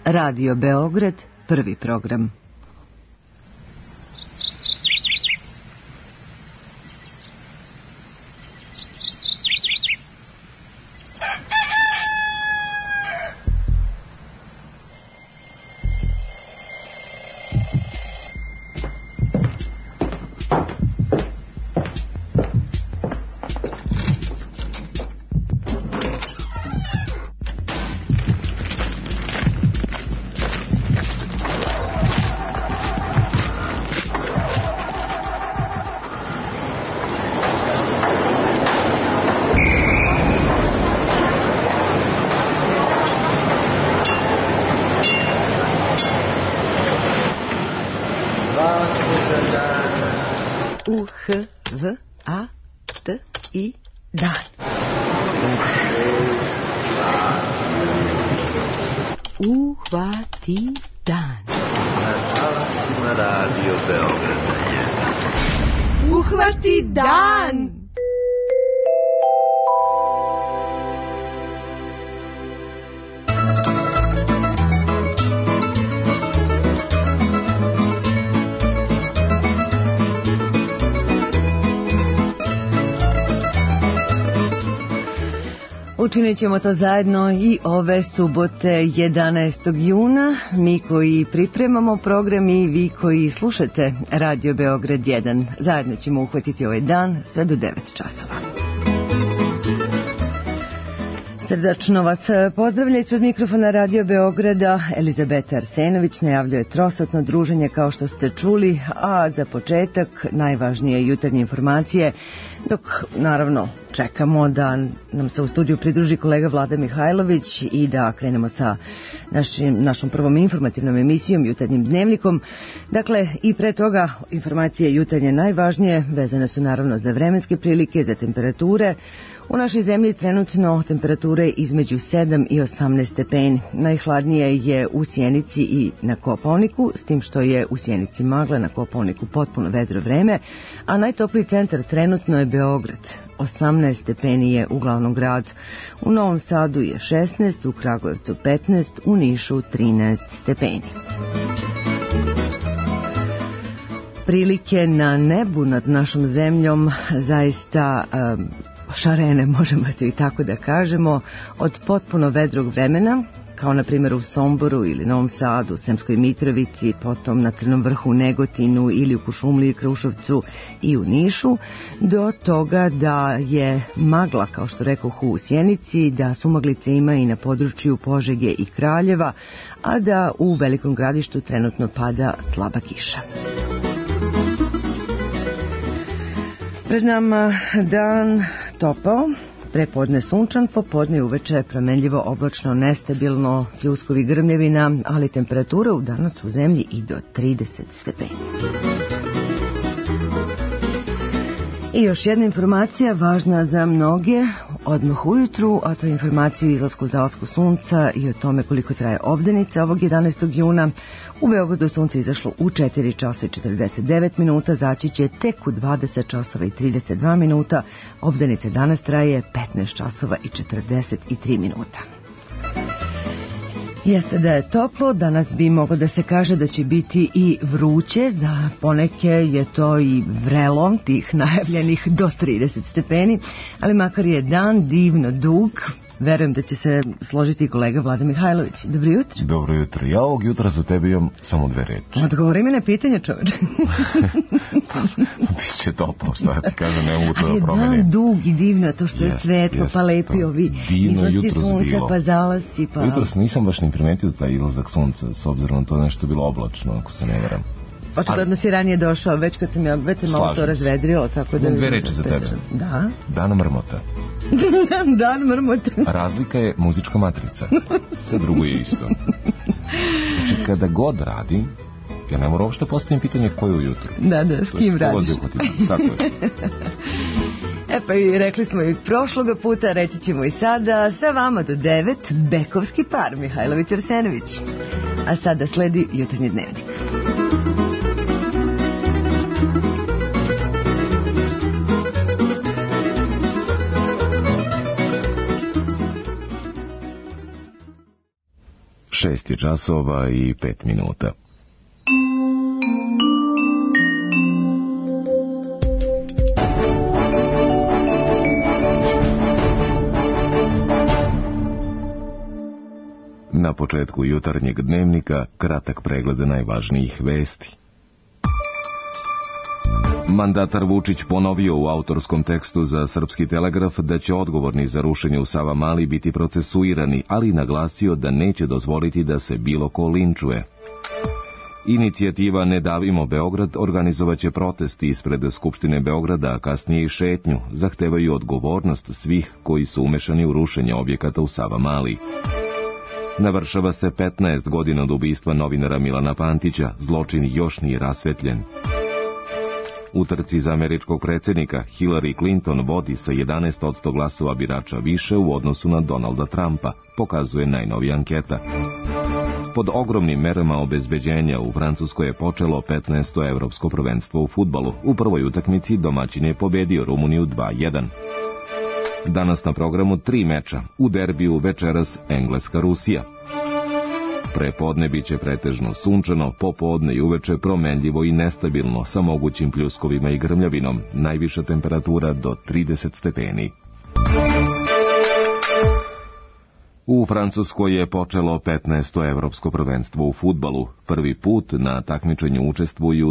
Radio Beograd, prvi program. U-H-V-A-T-I dan. Uhvati dan. Na talasima Radio Beograda 1. Uhvati dan. Učinit ćemo to zajedno i ove subote 11. juna. Mi koji pripremamo program i vi koji slušate Radio Beograd 1. Zajedno ćemo uhvatiti ovaj dan sve do 9 časova. Srdačno vas pozdravlja ispred mikrofona Radio Beograda. Elizabeta Arsenović najavljuje trosatno druženje kao što ste čuli, a za početak najvažnije jutarnje informacije, dok naravno čekamo da nam se u studiju pridruži kolega Vlada Mihajlović i da krenemo sa našom prvom informativnom emisijom, jutarnjim dnevnikom. Dakle, i pre toga informacije jutarnje najvažnije vezane su naravno za vremenske prilike, za temperature. U našoj zemlji trenutno temperature između 7 i 18 stepeni. Najhladnije je u Sjenici i na Kopaoniku, s tim što je u Sjenici magla, na Kopaoniku potpuno vedro vreme, a najtopliji centar trenutno je Beograd. 18 stepeni je u glavnom gradu. U Novom Sadu je 16, u Kragujevcu 15, u Nišu 13 stepeni. Prilike na nebu nad našom zemljom zaista šarene, možemo to i tako da kažemo, od potpuno vedrog vremena, kao na primjer u Somboru ili Novom Sadu, Sremskoj Mitrovici, potom na Crnom Vrhu, Negotinu ili u Kuršumliji, Kruševcu i u Nišu, do toga da je magla, kao što rekoh, u Sjenici, da sumaglice ima i na području Požege i Kraljeva, a da u Velikom Gradištu trenutno pada slaba kiša. Pred nama dan topao, prepodne sunčan, popodne i uveče promenljivo, oblačno, nestabilno, pljuskovi, grmljevina, ali temperatura u danas u zemlji i do 30 stepeni. I još jedna informacija važna za mnoge odmah ujutru, a to je informacija o izlasku zalasku sunca i o tome koliko traje obdanica ovog 11. juna. U Beogradu sunce izašlo u 4 časa i 49 minuta, zaći će tek u 20 časova i 32 minuta. Obdanica danas traje 15 časova i 43 minuta. Jeste da je toplo, danas bi moglo da se kaže da će biti i vruće, za poneke je to i vrelo, tih najavljenih do 30 stepeni, ali makar je dan divno dug. Verujem da će se složiti i kolega Vlada Mihajlović. Dobro jutro. Dobro jutro. Ja ovog jutra za tebe imam samo 2 reči. Odgovori mi na pitanje, čovječe. Biće toplo, šta ti kažem, ne mogu to da promenim. Ali je dan dug i divno, to što je svetlo, pa lepi ovi izlasci sunca, pa zalasci. Pa... Jutros nisam baš ni primetio taj izlazak sunca, s obzirom na to nešto bilo oblačno, ako se ne veram. Očigledno si ranije došao, već se malo to razvedrilo, tako da... Imam 2 reči za tebe. Da? Dan mrmota. Dan mrmota. Razlika je muzička matrica. Sve drugo je isto. Znači, kada god radim, ja ne moram uopšte postavim pitanje koje ujutru. Da, s kim radiš? Tako je. Pa i rekli smo i prošloga puta, reći ćemo i sada, sa vama do 9, bekovski par Mihajlović Arsenović. A sada sledi jutarnji dnevnik. 6 časova i 5 minuta. Na početku jutarnjeg dnevnika kratak pregled najvažnijih vesti. Mandatar Vučić ponovio u autorskom tekstu za Srpski telegraf da će odgovorni za rušenje u Savamali biti procesuirani, ali naglasio da neće dozvoliti da se bilo ko linčuje. Inicijativa Ne davimo Beograd organizovaće protesti ispred Skupštine Beograda, a kasnije i šetnju, zahtevaju odgovornost svih koji su umešani u rušenje objekata u Savamali. Navršava se 15 godina od ubistva novinara Milana Pantića, zločin još nije rasvetljen. U trci za američkog predsjednika Hillary Clinton vodi sa 11% glasova birača više u odnosu na Donalda Trumpa, pokazuje najnovija anketa. Pod ogromnim merama obezbeđenja u Francuskoj je počelo 15. evropsko prvenstvo u fudbalu. U prvoj utakmici domaćin je pobedio Rumuniju 2:1. Danas na programu 3 meča, u derbiju večeras Engleska-Rusija. Prepodne biće pretežno sunčano, popodne i uveče promenljivo i nestabilno sa mogućim pljuskovima i grmljavinom, najviša temperatura do 30 stepeni. U Francuskoj je počelo 15. evropsko prvenstvo u fudbalu. Prvi put na takmičenju učestvuju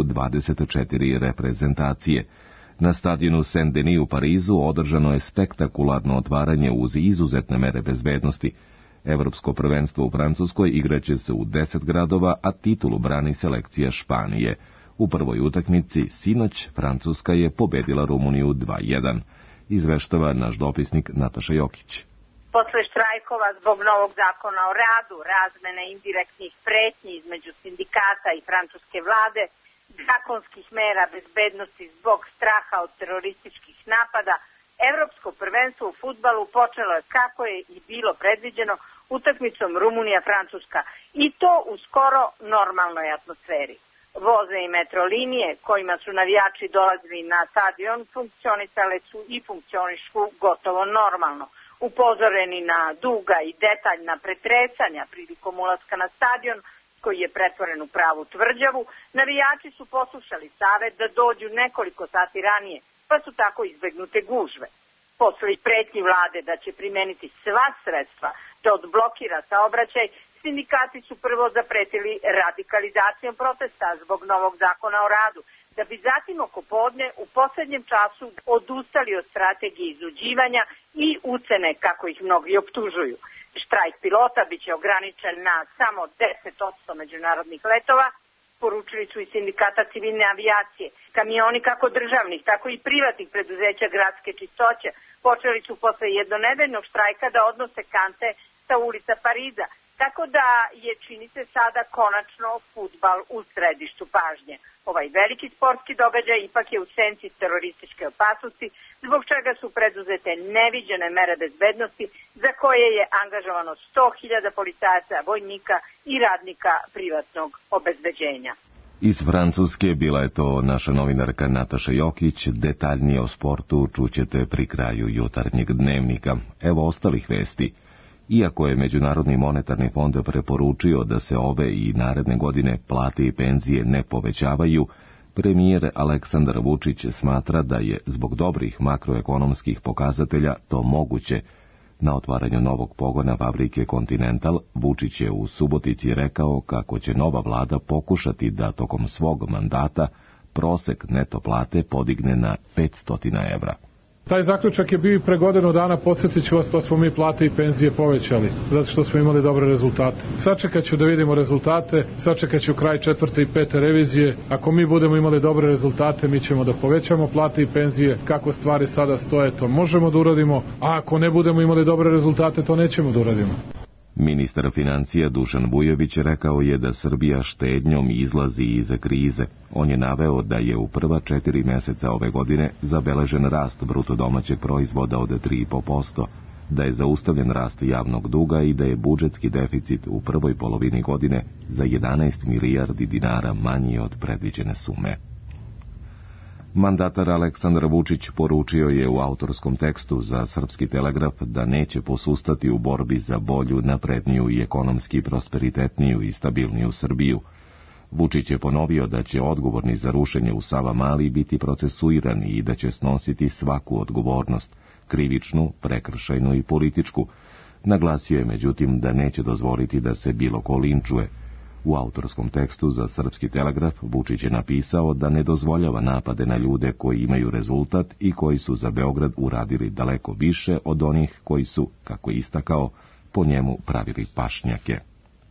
24 reprezentacije. Na stadionu Saint-Denis u Parizu održano je spektakularno otvaranje uz izuzetne mere bezbednosti. Evropsko prvenstvo u Francuskoj igraće se u 10 gradova, a titulu brani selekcija Španije. U prvoj utakmici sinoć Francuska je pobedila Rumuniju 2:1. Izveštava naš dopisnik Nataša Jokić. Posle štrajkova zbog novog zakona o radu, razmene indirektnih pretnji između sindikata i francuske vlade, zakonskih mera bezbednosti zbog straha od terorističkih napada, Evropsko prvenstvo u fudbalu počelo je kako je i bilo predviđeno utakmicom Rumunija-Francuska i to u skoro normalnoj atmosferi. Voze i metrolinije kojima su navijači dolazili na stadion funkcionisale su i funkcionišu gotovo normalno. Upozoreni na duga i detaljna pretresanja prilikom ulaska na stadion, koji je pretvoren u pravu tvrđavu, navijači su poslušali savet da dođu nekoliko sati ranije, pa su tako izbegnute gužve. Posle pretnji vlade da će primeniti sva sredstva da odblokira saobraćaj, sindikati su prvo zapretili radikalizacijom protesta zbog novog zakona o radu, da bi zatim oko podne u poslednjem času odustali od strategije iznuđivanja i ucene, kako ih mnogi optužuju. Štrajk pilota biće ograničen na samo 10% međunarodnih letova, poručili su i sindikata civilne avijacije. Kamioni kako državnih, tako i privatnih preduzeća gradske čistoće počeli su posle jednonedeljnog štrajka da odnose kante sa ulica Pariza, tako da je, čini se sada, konačno fudbal u središtu pažnje. Ovaj veliki sportski događaj ipak je u senci terorističke opasnosti, zbog čega su preduzete neviđene mere bezbednosti za koje je angažovano 100.000 policajaca, vojnika i radnika privatnog obezbeđenja. Iz Francuske bila je to naša novinarka Nataša Jokić. Detaljnije o sportu čućete pri kraju jutarnjeg dnevnika. Evo ostalih vesti. Iako je Međunarodni monetarni fond preporučio da se ove i naredne godine plate i penzije ne povećavaju, premijer Aleksandar Vučić smatra da je zbog dobrih makroekonomskih pokazatelja to moguće. Na otvaranju novog pogona fabrike Continental, Vučić je u Subotici rekao kako će nova vlada pokušati da tokom svog mandata prosek neto plate podigne na 500 evra. Taj zaključak je bio i pre godinu dana, podsjetit ću vas, pa smo mi plate i penzije povećali, zato što smo imali dobre rezultate. Sačekat ću da vidimo rezultate, sačekat ću kraj 4. i 5. revizije. Ako mi budemo imali dobre rezultate, mi ćemo da povećamo plate i penzije. Kako stvari sada stoje, to možemo da uradimo, a ako ne budemo imali dobre rezultate, to nećemo da uradimo. Ministar financija Dušan Vujović rekao je da Srbija štednjom izlazi iz krize. On je naveo da je u prva 4 meseca ove godine zabeležen rast bruto domaćeg proizvoda od 3,5%, da je zaustavljen rast javnog duga i da je budžetski deficit u prvoj polovini godine za 11 milijardi dinara manji od predviđene sume. Mandatar Aleksandar Vučić poručio je u autorskom tekstu za Srpski telegraf da neće posustati u borbi za bolju, napredniju i ekonomski prosperitetniju i stabilniju Srbiju. Vučić je ponovio da će odgovorni za rušenje u Savamali biti procesuirani i da će snositi svaku odgovornost, krivičnu, prekršajnu i političku. Naglasio je međutim da neće dozvoliti da se bilo ko linčuje. U autorskom tekstu za Srpski telegraf Vučić je napisao da ne dozvoljava napade na ljude koji imaju rezultat i koji su za Beograd uradili daleko više od onih koji su, kako je istakao, po njemu pravili pašnjake.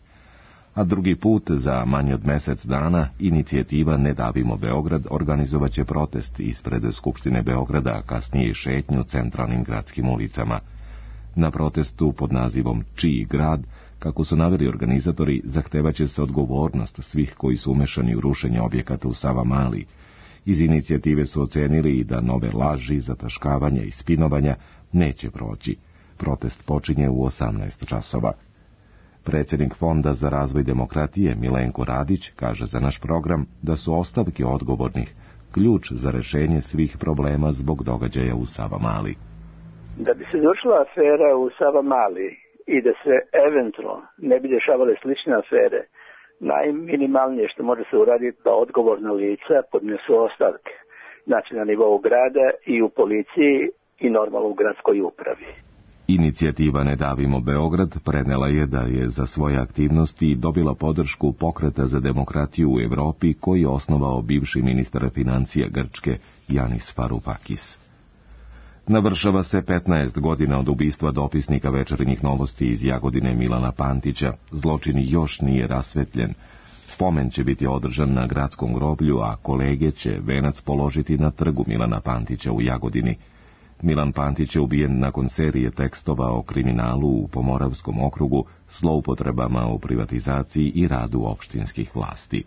A drugi put, za manje od mjesec dana, inicijativa Ne davimo Beograd organizovaće protest ispred Skupštine Beograda, a kasnije šetnju centralnim gradskim ulicama. Na protestu pod nazivom Čiji grad, kako su naveli organizatori, zahtevaće se odgovornost svih koji su umešani u rušenje objekata u Savamali. Iz inicijative su ocenili i da nove laži, zataškavanja i spinovanja neće proći. Protest počinje u 18 časova. Predsjednik Fonda za razvoj demokratije Milenko Radić kaže za naš program da su ostavke odgovornih ključ za rešenje svih problema zbog događaja u Savamali. Da bi se došla afera u Savamali i da se eventualno ne bi dešavale slične afere, najminimalnije što može se uraditi da odgovorna lica podnesu ostavke, znači na nivou grada i u policiji i normalno u gradskoj upravi. Inicijativa Ne davimo Beograd prenela je da je za svoje aktivnosti dobila podršku Pokreta za demokratiju u Evropi koji je osnovao bivši ministar financija Grčke Yanis Varoufakis. Navršava se 15 godina od ubistva dopisnika Večernjih novosti iz Jagodine Milana Pantića. Zločin još nije rasvetljen. Spomen će biti održan na gradskom groblju, a kolege će venac položiti na trgu Milana Pantića u Jagodini. Milan Pantić je ubijen nakon serije tekstova o kriminalu u Pomoravskom okrugu, zloupotrebama u privatizaciji i radu opštinskih vlasti.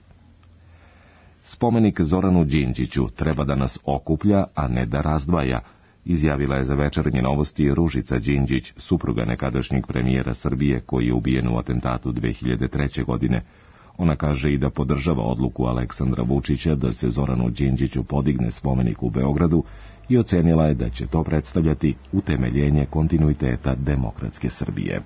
Spomenik Zoranu Đinđiću treba da nas okuplja, a ne da razdvaja, izjavila je za Večernje novosti Ružica Đinđić, supruga nekadašnjeg premijera Srbije koji je ubijen u atentatu 2003. godine. Ona kaže i da podržava odluku Aleksandra Vučića da se Zoranu Đinđiću podigne spomenik u Beogradu i ocenila je da će to predstavljati utemeljenje kontinuiteta demokratske Srbije.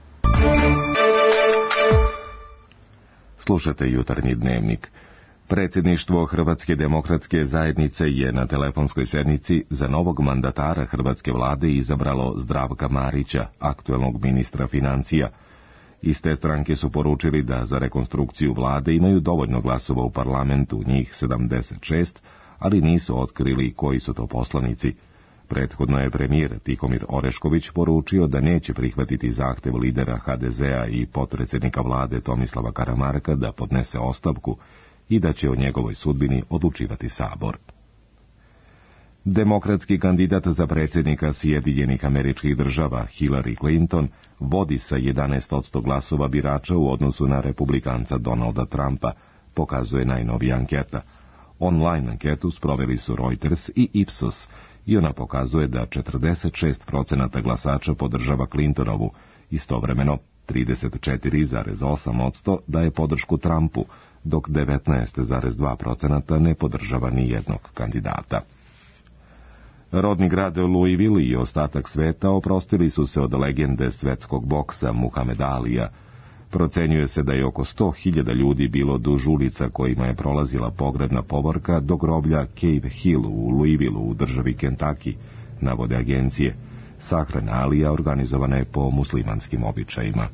Slušate Jutarnji dnevnik. Predsjedništvo Hrvatske demokratske zajednice je na telefonskoj sednici za novog mandatara hrvatske vlade izabralo Zdravka Marića, aktuelnog ministra financija. Iz te stranke su poručili da za rekonstrukciju vlade imaju dovoljno glasova u parlamentu, njih 76, ali nisu otkrili koji su to poslanici. Prethodno je premijer Tihomir Orešković poručio da neće prihvatiti zahtev lidera HDZ-a i potpredsjednika vlade Tomislava Karamarka da podnese ostavku i da će o njegovoj sudbini odlučivati Sabor. Demokratski kandidat za predsjednika Sjedinjenih Američkih Država Hillary Clinton vodi sa 11% glasova birača u odnosu na republikanca Donalda Trumpa, pokazuje najnovija anketa. Online anketu sproveli su Reuters i Ipsos i ona pokazuje da 46% glasača podržava Clintonovu, istovremeno 34,8% daje podršku Trumpu, dok 19,2% ne podržava ni jednog kandidata. Rodni grad Louisville i ostatak sveta oprostili su se od legende svetskog boksa Muhameda Alija. Procenjuje se da je oko 100.000 ljudi bilo duž ulica kojima je prolazila pogrebna povorka do groblja Cave Hill u Louisville u državi Kentucky, navode agencije. Sahrana Alija organizovana je po muslimanskim običajima.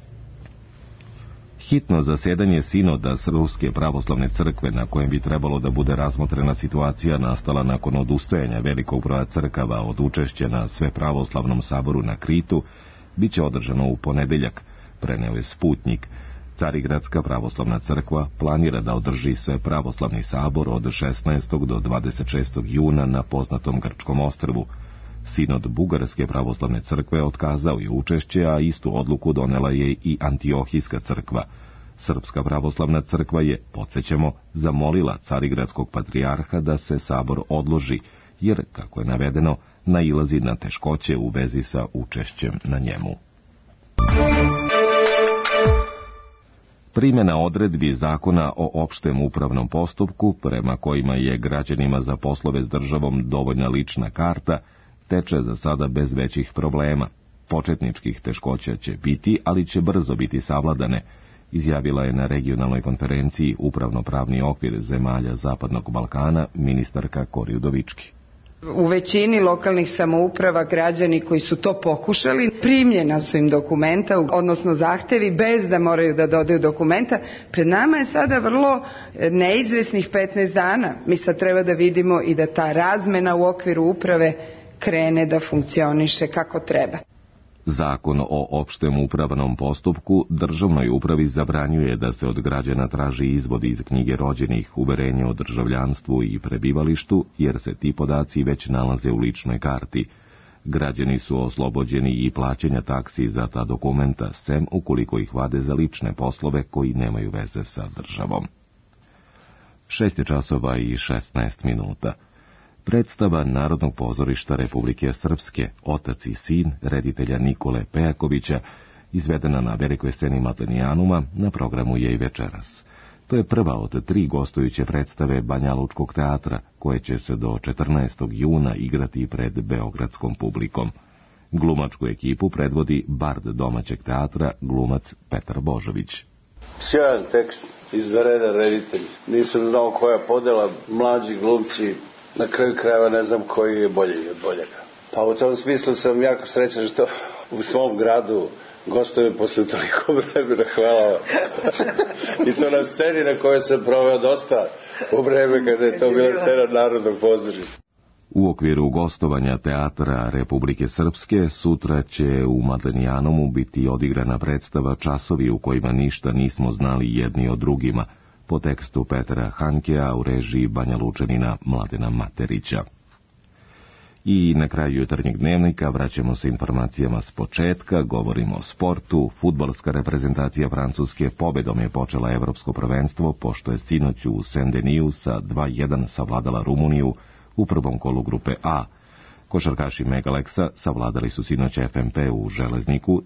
Hitno zasedanje sinoda Ruske pravoslavne crkve, na kojem bi trebalo da bude razmotrena situacija nastala nakon odustajanja velikog broja crkava od učešća na Svepravoslavnom saboru na Kritu, bit će održano u ponedeljak, preneo je Sputnjik. Carigradska pravoslavna crkva planira da održi Svepravoslavni sabor od 16. do 26. juna na poznatom grčkom ostrvu. Sinod Bugarske pravoslavne crkve otkazao je učešće, a istu odluku donela je i Antiohijska crkva. Srpska pravoslavna crkva je, podsjećamo, zamolila carigradskog patrijarha da se sabor odloži, jer, kako je navedeno, nailazi na teškoće u vezi sa učešćem na njemu. Primjena odredbi Zakona o opštem upravnom postupku, prema kojima je građanima za poslove s državom dovoljna lična karta, teče za sada bez većih problema. Početničkih teškoća će biti, ali će brzo biti savladane, izjavila je na regionalnoj konferenciji Upravno-pravni okvir zemalja Zapadnog Balkana ministarka Kori Udovički. U većini lokalnih samouprava građani koji su to pokušali, primljena su im dokumenta, odnosno zahtevi bez da moraju da dodaju dokumenta. Pred nama je sada vrlo neizvesnih 15 dana. Mi sad treba da vidimo i da ta razmena u okviru uprave krene da funkcioniše kako treba. Zakon o opštem upravnom postupku državnoj upravi zabranjuje da se od građana traži izvod iz knjige rođenih, uverenje o državljanstvu i prebivalištu, jer se ti podaci već nalaze u ličnoj karti. Građani su oslobođeni i plaćanja taksi za ta dokumenta, sem ukoliko ih vade za lične poslove koji nemaju veze sa državom. 6:16. Predstava Narodnog pozorišta Republike Srpske, Otac i sin, reditelja Nikole Pejakovića, izvedena na velikoj sceni Matlenijanuma, na programu je i večeras. To je prva od 3 gostujuće predstave Banjalučkog teatra, koje će se do 14. juna igrati pred beogradskom publikom. Glumačku ekipu predvodi bard domaćeg teatra, glumac Petar Božović. Sjajan tekst, izvanredan reditelj. Nisam znao koja podela, mlađi glumci. Na kraju krajeva ne znam koji je bolji od boljega. Pa u tom smislu sam jako srećan što u svom gradu gostujem posle toliko vremena, hvala. I to na sceni na kojoj sam proveo dosta u vreme kada je to bila scena Narodnog pozorišta. U okviru gostovanja Teatra Republike Srpske sutra će u Matlenijanumu biti odigrana predstava Časovi u kojima ništa nismo znali jedni o drugima, po tekstu Petra Hankea u režiji Banjalučanina Mladena Materića. I na kraju jutarnjeg dnevnika vraćamo se informacijama s početka, govorimo o sportu. Fudbalska reprezentacija Francuske pobedom je počela evropsko prvenstvo, pošto je sinoć u Saint-Denis sa 2:1 savladala Rumuniju u prvom kolu grupe A. Košarkaši Megaleksa savladali su sinoć FNP u Železniku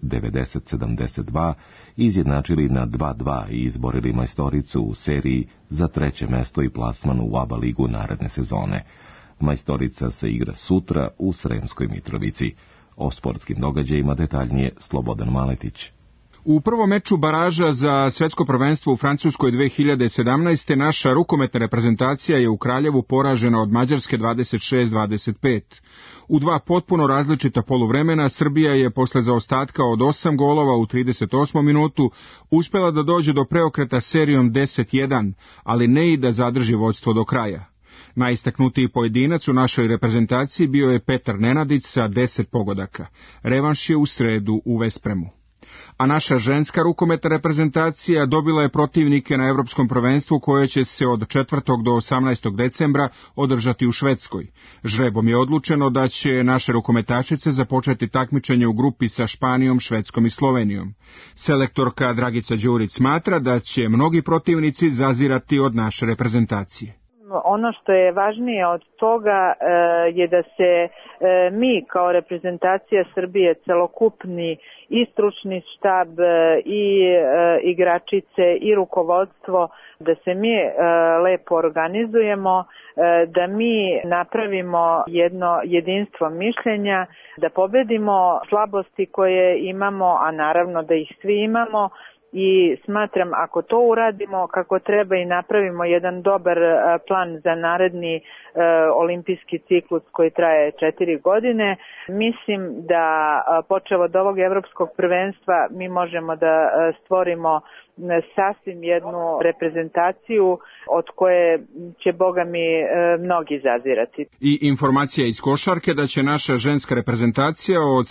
90-72, izjednačili na 2:2 i izborili majstoricu u seriji za 3. mesto i plasman u ABA ligu naredne sezone. Majstorica se igra sutra u Sremskoj Mitrovici. O sportskim događajima detaljnije Slobodan Maletić. U prvom meču baraža za svetsko prvenstvo u Francuskoj 2017. naša rukometna reprezentacija je u Kraljevu poražena od Mađarske 26-25. U 2 potpuno različita poluvremena Srbija je posle zaostatka od 8 golova u 38. minutu uspela da dođe do preokreta serijom 10:1, ali ne i da zadrži vođstvo do kraja. Najistaknutiji pojedinac u našoj reprezentaciji bio je Petar Nenadić sa 10 pogodaka. Revanš je u sredu u Vespremu. A naša ženska rukometna reprezentacija dobila je protivnike na evropskom prvenstvu koje će se od 4. do 18. decembra održati u Švedskoj. Žrebom je odlučeno da će naše rukometašice započeti takmičenje u grupi sa Španijom, Švedskom i Slovenijom. Selektorka Dragica Đurić smatra da će mnogi protivnici zazirati od naše reprezentacije. Ono što je važnije od toga je da se mi kao reprezentacija Srbije, celokupni i stručni štab i igračice i rukovodstvo, da se mi lepo organizujemo, da mi napravimo jedno jedinstvo mišljenja, da pobedimo slabosti koje imamo, a naravno da ih svi imamo. I smatram, ako to uradimo kako treba i napravimo jedan dobar plan za naredni olimpijski ciklus koji traje 4 godine, mislim da počev od ovog evropskog prvenstva mi možemo da stvorimo sasvim jednu reprezentaciju od koje će, Boga mi, mnogi zazirati. I informacija iz košarke da će naša ženska reprezentacija od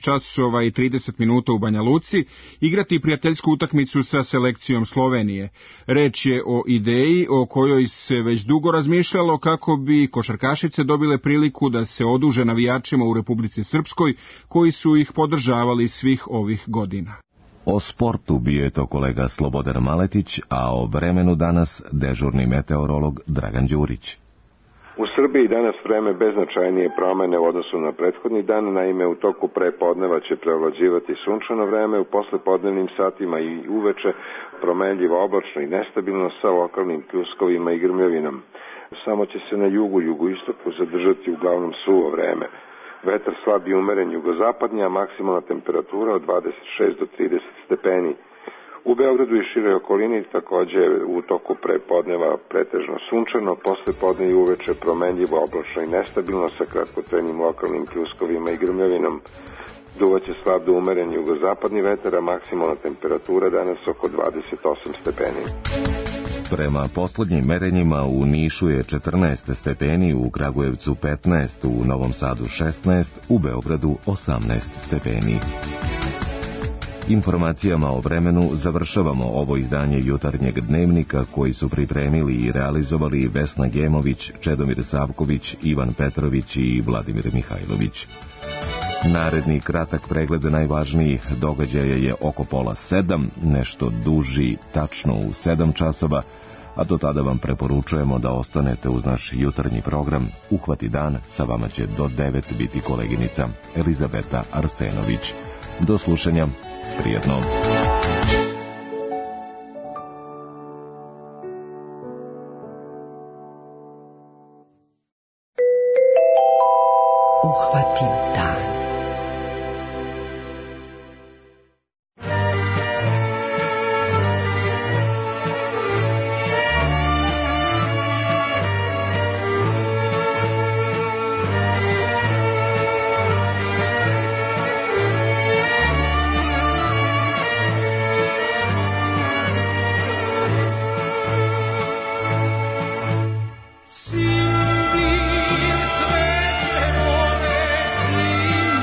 17:30 u Banja Luci igrati prijateljsku utakmicu sa selekcijom Slovenije. Reč je o ideji o kojoj se već dugo razmišljalo kako bi košarkašice dobile priliku da se oduže navijačima u Republici Srpskoj koji su ih podržavali svih ovih godina. O sportu bio je to kolega Slobodan Maletić, a o vremenu danas dežurni meteorolog Dragan Đurić. U Srbiji danas vreme bez značajnije promene u odnosu na prethodni dan, naime u toku prepodneva će prevlađivati sunčano vreme, u poslepodnevnim satima i uveče promenljivo oblačno i nestabilno sa lokalnim pljuskovima i grmljavinom. Samo će se na jugu i jugoistoku zadržati uglavnom suvo vreme. Vetar slab i umeren jugozapadnji, a maksimalna temperatura od 26 do 30 stepeni. U Beogradu i široj okolini takođe u toku prepodneva pretežno sunčano, posle podne i uveče promenljivo oblačno i nestabilno sa kratkotrajnim lokalnim pljuskovima i grmljavinom. Duvaće slab do umeren jugozapadni vetar, a maksimalna temperatura danas oko 28 stepeni. Prema poslednjim merenjima u Nišu je 14 stepeni, u Kragujevcu 15, u Novom Sadu 16, u Beogradu 18 stepeni. Informacijama o vremenu završavamo ovo izdanje jutarnjeg dnevnika koji su pripremili i realizovali Vesna Gemović, Čedomir Savković, Ivan Petrović i Vladimir Mihajlović. Naredni kratak pregled najvažnijih događaja je oko 6:30, nešto duži, tačno u 7 časova, a do tada vam preporučujemo da ostanete uz naš jutarnji program Uhvati dan, sa vama će do 9 biti koleginica Elizabeta Arsenović. Do slušanja, prijetno. Uhvati dan. Sing die Träne ohne Sing.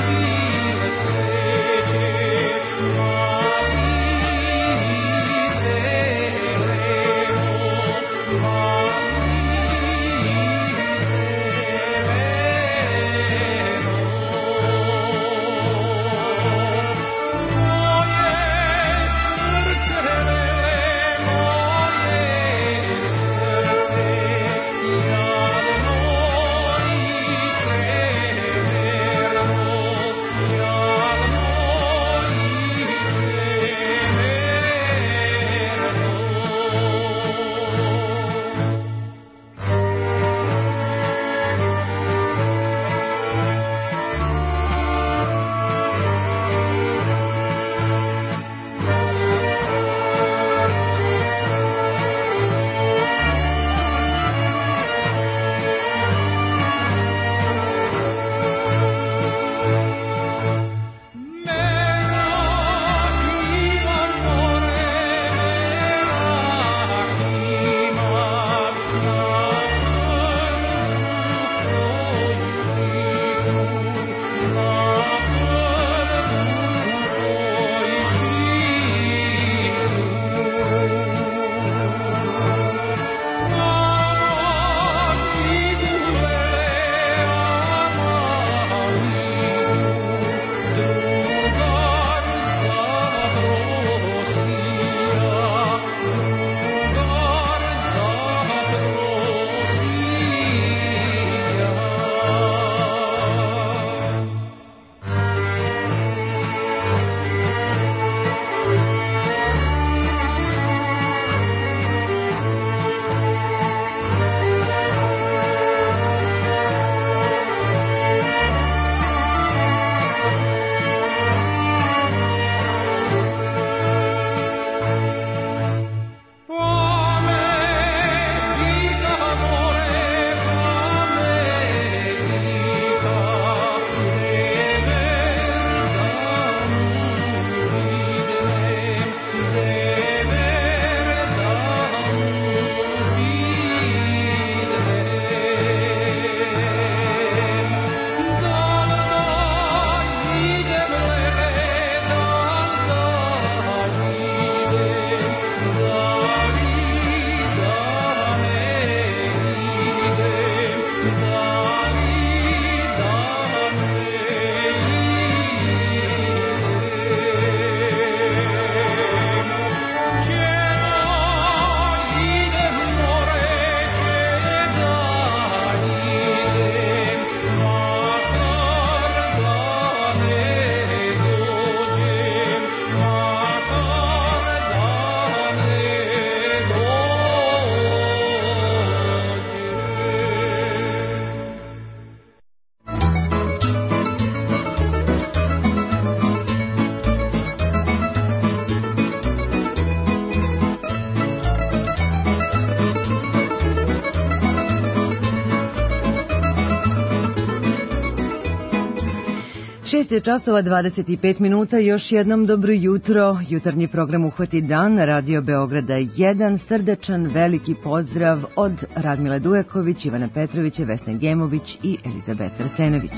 13 je časova 25 minuta, još jednom dobro jutro. Jutarnji program Uhvati dan na Radio Beograda 1. Srdečan veliki pozdrav od Radmile Dujaković, Ivana Petrovića, Vesne Gemović i Elizabeta Arsenović.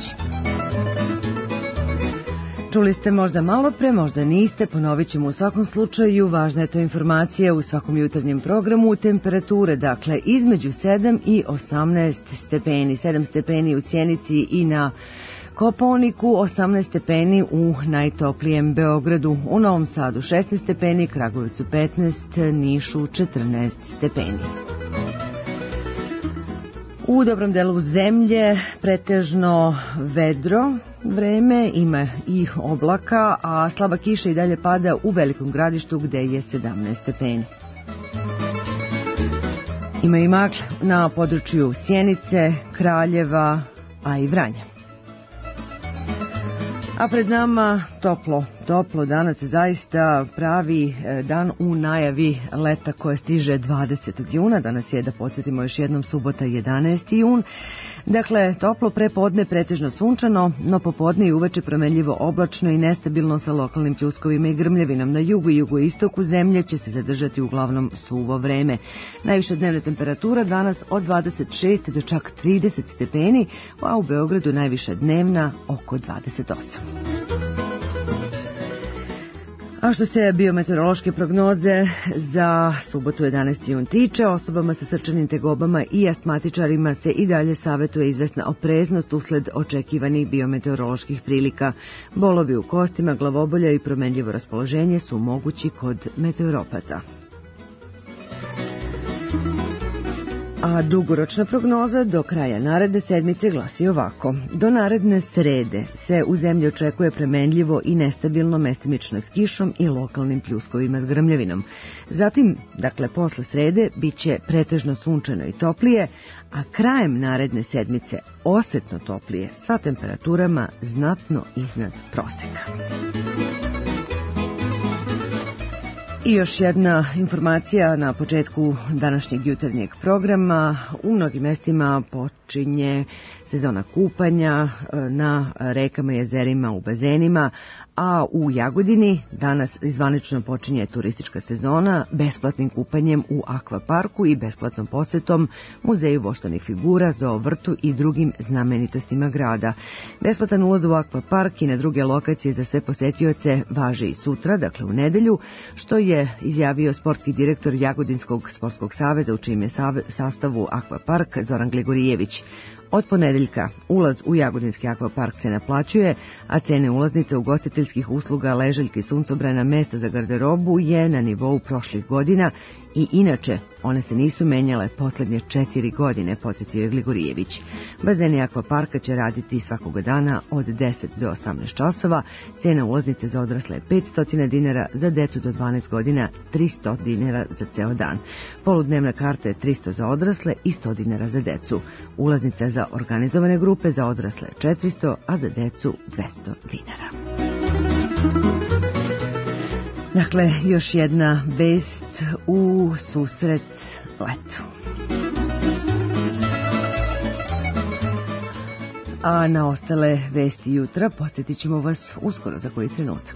Čuli ste možda malo pre, možda niste, ponovit ćemo u svakom slučaju. Važna je to informacija u svakom jutarnjem programu. Temperature, dakle, između 7 i 18 stepeni. 7 stepeni u Sjenici i na Kopaoniku, 18 stepeni u najtoplijem Beogradu, u Novom Sadu 16 stepeni, Kragujevcu 15, Nišu 14 stepeni. U dobrom delu zemlje pretežno vedro vreme, ima i oblaka, a slaba kiša i dalje pada u Velikom Gradištu gde je 17 stepeni. Ima i magla na području Sjenice, Kraljeva, a i Vranja. A pred nama toplo, danas je zaista pravi dan u najavi leta koje stiže 20. juna, danas je, da podsjetimo još jednom, subota 11. jun. Dakle, toplo prepodne pretežno sunčano, no popodne i uveče promenljivo oblačno i nestabilno sa lokalnim pljuskovima i grmljavinom. Na jugu i jugoistoku zemlje će se zadržati uglavnom suvo vreme. Najviša dnevna temperatura danas od 26 do čak 30 stepeni, a u Beogradu najviša dnevna oko 28. A što se biometeorološke prognoze za subotu 11. jun tiče, osobama sa srčanim tegobama i astmatičarima se i dalje savjetuje izvesna opreznost usled očekivanih biometeoroloških prilika. Bolovi u kostima, glavobolja i promenljivo raspoloženje su mogući kod meteoropata. A dugoročna prognoza do kraja naredne sedmice glasi ovako. Do naredne srede se u zemlji očekuje premenljivo i nestabilno, mestimično s kišom i lokalnim pljuskovima s grmljavinom. Zatim, dakle, posle srede biće pretežno sunčano i toplije, a krajem naredne sedmice osetno toplije sa temperaturama znatno iznad proseka. I još jedna informacija na početku današnjeg jutarnjeg programa. U mnogim mestima počinje sezona kupanja na rekama, jezerima, u bazenima, a u Jagodini danas zvanično počinje turistička sezona besplatnim kupanjem u akvaparku i besplatnom posetom muzeju voštanih figura, zoovrtu i drugim znamenitostima grada. Besplatan ulaz u akvapark i na druge lokacije za sve posetioce važi i sutra, dakle u nedelju, što je izjavio sportski direktor Jagodinskog sportskog saveza, u čijem je sastavu akvapark, Zoran Gligorijević. Od ponedeljka ulaz u Jagodinski akvapark se naplaćuje, a cene ulaznica ugostiteljskih usluga, ležaljke, suncobrana, mesta za garderobu je na nivou prošlih godina i inače one se nisu menjale poslednje 4 godine, podsjetio je Gligorijević. Bazeni akvaparka će raditi svakoga dana od 10 do 18 časova. Cena ulaznice za odrasle je 500 dinara, za decu do 12 godina 300 dinara za ceo dan. Poludnevna karta je 300 za odrasle i 100 dinara za decu. Ulaznica za organizovane grupe za odrasle 400, a za decu 200 dinara. Dakle, još jedna vest u susret letu. A na ostale vesti jutra podsjetit ćemo vas uskoro za koji trenutak.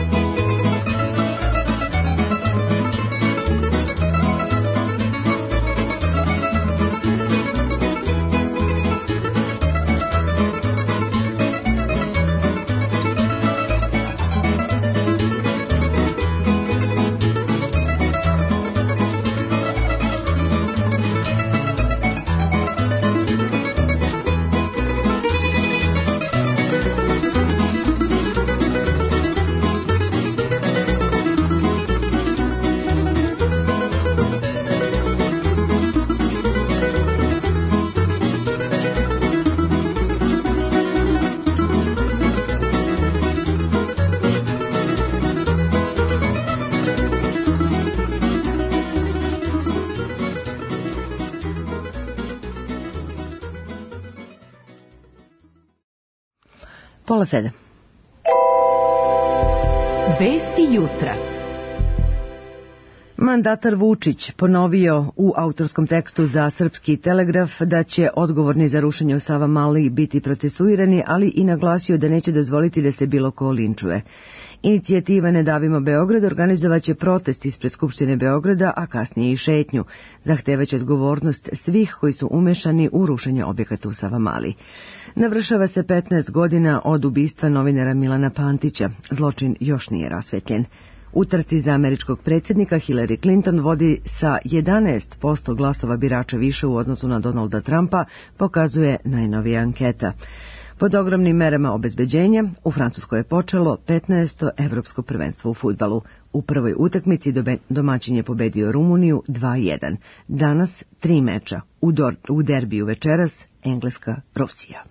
Pola 7. Vesti jutra. Mandatar Vučić ponovio u autorskom tekstu za Srpski telegraf da će odgovorni za rušenje u Savamali biti procesuirani, ali i naglasio da neće dozvoliti da se bilo ko linčuje. Inicijativa Ne davimo Beograd organizovaće protest ispred Skupštine Beograda, a kasnije i šetnju. Zahtevaće odgovornost svih koji su umešani u rušenje objekata u Savamali. Navršava se 15 godina od ubistva novinara Milana Pantića. Zločin još nije rasvetljen. U trci za američkog predsjednika Hillary Clinton vodi sa 11% glasova birača više u odnosu na Donalda Trumpa, pokazuje najnovija anketa. Pod ogromnim merama obezbeđenja u Francuskoj je počelo 15. evropsko prvenstvo u fudbalu. U prvoj utakmici domaćin je pobedio Rumuniju 2:1. Danas 3 meča. U derbiju večeras Engleska-Rusija.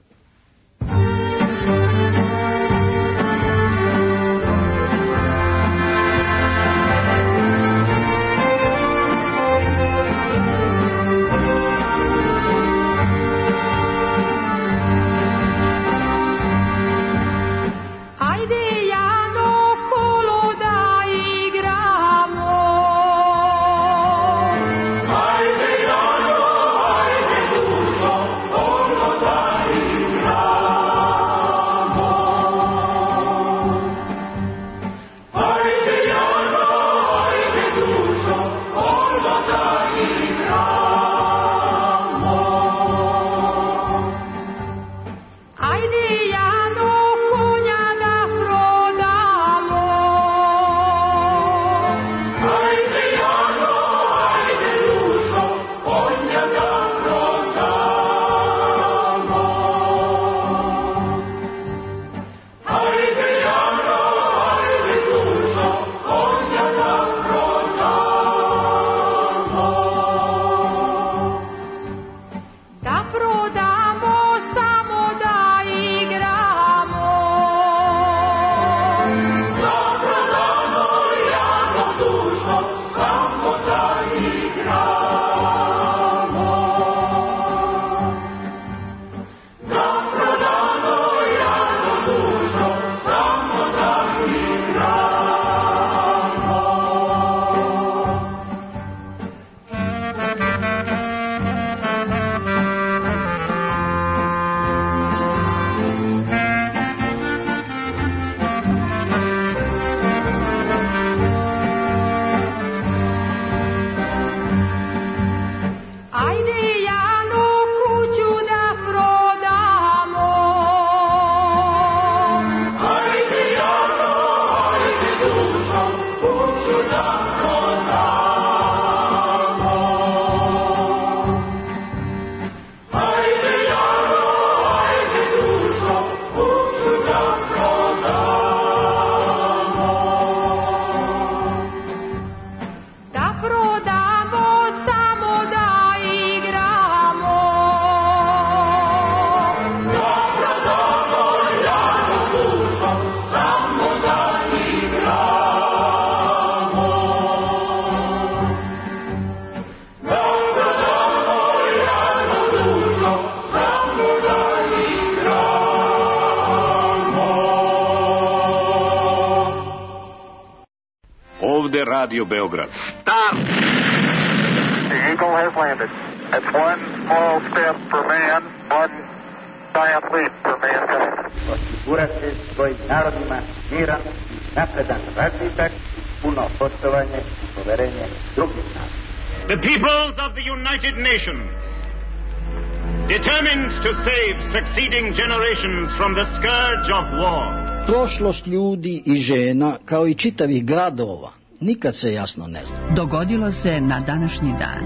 Radio Beograd. Stop! The Eagle has landed. It's one small step for man, one giant leap for mankind. Osigurati svojim narodima miran i napredan razvitak, puno poštovanje i poverenje drugih naroda. The peoples of the United Nations, determined to save succeeding generations from the scourge of war. Prošlost ljudi i žena, kao i čitavih gradova, nikad se jasno ne zna. Dogodilo se na današnji dan.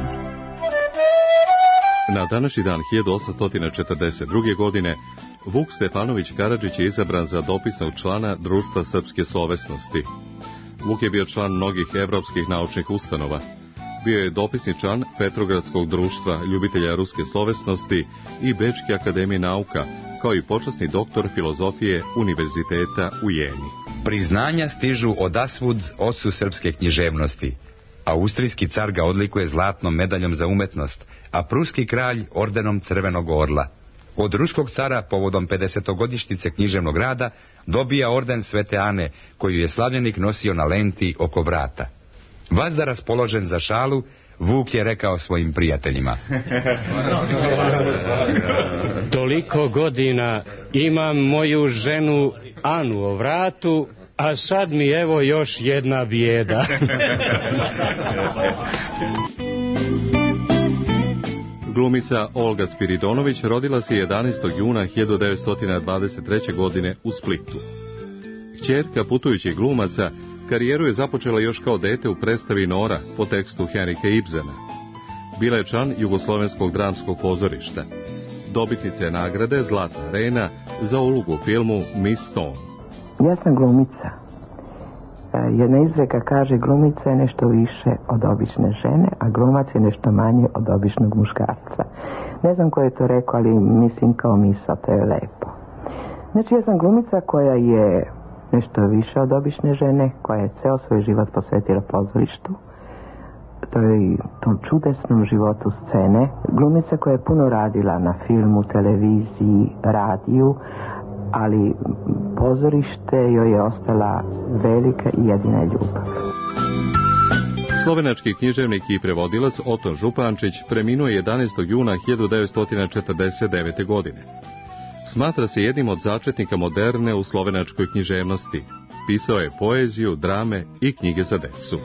Na današnji dan 1842. godine Vuk Stefanović Karadžić je izabran za dopisnog člana Društva srpske slovesnosti. Vuk je bio član mnogih evropskih naučnih ustanova. Bio je dopisni član Petrogradskog društva ljubitelja ruske slovesnosti i Bečke akademije nauka, kao i počasni doktor filozofije Univerziteta u Jeni. Priznanja stižu odasvud ocu srpske književnosti. Austrijski car ga odlikuje zlatnom medaljom za umetnost, a pruski kralj ordenom Crvenog orla. Od ruskog cara povodom 50-godišnjice književnog rada dobija orden Svete Ane, koju je slavljenik nosio na lenti oko vrata. Vazda raspoložen za šalu, Vuk je rekao svojim prijateljima: toliko godina imam moju ženu Anu o vratu, a sad mi evo još jedna bijeda. Glumica Olga Spiridonović rodila se 11. juna 1923. godine u Splitu. Kćerka putujućih glumaca, karijeru je započela još kao dete u predstavi Nora po tekstu Henrika Ibsena. Bila je član Jugoslovenskog dramskog pozorišta. Dobitnica je nagrade Zlatna Rena za ulogu u filmu Miss Stone. Ja sam glumica. Jedna izreka kaže: glumica je nešto više od obične žene, a glumac je nešto manje od običnog muškarca. Ne znam ko je to rekao, ali mislim kao misao, to je lepo. Znači, ja sam glumica koja je nešto više od obične žene, koja je ceo svoj život posvetila pozorištu, tom čudesnom životu scene. Glumica koja je puno radila na filmu, televiziji, radiju, ali pozorište joj je ostala velika i jedina ljubav. Slovenački književnik i prevodilac Oton Župančić preminuo je 11. juna 1949. godine. Smatra se jednim od začetnika moderne u slovenačkoj književnosti. Pisao je poeziju, drame i knjige za decu.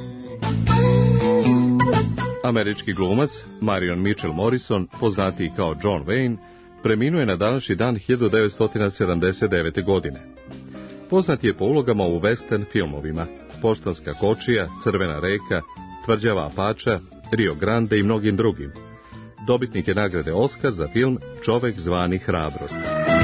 Američki glumac Marion Mitchell Morrison, poznatiji kao John Wayne, preminuo je na današnji dan 1979. godine. Poznat je po ulogama u western filmovima Poštanska kočija, Crvena reka, Tvrđava Apača, Rio Grande i mnogim drugim. Dobitnik je nagrade Oskar za film Čovek zvani Hrabrost.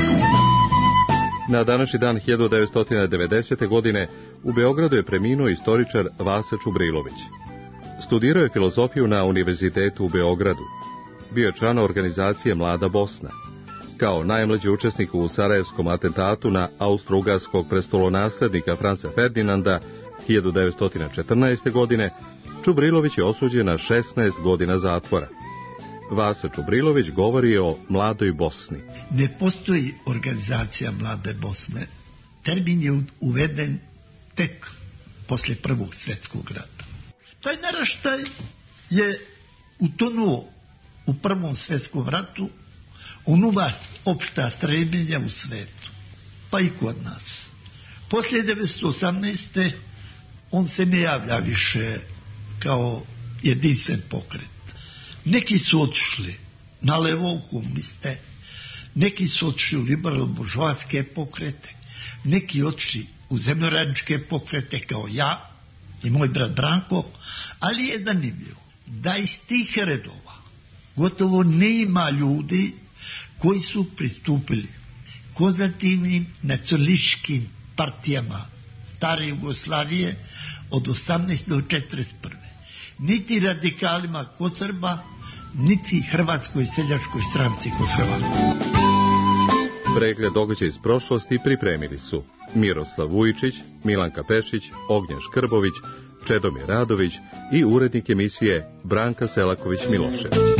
Na današnji dan 1990. godine u Beogradu je preminuo istoričar Vasa Čubrilović. Studirao je filozofiju na Univerzitetu u Beogradu. Bio je član organizacije Mlada Bosna. Kao najmlađi učesnik u sarajevskom atentatu na austro-ugarskog prestolonaslednika Franca Ferdinanda 1914. godine, Čubrilović je osuđen na 16 godina zatvora. Vasa Čubrilović govori o Mladoj Bosni. Ne postoji organizacija Mlade Bosne. Termin je uveden tek posle Prvog svjetskog rata. Taj naraštaj je utonuo u Prvom svjetskom ratu, onuva opšta strebljenja u svetu, pa i kod nas. Poslije 1918. on se ne javlja više kao jedinstven pokret. Neki su otišli na levo komuniste, neki su otišli u liberalno-buržoaske pokrete, neki otišli u zemljoradničke pokrete kao ja i moj brat Branko, ali je zanimljivo da iz tih redova gotovo nema ljudi koji su pristupili konzervativnim nacionalističkim partijama stare Jugoslavije od 18. do 1941. Niti radikalima kod Srba, niti Hrvatskoj seljačkoj stranci kod Hrvata. Pregled događaja iz prošlosti pripremili su Miroslav Vujičić, Milanka Pešić, Ognjen Škrbović, Čedomir Radović i urednik emisije Branka Selaković-Milošević.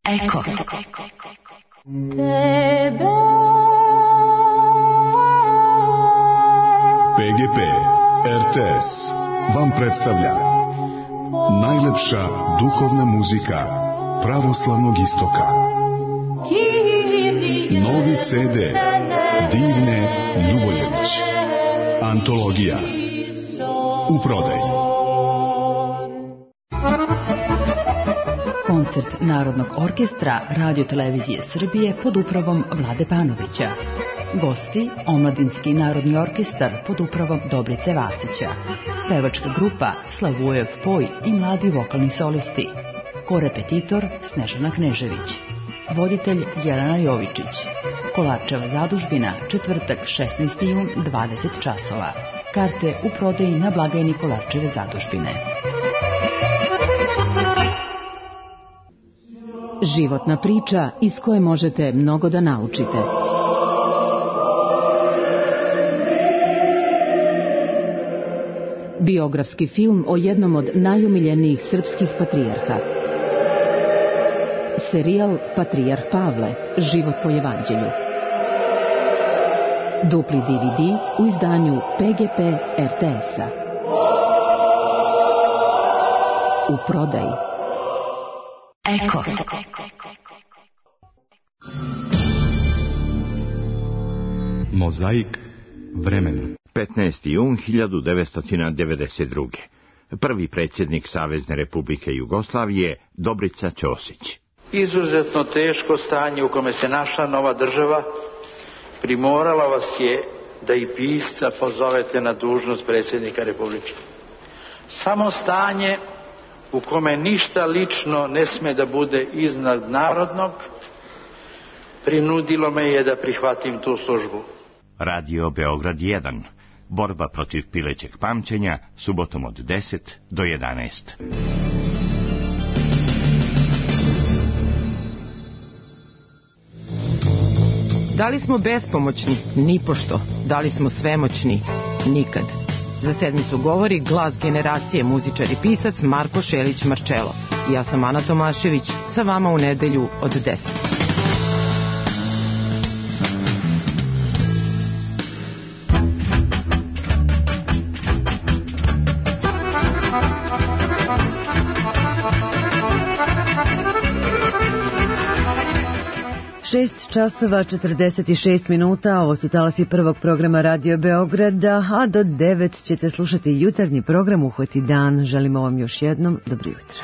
Eko. PGP RTS vam predstavlja najlepša duhovna muzika pravoslavnog istoka. Novi CD Divne Ljuboljević. Antologija. U prodaji. Koncert Narodnog orkestra Radio-televizije Srbije pod upravom Vlade Panovića. Gosti, Omladinski narodni orkestar pod upravom Dobrice Vasića. Pevačka grupa Slavujev Poj i mladi vokalni solisti. Korepetitor Snežana Knežević. Voditelj Jelena Jovičić. Kolarčeva zadužbina, četvrtak 16. jun 20 časova. Karte u prodaji na blagajni Kolarčeve zadužbine. Životna priča iz koje možete mnogo da naučite. Biografski film o jednom od najomiljenijih srpskih patrijarha. Serijal Patrijarh Pavle, život po evanđelju. Dupli DVD u izdanju PGP RTS-a. U prodaji. Eko. Mozaik vremena. 15. jun 1992. Prvi predsjednik Savezne Republike Jugoslavije Dobrica Ćosić. Izuzetno teško stanje u kome se našla nova država primorala vas je da i pisca pozovete na dužnost predsjednika Republike. Samo stanje u kome ništa lično ne sme da bude iznad narodnog prinudilo me je da prihvatim tu službu. Radio Beograd 1. Borba protiv pilećeg pamćenja, subotom od 10 do 11. Da li smo bespomoćni? Nipošto. Da li smo svemoćni? Nikad. Za sedmicu govori glas generacije, muzičar i pisac Marko Šelić Marčelo. Ja sam Ana Tomašević, sa vama u nedelju od 10. Časova 46 minuta, ovo su talasi prvog programa Radio Beograda, a do 9 ćete slušati jutarnji program Uhvati dan. Želimo vam još jednom dobro jutro.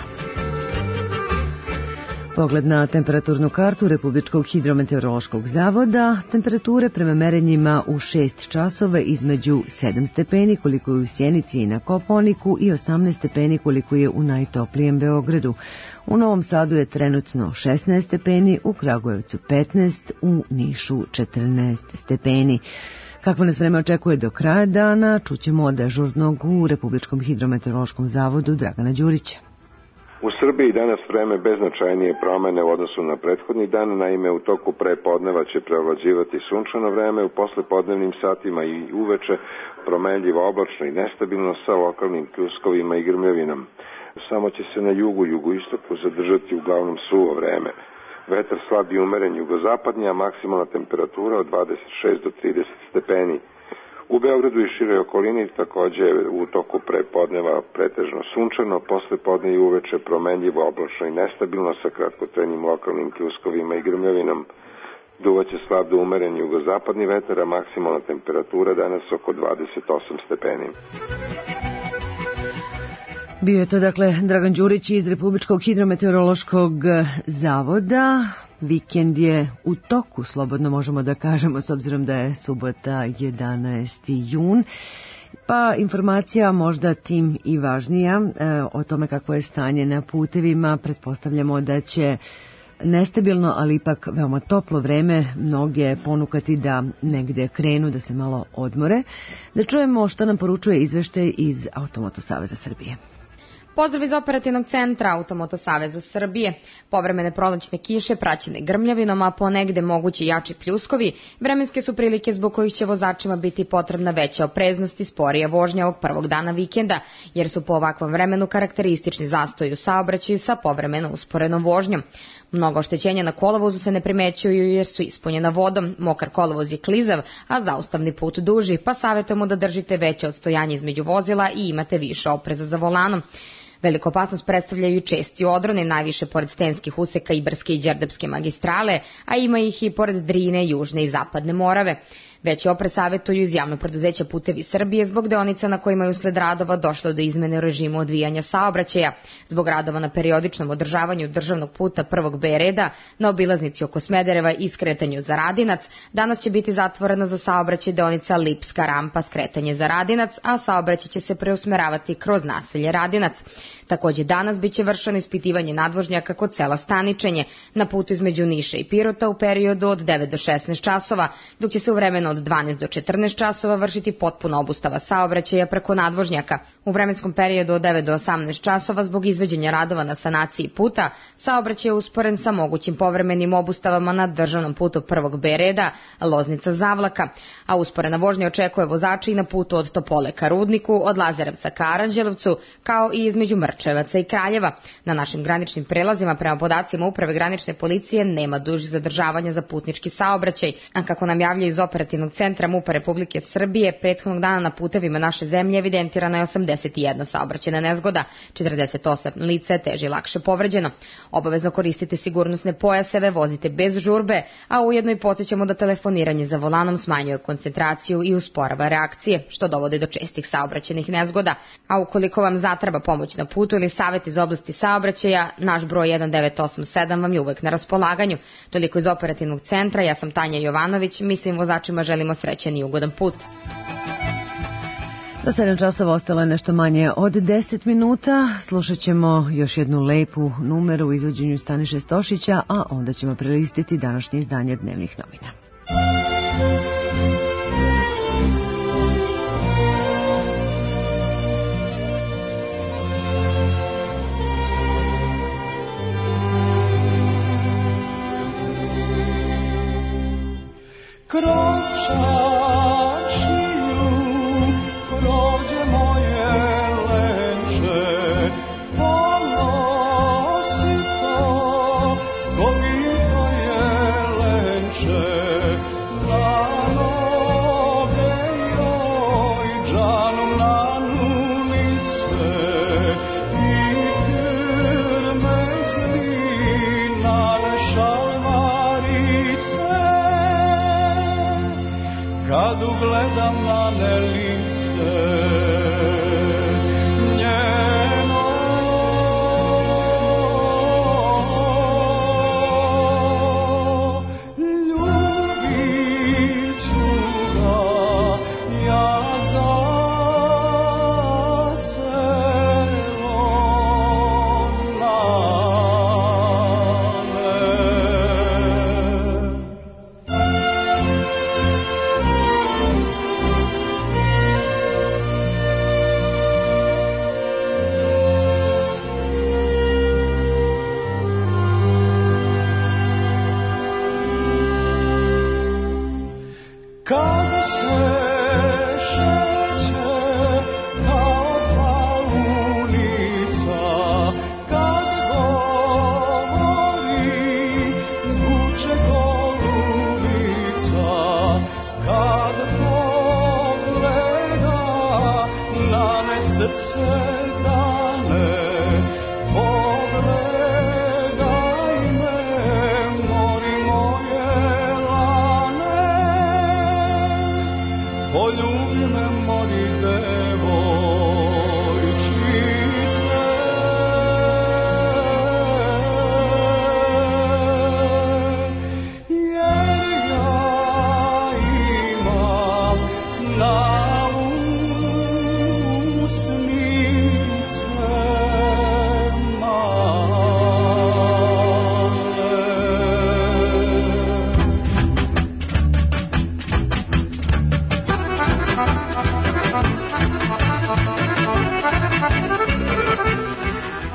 Pogled na temperaturnu kartu Republičkog hidrometeorološkog zavoda. Temperature prema merenjima u 6 časova između 7 stepeni koliko je u Sjenici i na Kopaoniku i 18 stepeni koliko je u najtoplijem Beogradu. U Novom Sadu je trenutno 16 stepeni, u Kragujevcu 15, u Nišu 14 stepeni. Kakvo nas vreme očekuje do kraja dana, čućemo od dežurnog u Republičkom hidrometeorološkom zavodu Dragana Đurića. U Srbiji danas vreme bez značajnije promene u odnosu na prethodni dan, naime u toku prepodneva će prevlađivati sunčano vreme, u poslepodnevnim satima i uveče promenljivo oblačno i nestabilno sa lokalnim pljuskovima i grmljavinom. Samo će se na jugu i jugoistoku zadržati uglavnom suvo vreme. Vetar slab i umeren jugozapadnji, a maksimalna temperatura od 26 do 30 stepeni. U Beogradu i široj okolini takođe u toku prepodneva pretežno sunčano, posle podne i uveče promenljivo oblačno i nestabilno sa kratkotrajnim lokalnim pljuskovima i grmljavinom. Duvaće slab do umeren jugozapadni vetar, a maksimalna temperatura danas oko 28 stepeni. Bio je to dakle Dragan Đurić iz Republičkog hidrometeorološkog zavoda. Vikend je u toku, slobodno možemo da kažemo, s obzirom da je subota 11. jun. Pa informacija možda tim i važnija o tome kako je stanje na putevima. Pretpostavljamo da će nestabilno, ali ipak veoma toplo vreme mnoge ponukati da negde krenu, da se malo odmore. Da čujemo što nam poručuje izveštaj iz Automoto Saveza Srbije. Pozdrav iz operativnog centra Automoto Saveza Srbije. Povremene prolećne kiše praćene grmljavinom, a ponegde mogući jači pljuskovi, vremenske su prilike zbog kojih će vozačima biti potrebna veća opreznost i sporija vožnja ovog prvog dana vikenda, jer su po ovakvom vremenu karakteristični zastoji u saobraćaju sa povremeno usporenom vožnjom. Mnogo oštećenja na kolovozu se ne primećuju jer su ispunjena vodom, mokar kolovoz je klizav, a zaustavni put duži, pa savjetujemo da držite veće odstojanje između vozila i imate više opreza za volanom. Veliku opasnost predstavljaju česti odroni, najviše pored stenskih useka Ibarske i Đerdapske magistrale, a ima ih i pored Drine, Južne i Zapadne Morave. Veći oprez savjetuju iz javnog preduzeća Putevi Srbije zbog deonica na kojima je usled radova došlo do izmene u režimu odvijanja saobraćaja. Zbog radova na periodičnom održavanju državnog puta 1. B reda na obilaznici oko Smedereva i skretanju za Radinac, danas će biti zatvorena za saobraćaj deonica Lipska rampa skretanje za Radinac, a saobraćaj će se preusmeravati kroz naselje Radinac. Takođe danas biće vršeno ispitivanje nadvožnjaka kod sela Staničenje na putu između Niša i Pirota u periodu od 9 do 16 časova, dok će se u vremenu od 12 do 14 časova vršiti potpuna obustava saobraćaja preko nadvožnjaka. U vremenskom periodu od 9 do 18 časova zbog izvođenja radova na sanaciji puta, saobraćaj je usporen sa mogućim povremenim obustavama na državnom putu 1. B reda Loznica Zavlaka, a usporena vožnja očekuje vozače i na putu od Topole ka Rudniku, od Lazarevca ka Aranđelovcu, kao i između Mrčevaca i Kraljeva. Na našim graničnim prelazima prema podacima Uprave granične policije nema dužih zadržavanja za putnički saobraćaj, a kako nam javljaju iz operativnog centra MUP-a Republike Srbije, prethodnog dana na putevima naše zemlje evidentirana je 81 saobraćajna nezgoda, 48 lica je teže i lakše povređeno. Obavezno koristite sigurnosne pojaseve, vozite bez žurbe, a ujedno i podsjećamo da telefoniranje za volanom smanjuje koncentraciju i usporava reakcije, što dovodi do čestih saobraćajnih nezgoda. A ukoliko vam zatreba pomoć na putu ili savjet iz oblasti saobraćaja, naš broj 1987 vam je uvek na raspolaganju. Toliko iz operativnog centra, ja sam Tanja Jovanović, mi svim vozačima želimo srećan i ugodan put. Do 7 časova ostalo je nešto manje od 10 minuta. Slušat ćemo još jednu lepu numeru u izvođenju Staniše Stošića, a onda ćemo prelistiti današnje izdanje dnevnih novina. Kroz čašiju prođe moje lenče, ponosi to kogito je lenče, na noge joj džanom na nulice i krmezli naveša marice. Kad ugledam na nelice njeno, ljubit ću ga ja za celo nane.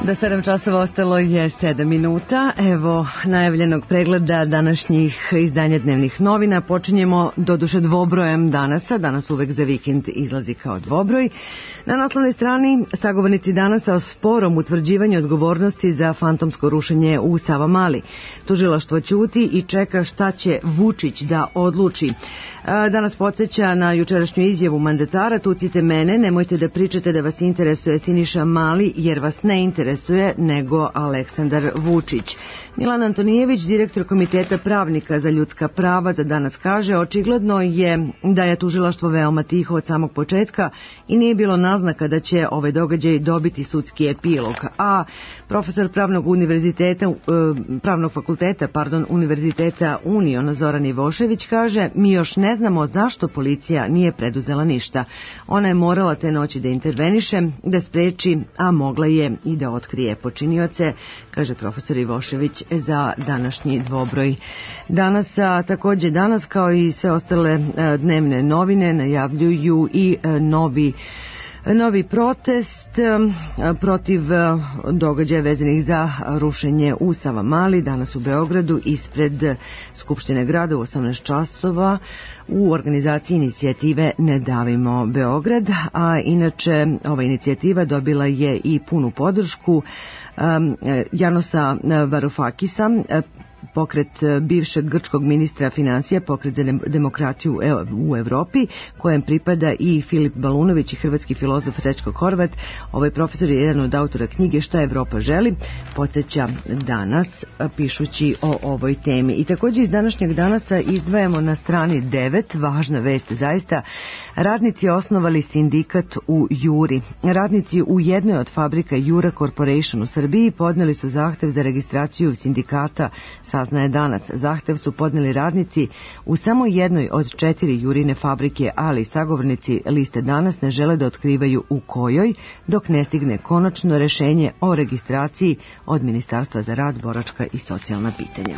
Do 7 časova ostalo je 7 minuta. Evo najavljenog pregleda današnjih izdanja dnevnih novina. Počinjemo doduše dvobrojem danasa. Danas uvek za vikend izlazi kao dvobroj. Na naslovnoj strani sagovornici Danasa o sporom utvrđivanju odgovornosti za fantomsko rušenje u Savamali. Tužilaštvo ćuti i čeka šta će Vučić da odluči. Danas podsjeća na jučerašnju izjavu mandatara: tucite mene, nemojte da pričate da vas interesuje Siniša Mali, jer vas ne interesuje nego Aleksandar Vučić. Milan Antonijević, direktor Komiteta pravnika za ljudska prava, za Danas kaže: očigledno je da je tužilaštvo veoma tiho od samog početka i nije bilo naznaka da će ovaj događaj dobiti sudski epilog. A profesor pravnog fakulteta Univerziteta Union Zoran Ivošević kaže: mi još ne znamo zašto policija nije preduzela ništa. Ona je morala te noći da interveniše, da spreči, a mogla je i da otkrije počinioce, kaže profesor Ivošević za današnji dvobroj. Također danas, kao i sve ostale dnevne novine, najavljuju i novi protest protiv događaja vezanih za rušenje u Savamali, danas u Beogradu ispred Skupštine grada u 18 časova u organizaciji inicijative Ne davimo Beograd, a inače ova inicijativa dobila je i punu podršku Janosa Varoufakisa, pokret bivšeg grčkog ministra financija, pokret za demokratiju u Evropi, kojem pripada i Filip Balunović i hrvatski filozof Srećko Horvat. Ovaj profesor je jedan od autora knjige Šta Evropa želi, podsjeća Danas pišući o ovoj temi. I također iz današnjeg Danasa izdvajamo na strani 9, važna vest zaista: radnici osnovali sindikat u Juri. Radnici u jednoj od fabrika Jura Corporation u Srbiji podneli su zahtev za registraciju sindikata, saznaje Danas. Zahtev su podneli radnici u samo jednoj od 4 Jurine fabrike, ali sagovornici liste Danas ne žele da otkrivaju u kojoj, dok ne stigne konačno rešenje o registraciji od Ministarstva za rad, boračka i socijalna pitanja.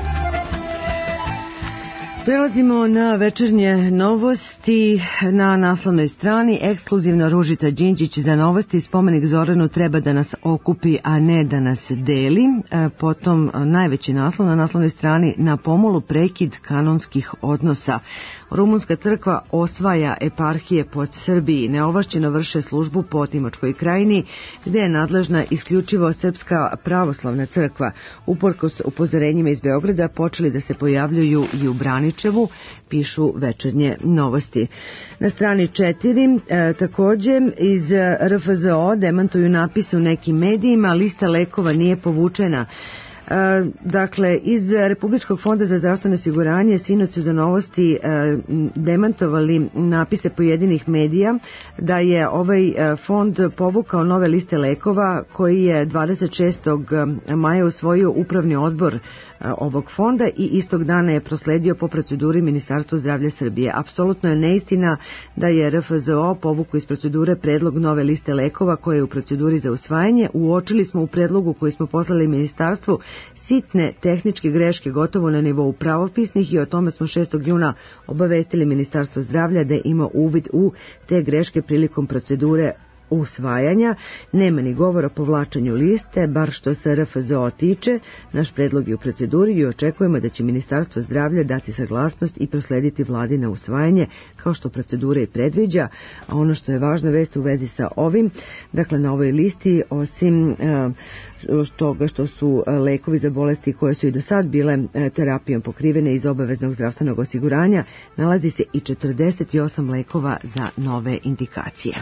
Prelazimo na večernje novosti. Na naslovnoj strani ekskluzivno Ružica Đinđić za novosti: spomenik Zoranu treba da nas okupi, a ne da nas deli. Potom najveći naslov na naslovnoj strani: na pomolu prekid kanonskih odnosa. Rumunska crkva osvaja eparhije pod Srbiji. Neovlašćeno vrše službu po Timočkoj krajini, gde je nadležna isključivo Srpska pravoslavna crkva. Uprkos upozorenjima iz Beograda počeli da se pojavljuju i u Braničevu, pišu večernje novosti. Na strani 4 također iz RFZO demantuju napise u nekim medijima: lista lekova nije povučena. Dakle, iz Republičkog fonda za zdravstveno osiguranje sinoć su za novosti demantovali napise pojedinih medija da je ovaj fond povukao nove liste lekova koji je 26. maja usvojio upravni odbor ovog fonda i istog dana je prosledio po proceduri Ministarstva zdravlja Srbije. Apsolutno je neistina da je RFZO povukao iz procedure predlog nove liste lekova koje je u proceduri za usvajanje. Uočili smo u predlogu koji smo poslali ministarstvu sitne tehničke greške gotovo na nivou pravopisnih i o tome smo 6. juna obavestili Ministarstvo zdravlja da ima uvid u te greške prilikom procedure usvajanja. Nema ni govora o povlačenju liste, bar što se RFZO tiče. Naš predlog je u proceduri i očekujemo da će Ministarstvo zdravlja dati saglasnost i proslediti vladi na usvajanje, kao što procedura i predviđa. A ono što je važna vest u vezi sa ovim, dakle na ovoj listi, osim toga što su lekovi za bolesti koje su i do sad bile terapijom pokrivene iz obaveznog zdravstvenog osiguranja, nalazi se i 48 lekova za nove indikacije.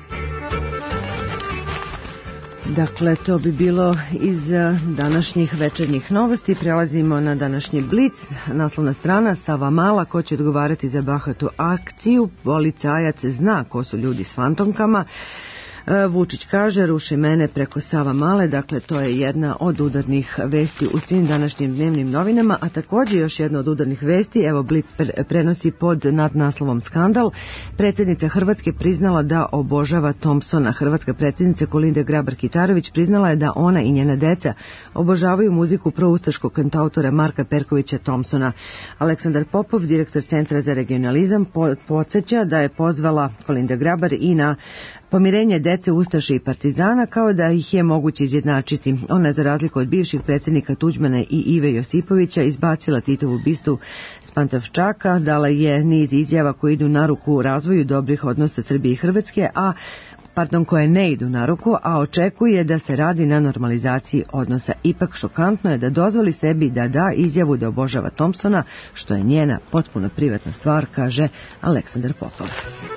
Dakle, to bi bilo iz današnjih večernjih novosti. Prelazimo na današnji Blic. Naslovna strana: Savamala, ko će odgovarati za bahatu akciju? Policajac zna ko su ljudi s fantomkama. Vučić kaže: ruši mene preko Savamale. Dakle, to je jedna od udarnih vesti u svim današnjim dnevnim novinama, a također još jedna od udarnih vesti. Evo, Blic prenosi pod nadnaslovom skandal: predsjednica Hrvatske priznala da obožava Thompsona. Hrvatska predsjednica Kolinda Grabar-Kitarović priznala je da ona i njena deca obožavaju muziku proustaškog kantautora Marka Perkovića Thompsona. Aleksandar Popov, direktor Centra za regionalizam, podsjeća da je pozvala Kolinda Grabar i na pomirenje dece Ustaša i Partizana, kao da ih je moguće izjednačiti. Ona, za razliku od bivših predsjednika Tuđmana i Ive Josipovića, izbacila Titovu bistu s Pantovčaka, dala je niz izjava koje idu na ruku razvoju dobrih odnosa Srbije i Hrvatske, koje ne idu na ruku, a očekuje da se radi na normalizaciji odnosa. Ipak šokantno je da dozvoli sebi da da izjavu da obožava Thompsona, što je njena potpuno privatna stvar, kaže Aleksandar Popov.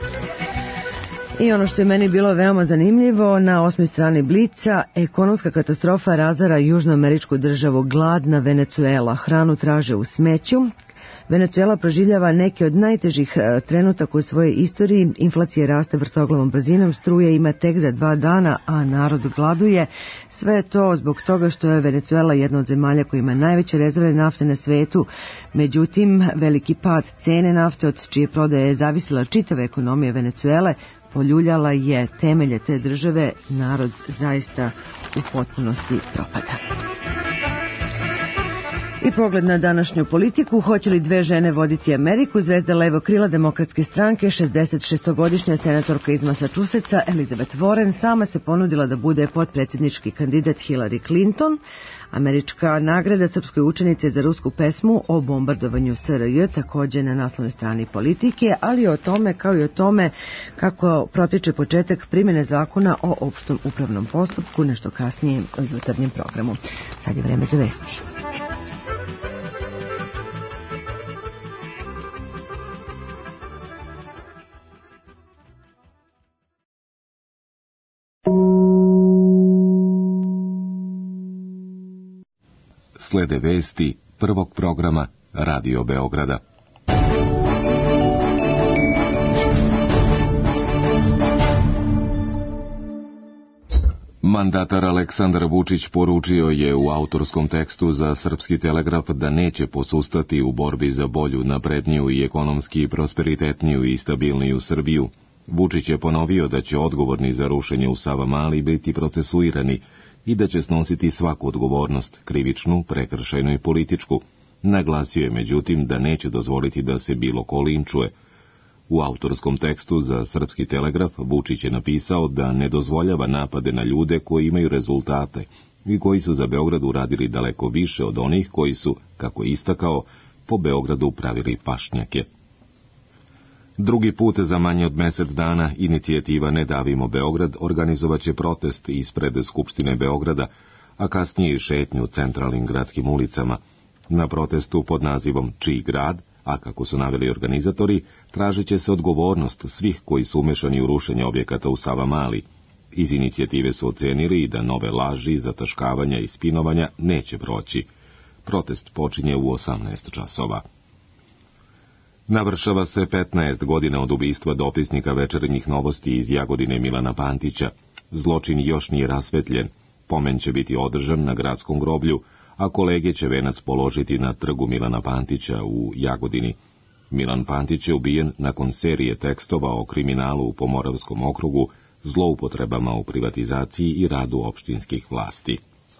I ono što je meni bilo veoma zanimljivo, na 8. strani Blica, ekonomska katastrofa razara južnoameričku državu, gladna Venecuela, hranu traže u smeću. Venecuela proživljava neke od najtežih trenutaka u svojoj istoriji, inflacija raste vrtoglavom brzinom, struje ima tek za 2 dana, a narod gladuje. Sve je to zbog toga što je Venecuela jedna od zemalja koja ima najveće rezerve nafte na svetu. Međutim, veliki pad cene nafte, od čije prodaje je zavisila čitava ekonomija Venecuele, poljuljala je temelje te države. Narod zaista u potpunosti propada. I pogled na današnju politiku, hoće li 2 žene voditi Ameriku? Zvezda levo krila Demokratske stranke, 66-godišnja senatorka iz Massachusettsa Elizabeth Warren sama se ponudila da bude potpredsjednički kandidat Hillary Clinton. Američka nagrada srpskoj učenice za rusku pesmu o bombardovanju SRJ također na naslovnoj strani Politike, ali o tome kao i o tome kako protiče početak primjene zakona o opštom upravnom postupku, nešto kasnije u jutarnjem programu. Sad je vreme za vesti. Slede vesti prvog programa Radio Beograda. Mandatar Aleksandar Vučić poručio je u autorskom tekstu za Srpski telegraf da neće posustati u borbi za bolju, napredniju i ekonomski prosperitetniju i stabilniju Srbiju. Vučić je ponovio da će odgovorni za rušenje u Savamali biti procesuirani i da će snositi svaku odgovornost, krivičnu, prekršajnu i političku. Naglasio je međutim da neće dozvoliti da se bilo ko linčuje. U autorskom tekstu za Srpski telegraf Vučić je napisao da ne dozvoljava napade na ljude koji imaju rezultate i koji su za Beograd uradili daleko više od onih koji su, kako je istakao, po Beogradu pravili pašnjake. Drugi put za manje od mjesec dana inicijativa Ne davimo Beograd organizovaće protest ispred Skupštine Beograda, a kasnije i šetnju centralnim gradskim ulicama. Na protestu pod nazivom Čiji grad, a kako su naveli organizatori, tražit će se odgovornost svih koji su umešani u rušenje objekata u Savamali. Iz inicijative su ocenili i da nove laži, zataškavanja i spinovanja neće proći. Protest počinje u 18 časova. Navršava se 15 godina od ubistva dopisnika Večernjih novosti iz Jagodine Milana Pantića. Zločin još nije rasvetljen. Pomen će biti održan na gradskom groblju, a kolege će venac položiti na trgu Milana Pantića u Jagodini. Milan Pantić je ubijen nakon serije tekstova o kriminalu u Pomoravskom okrugu, zloupotrebama u privatizaciji i radu opštinskih vlasti.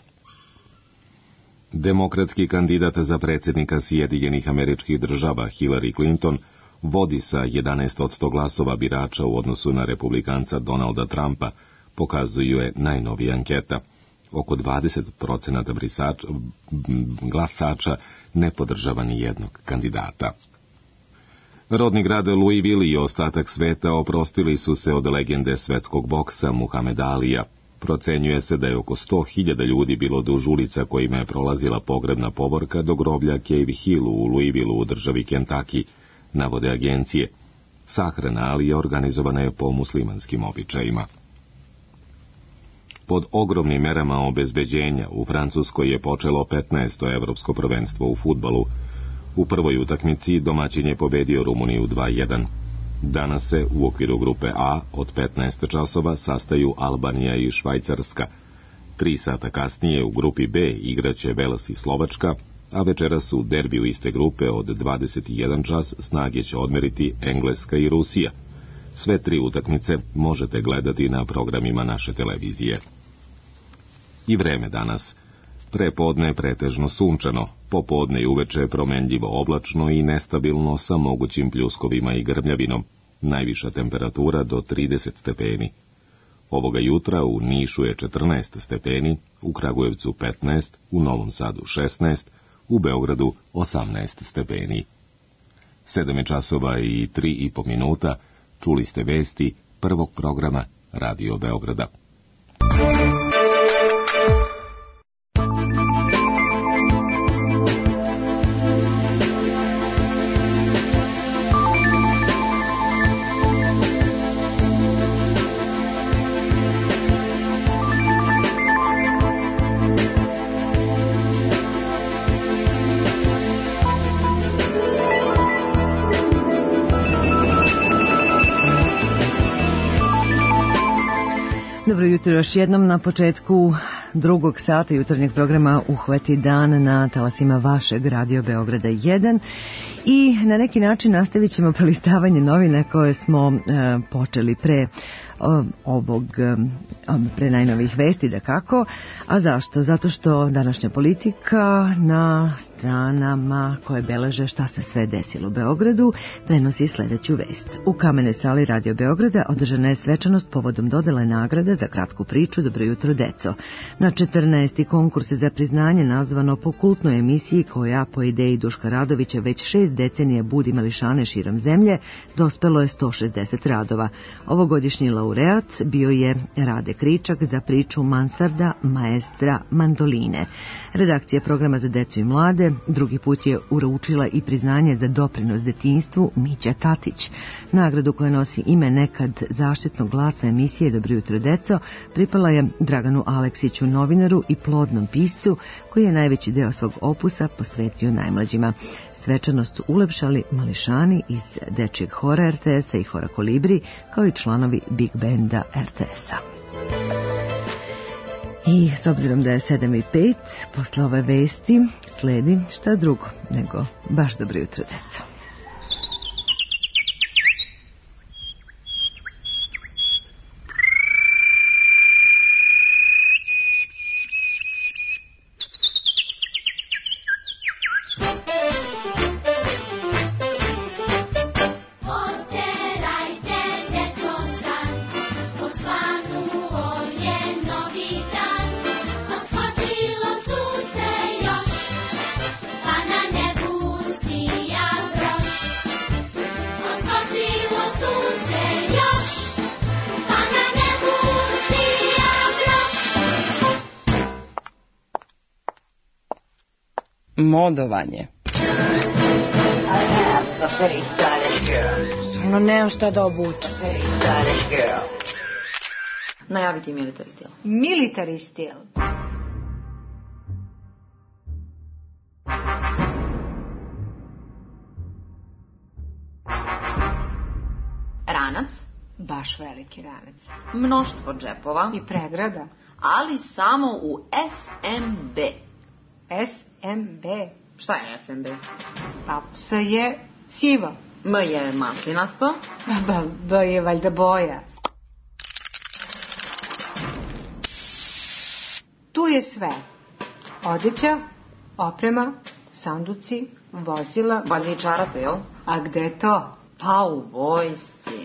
Demokratski kandidat za predsjednika Sjedinjenih Američkih Država Hillary Clinton vodi sa 11% glasova birača u odnosu na republikanca Donalda Trumpa, pokazuju je najnovija anketa. Oko 20% glasača ne podržava ni jednog kandidata. Rodni grad Louisville i ostatak sveta oprostili su se od legende svetskog boksa Muhameda Alija. Procenjuje se da je oko 100.000 ljudi bilo duž ulica kojima je prolazila pogrebna povorka do groblja Cave Hillu u Louisvilleu u državi Kentucky, navode agencije. Sahrana Alija organizovana je po muslimanskim običajima. Pod ogromnim merama obezbeđenja u Francuskoj je počelo 15. evropsko prvenstvo u fudbalu. U prvoj utakmici domaćin je pobedio Rumuniju 2:1. Danas se u okviru grupe A od 15 časova sastaju Albanija i Švajcarska. 3 sata kasnije u grupi B igraće Vels i Slovačka, a večeras u derbiju iste grupe od 21 čas snage će odmeriti Engleska i Rusija. Sve 3 utakmice možete gledati na programima naše televizije. I vreme danas. Prepodne pretežno sunčano, popodne i uveče promenljivo oblačno i nestabilno sa mogućim pljuskovima i grmljavinom. Najviša temperatura do 30 stepeni. Ovoga jutra u Nišu je 14 stepeni, u Kragujevcu 15, u Novom Sadu 16, u Beogradu 18 stepeni. 7 časova i 3,5 minuta, čuli ste vesti prvog programa Radio Beograda. Dobro jutro još jednom na početku drugog sata jutarnjeg programa Uhvati dan na talasima vašeg Radio Beograda 1 i na neki način nastavit ćemo prelistavanje novina koje smo počeli pre najnovijih vesti, da kako. A zašto? Zato što današnja politika na stranama koje beleže šta se sve desilo u Beogradu prenosi sljedeću vest. U Kamenoj sali Radio Beograda održana je svečanost povodom dodele nagrade za kratku priču Dobro jutro deco. Na 14. konkurse za priznanje nazvano po kultnoj emisiji koja po ideji Duška Radovića već 6 decenija budi mališane širom zemlje, dospelo je 160 radova. Ovogodišnji laureat bio je Rade Kričak za priču Mansarda maestra mandoline. Redakcija programa za decu i mlade drugi put je uručila i priznanje za doprinos detinjstvu Mića Tatić. Nagradu koja nosi ime nekad zaštitnog glasa emisije Dobro jutro deco pripala je Draganu Aleksiću, novinaru i plodnom piscu koji je najveći deo svog opusa posvetio najmlađima. Svečanost su ulepšali mališani iz dečijeg hora RTS-a i hora Kolibri, kao i članovi Big Benda RTS-a. I s obzirom da je 7:05, posle ove vesti sledi šta drugo nego baš Dobro jutro deco. Modovanje. No, nemam šta da obučem. Najaviti military stil. Military stil. Ranac. Baš veliki ranac. Mnoštvo džepova. I pregrada. Ali samo u SMB. SMB. Šta je SMB? Pa S je sivo. M je maslinasto. B je valjda boja. Tu je sve. Odeća, oprema, sanduci, vozila. Valjda i čarape, jel? A gde je to? Pa u vojsci.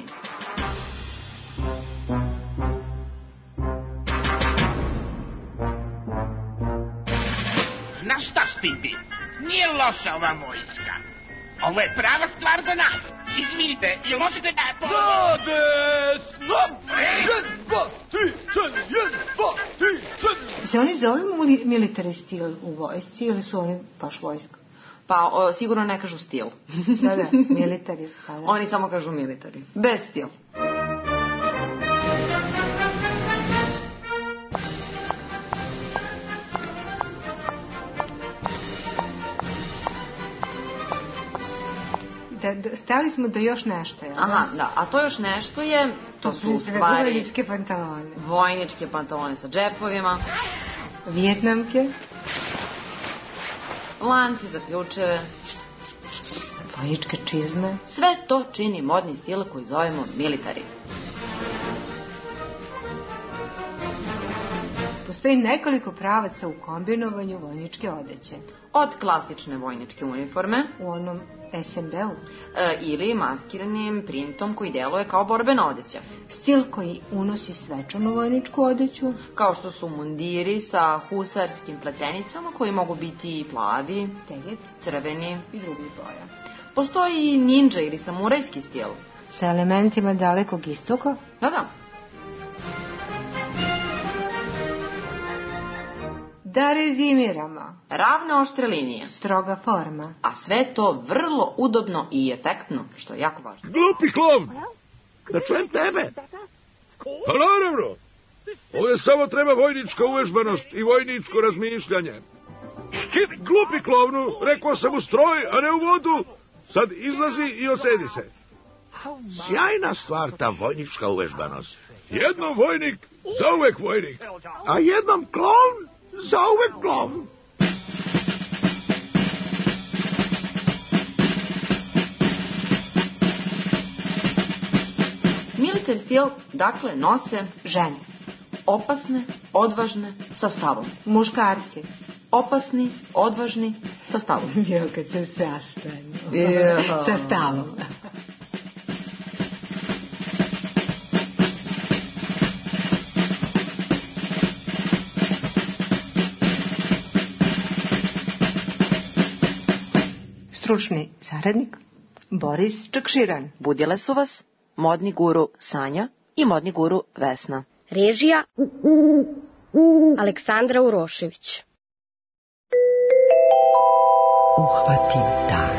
Na šta stipi? Nije loša ova vojska. Ovo je prava stvar za nas. Izvinite, jel možete da... Na desno! 1, 2, 3, 4, 1, 2, 3, 4. Se oni zove military stil u vojsci ili su oni baš vojska? Pa sigurno ne kažu stil. Da, military. Pa, da. Oni samo kažu military. Bez stil. Stali smo do još nešto, jel? Aha, da, a to još nešto je, to su u stvari... Vojničke pantalone. Vojničke pantalone sa džepovima. Vijetnamke. Lanci za ključeve. Vojničke čizme. Sve to čini modni stil koji zovemo military. Postoji nekoliko pravaca u kombinovanju vojničke odeće. Od klasične vojničke uniforme u onom SMB-u ili maskiranim printom koji deluje kao borbena odeća. Stil koji unosi svečanu vojničku odeću, kao što su mundiri sa husarskim pletenicama koji mogu biti plavi, crveni i drugih boja. Postoji i ninja ili samurajski stil sa elementima dalekog istoka. Da. Da rezimiramo. Ravne oštre linije. Stroga forma. A sve to vrlo udobno i efektno, što je jako važno. Glupi klov! Da čujem tebe? Pa naravno! Ovdje samo treba vojnička uvežbanost i vojničko razmišljanje. Skidi, glupi klovnu, rekao sam u stroj, a ne u vodu. Sad izlazi i osedi se. Sjajna stvar ta vojnička uvežbanost. Jednom vojnik, zauvek vojnik. A jednom klovn, zauvek klovn. Military stil, dakle, nose žene. Opasne, odvažne, sa stavom. Muškarci. Opasni, odvažni, sa stavom. Jo, kad se sastanu. Sa stavom. Stručni saradnik Boris Čakširan. Budile su vas modni guru Sanja i modni guru Vesna. Režija Aleksandra Urošević. Uhvati dan.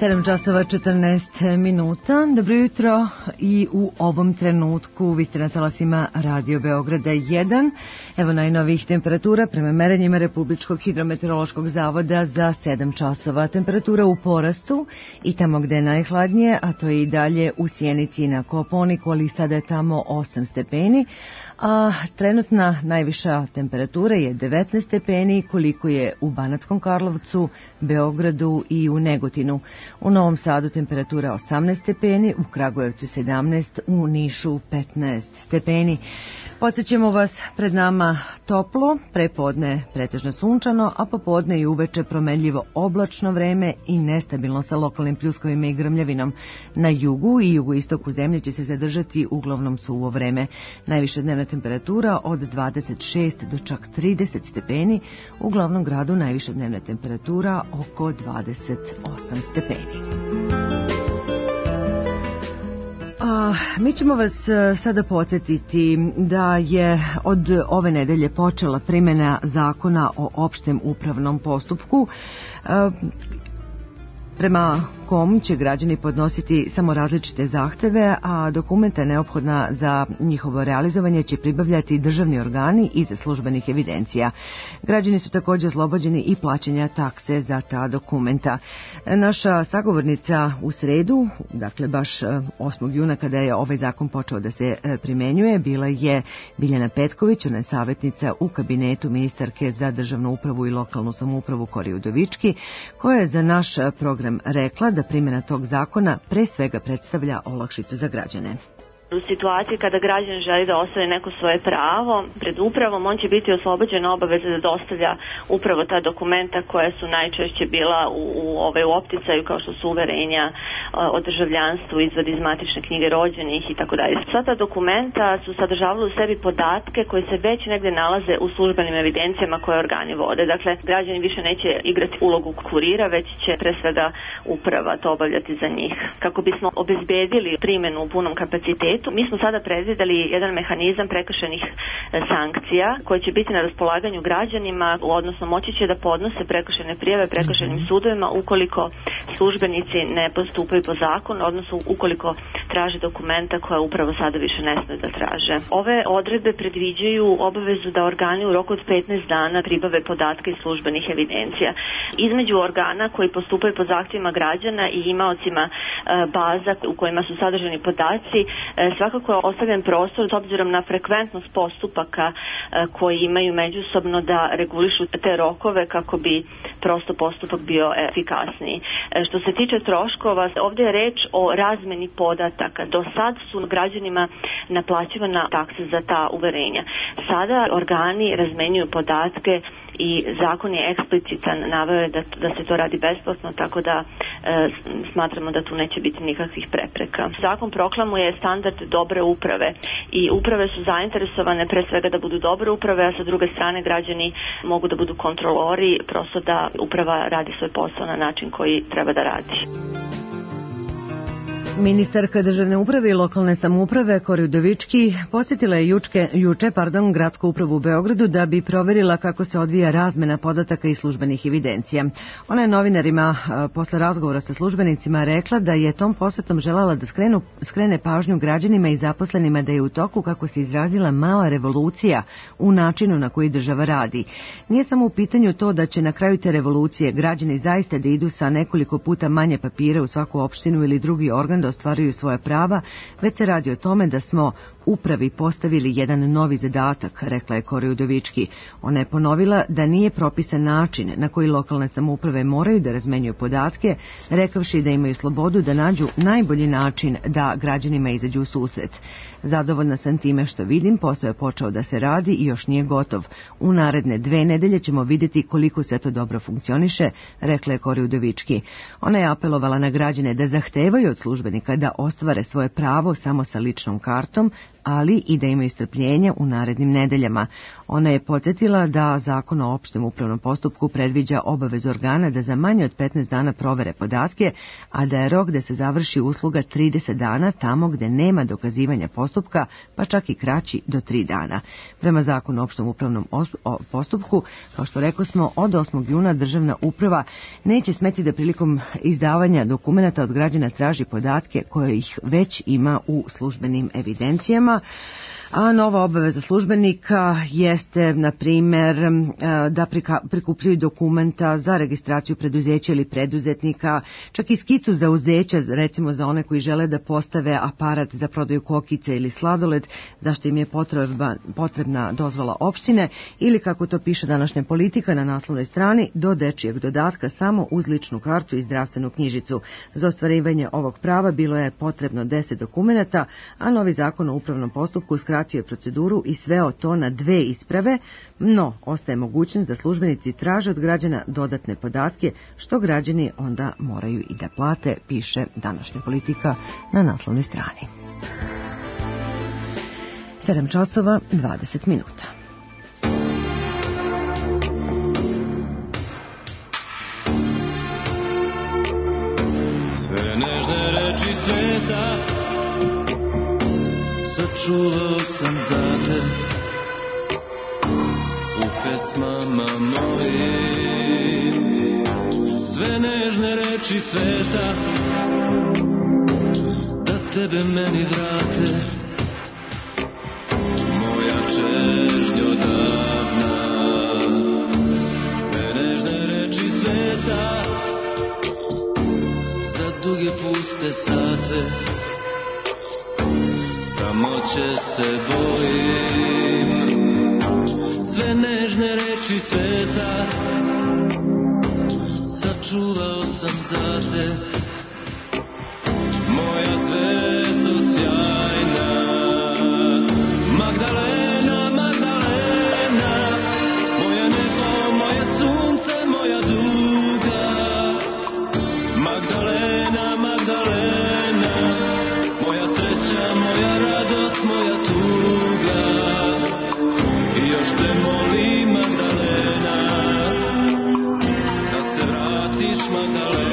7 časova 14 minuta. Dobro jutro i u ovom trenutku vi ste na talasima Radio Beograda 1. Evo najnovijih temperatura prema merenjima Republičkog hidrometeorološkog zavoda za 7 časova. Temperatura u porastu i tamo gde je najhladnije, a to je i dalje u Sjenici i na Kopaoniku, ali sada je tamo 8 stepeni. A trenutna najviša temperatura je 19 stepeni, koliko je u Banatskom Karlovcu, Beogradu i u Negotinu. U Novom Sadu temperatura 18 stepeni, u Kragujevcu 17, u Nišu 15 stepeni. Podsjećamo vas, pred nama toplo, prepodne pretežno sunčano, a popodne i uveče promenljivo oblačno vreme i nestabilno sa lokalnim pljuskovima i grmljavinom. Na jugu i jugoistoku zemlje će se zadržati uglavnom suvo vreme. Najviša dnevna temperatura od 26 do čak 30 stepeni, u glavnom gradu najviša dnevna temperatura oko 28 stepeni. Mi ćemo vas sada podsjetiti da je od ove nedelje počela primjena zakona o opštem upravnom postupku, prema kom će građani podnositi samo različite zahteve, a dokumenta neophodna za njihovo realizovanje će pribavljati državni organi iz službenih evidencija. Građani su također oslobođeni i plaćanja takse za ta dokumenta. Naša sagovornica u sredu, dakle baš 8. juna kada je ovaj zakon počeo da se primenjuje, bila je Biljana Petković, ona je savjetnica u kabinetu ministarke za državnu upravu i lokalnu samoupravu Kori Udovički, koja je za naš program rekla da primjena tog zakona pre svega predstavlja olakšicu za građane. U situaciji kada građan želi da ostvari neko svoje pravo pred upravom, on će biti oslobođen obaveze da dostavlja upravo ta dokumenta koja su najčešće bila u opticaju, kao što su uverenja o državljanstvu, izvod iz matične knjige rođenih i tako dalje. Sva ta dokumenta su sadržavali u sebi podatke koji se već negde nalaze u službenim evidencijama koje organi vode. Dakle, građani više neće igrati ulogu kurira, već će pre svega uprava to obavljati za njih. Kako bismo obezbedili primjenu u punom kapacitetu, mi smo sada predvideli jedan mehanizam prekršajnih sankcija koji će biti na raspolaganju građanima, odnosno moći će da podnose prekršajne prijave prekršajnim sudovima ukoliko službenici ne postupaju po zakonu, odnosno ukoliko traže dokumenta koja upravo sada više ne smije da traže. Ove odredbe predviđaju obavezu da organi u roku od 15 dana pribave podatke iz službenih evidencija. Između organa koji postupaju po zahtjevima građana i imaocima baza u kojima su sadržani podaci, svakako je ostavljen prostor s obzirom na frekventnost postupaka koji imaju međusobno da regulišu te rokove kako bi prosto postupak bio efikasniji. Što se tiče troškova, ovdje je reč o razmeni podataka. Do sad su građanima naplaćivana takse za ta uverenja. Sada organi razmenjuju podatke i zakon je eksplicitan, naveo je da se to radi besplatno, tako da smatramo da tu neće biti nikakvih prepreka. Zakon proklamuje standard dobre uprave i uprave su zainteresovane pre svega da budu dobre uprave, a sa druge strane građani mogu da budu kontrolori, prosto da uprava radi svoj posao na način koji treba da radi. Ministarka državne uprave i lokalne samouprave Kori Udovički posjetila je juče gradsku upravu u Beogradu da bi proverila kako se odvija razmena podataka iz službenih evidencija. Ona je novinarima posle razgovora sa službenicima rekla da je tom posjetom želela da skrene pažnju građanima i zaposlenima da je u toku, kako se izrazila, mala revolucija u načinu na koji država radi. Nije samo u pitanju to da će na kraju te revolucije građani zaista da idu sa nekoliko puta manje papira u svaku opštinu ili drugi organ da ostvaruju svoja prava, već se radi o tome da smo upravi postavili jedan novi zadatak, rekla je Kori Udovički. Ona je ponovila da nije propisan način na koji lokalne samouprave moraju da razmenjuju podatke, rekavši da imaju slobodu da nađu najbolji način da građanima izađu u susret. Zadovoljna sam time što vidim, posao je počeo da se radi i još nije gotov. U naredne 2 nedelje ćemo vidjeti koliko se to dobro funkcioniše, rekla je Kori Udovički. Ona je apelovala na građane da zahtevaju od službenih službenika da ostvare svoje pravo samo sa ličnom kartom, ali i da imaju strpljenja u narednim nedeljama. Ona je podsjetila da Zakon o opštem upravnom postupku predviđa obavezu organa da za manje od 15 dana provere podatke, a da je rok da se završi usluga 30 dana tamo gde nema dokazivanja postupka, pa čak i kraći do 3 dana. Prema Zakonu o opštem upravnom postupku, kao što rekao smo, od 8. juna državna uprava neće smeti da prilikom izdavanja dokumenata od građana traži podatke koje ih već ima u službenim evidencijama. A nova obaveza službenika jeste, na primjer, da prikupljaju dokumenta za registraciju preduzeća ili preduzetnika, čak i skicu zauzeća, recimo za one koji žele da postave aparat za prodaju kokice ili sladoled, zašto im je potrebna dozvola opštine, ili kako to piše današnja Politika na naslovnoj strani, do dečijeg dodatka samo uz ličnu kartu i zdravstvenu knjižicu. Za ostvarivanje ovog prava bilo je potrebno 10 dokumenta, a novi Zakon o upravnom postupku skratio je proceduru i sveo to na 2 isprave, no ostaje mogućnost da službenici traže od građana dodatne podatke, što građani onda moraju i da plate, piše današnja Politika na naslovnoj strani. 7 časova 20 minuta. Sve nežne reči sveta sačuvao sam za te u pesmama mojim. Sve nežne reči sveta da tebe meni vrate, moja čežnjo davna. Sve nežne reči sveta za duge puste sate, samoće se bojim. Sve nežne reči sveta sačuvao sam za te, moja zvezdo sjajna. Magdalena, Magdalena, moje nebo, moje sunce, moja duga. Magdalena, Magdalena, moja sreća, moja radost, moja tuga. I još te molim, Magdalena, da se vratiš, Magdalena.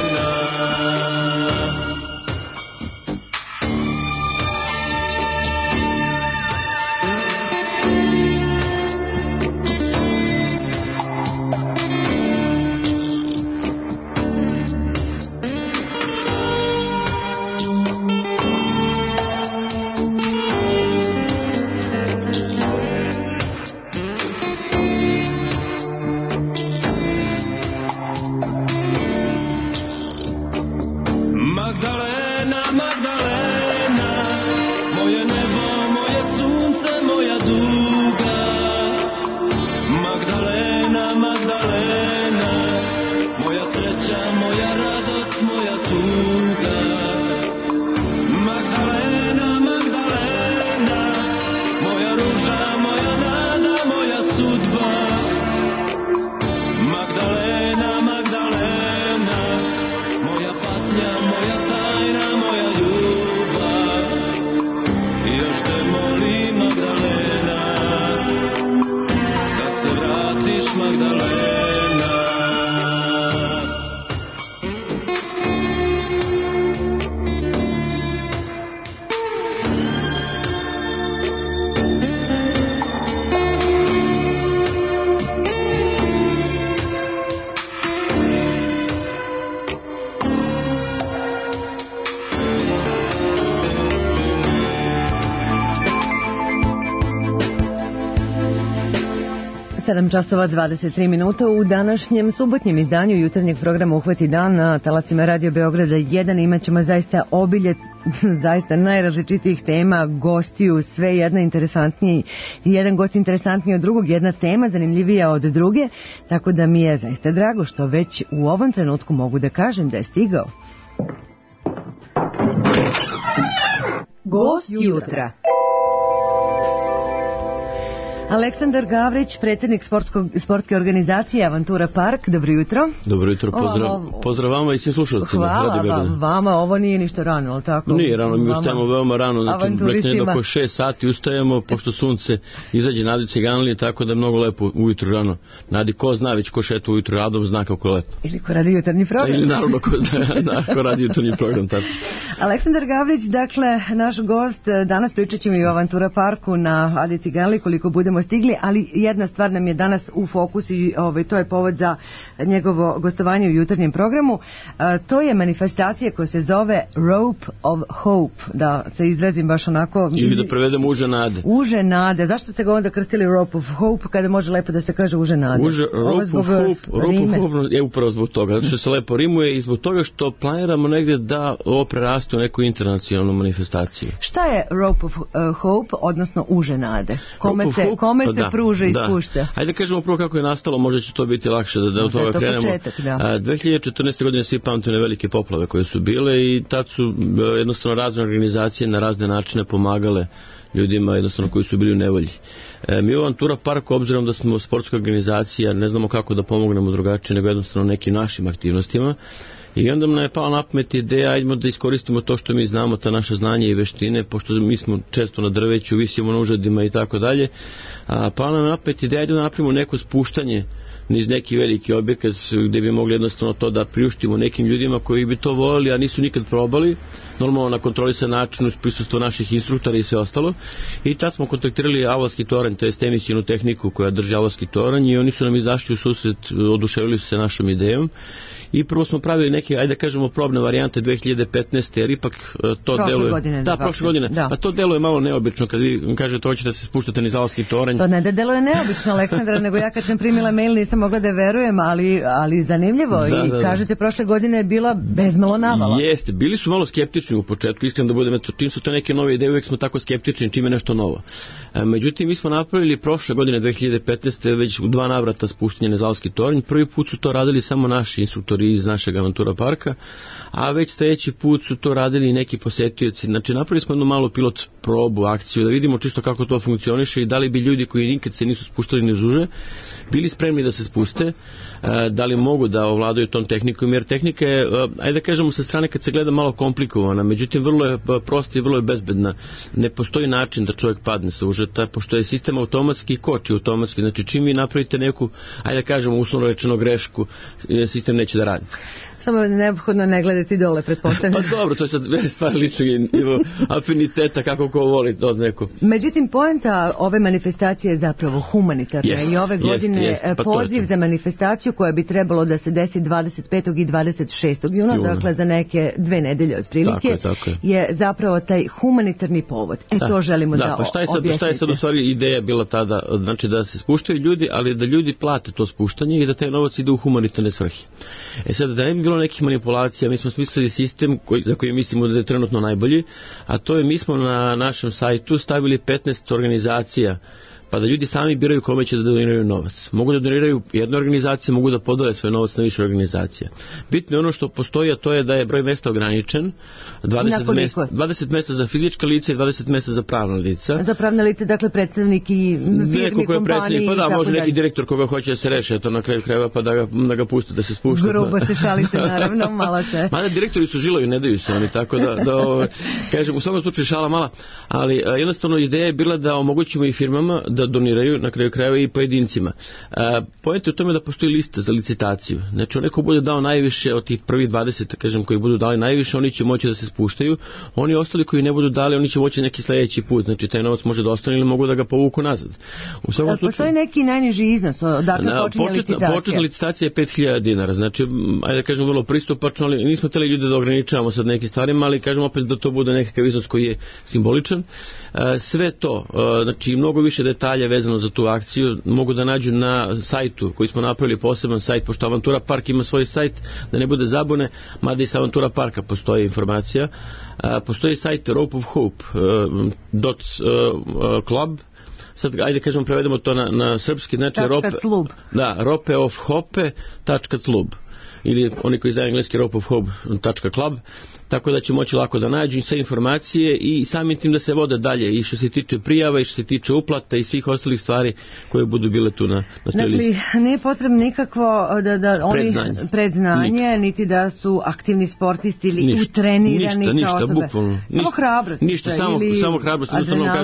Časova 23 minuta u današnjem subotnjem izdanju jutarnjeg programa Uhvati dan na talasima Radio Beograda 1 imat ćemo zaista obilje zaista najrazličitijih tema, gostiju, sve jedan gost interesantniji od drugog, jedna tema zanimljivija od druge, tako da mi je zaista drago što već u ovom trenutku mogu da kažem da je stigao gost jutra. Aleksandar Gavrić, predsjednik sportske organizacije Avantura Park. Dobro jutro. Dobro jutro, pozdrav vama i svim slušalcima. Hvala vama, ovo nije ništa rano, ali tako? Nije rano, mi ustajemo veoma rano, znači oko 6 sati ustajemo, pošto sunce izađe nadi ciganlije, tako da je mnogo lepo ujutru rano. Nadi, ko zna već ko šeta ujutru radom, zna kako je lepo. Ili ko radi jutarnji program. Ili naravno ko radi jutarnji program, tako. Aleksandar Gavrić, dakle, naš gost, danas pričat ćemo i o Avantura Parku na Adi Ciganliji, koliko budemo stigli, ali jedna stvar nam je danas u fokusu i to je povod za njegovo gostovanje u jutarnjem programu. To je manifestacija koja se zove Rope of Hope, da se izrazim baš onako... Ili da prevedemo Uže nade. Uže nade. Zašto ste ga onda krstili Rope of Hope kada može lepo da se kaže Uže nade? Rope of Hope je upravo zbog toga, zato što se lepo rimuje i zbog toga što planiramo negdje da ovo preraste u neku internacionalnu manifestaciju. Šta je Rope of Hope, odnosno Uže nade? Kome se pruža i spušta? Ajde da kažemo prvo kako je nastalo, možda će to biti lakše da od toga krenemo. 2014. godine svi pamtimo velike poplave koje su bile i tad su jednostavno razne organizacije na razne načine pomagale ljudima jednostavno koji su bili u nevolji. Mi u Avantura Parku, obzirom da smo sportska organizacija, ne znamo kako da pomognemo drugačije nego jednostavno nekim našim aktivnostima. I onda nam je pala na pamet ideja, ajdemo da iskoristimo to što mi znamo, ta naša znanje i veštine, pošto mi smo često na drveću, visimo na užadima i tako dalje. Pala nam na pamet ideja, ajdemo da napravimo neko spuštanje niz neki veliki objekat gdje bi mogli jednostavno to da priuštimo nekim ljudima koji bi to volili, a nisu nikad probali, normalno na kontrolisan način uz prisustvo naših instruktora i sve ostalo. I tad smo kontaktirali Avalski toranj, to je emisionu tehniku koja drži Avalski toranj, i oni su nam izašli u susret, oduševili su se našom idejom. I prvo smo pravili neke, ajde da kažemo, probne varijante 2015. jer ipak to deluje... Prošle godine. Pa to deluje malo neobično kad vi kažete hoćete da se spuštate niz Avalski toranj. To ne da deluje neobično, Aleksandra, nego ja kad sam primila mail nisam mogla da verujem, ali zanimljivo. I kažete prošle godine je bila bezmalo navala. Jeste, bili su malo skeptični u početku, iskreno da budem, čim su to neke nove ideje, uvijek smo tako skeptični čim je nešto novo. Međutim, mi smo napravili prošle godine 2015. već u 2 navrata spuštanje niz Avalski toranj. Prvi put su to radili samo naši instruktori iz našeg Avantura Parka, a već sljedeći put su to radili i neki posetioci. Znači, napravili smo jednu malu pilot probu, akciju, da vidimo čisto kako to funkcioniše i da li bi ljudi koji nikad se nisu spuštali niz uže bili spremni da se spuste, da li mogu da ovladaju tom tehnikom, jer tehnika je, ajde da kažemo sa strane kad se gleda, malo komplikovana, međutim vrlo je prosta i vrlo je bezbedna. Ne postoji način da čovjek padne sa užeta, pošto je sistem automatski i koči automatski. Znači, čim vi napravite neku, ajde da kažemo uslovno rečeno grešku, sistem neće da radi. Samo neophodno ne gledati dole, pretpostavljam. Pa dobro, to je sad stvar ličnog afiniteta, kako ko voli od neko. Međutim, poenta ove manifestacije je zapravo humanitarna i ove godine poziv za manifestaciju koja bi trebalo da se desi 25. i 26. juna, dakle za neke 2 nedelje otprilike, je zapravo taj humanitarni povod. To želimo da objasnite. Šta je sad u stvari ideja bila tada? Znači da se spuštaju ljudi, ali da ljudi plate to spuštanje i da taj novac ide u humanitarne svrhe. Sad, da ne bi bilo nekih manipulacija, mi smo smislili sistem za koji mislimo da je trenutno najbolji, a to je, mi smo na našem sajtu stavili 15 organizacija, pa da ljudi sami biraju kome će da doniraju novac. Mogu da doniraju jednu organizaciju, mogu da podele svoj novac na više organizacija. Bitno je ono što postoji, a to je da je broj mesta ograničen, 20 mesta za fizička lica i 20 mesta za pravna lica. Za pravna lica, dakle predstavnik i firmi, kompaniji. Pa da, može neki direktor koga hoće da se reše, to na kraju krajeva, pa da ga puste da se spušta. Grubo se šalite, naravno, malo se. Mada direktori su žilovi, ne daju se oni, tako da kažem, u svakom slučaju šala mala, ali jednostavno ideja je bila da omogućimo i firmama da doniraju, na kraju krajeva i pojedincima. Poenta je u tome da postoji lista za licitaciju. Znači, onaj ko bude dao najviše od tih prvih 20, kažem, koji budu dali najviše, oni će moći da se spuštaju. Oni ostali koji ne budu dali, oni će moći neki sljedeći put. Znači, taj novac može da ostane ili mogu da ga povuku nazad. U svakom slučaju, postoji neki najniži iznos, odakle počinje licitacija? Početna licitacija je 5.000 dinara. Znači, ajde da kažem, vrlo pristupačno, ali nismo hteli ljude da ograničavamo sad nekim stvarima, ali kažem opet da to bude nekakav iznos koji je simboličan. Sve to, znači, mnogo više detalja vezano za tu akciju mogu da nađu na sajtu koji smo napravili, poseban sajt, pošto Avantura Park ima svoj sajt, da ne bude zabune, mada i sa Avantura Parka postoji informacija. Postoji sajt ropeofhope.club. Sad, ajde kažemo, prevedemo to na srpski, znači ropeofhope.club. ili oni koji znaju engleski ropeofhope.club, tako da će moći lako da nađu sve informacije i samim tim da se vode dalje i što se tiče prijava i što se tiče uplata i svih ostalih stvari koje budu bile tu na toj listi. Dakle, nije potrebno nikakvo oni predznanje, niti da su aktivni sportisti ili utrenirani kao osobe. Bukvalno. Samo hrabrost. Ništa, samo hrabrost.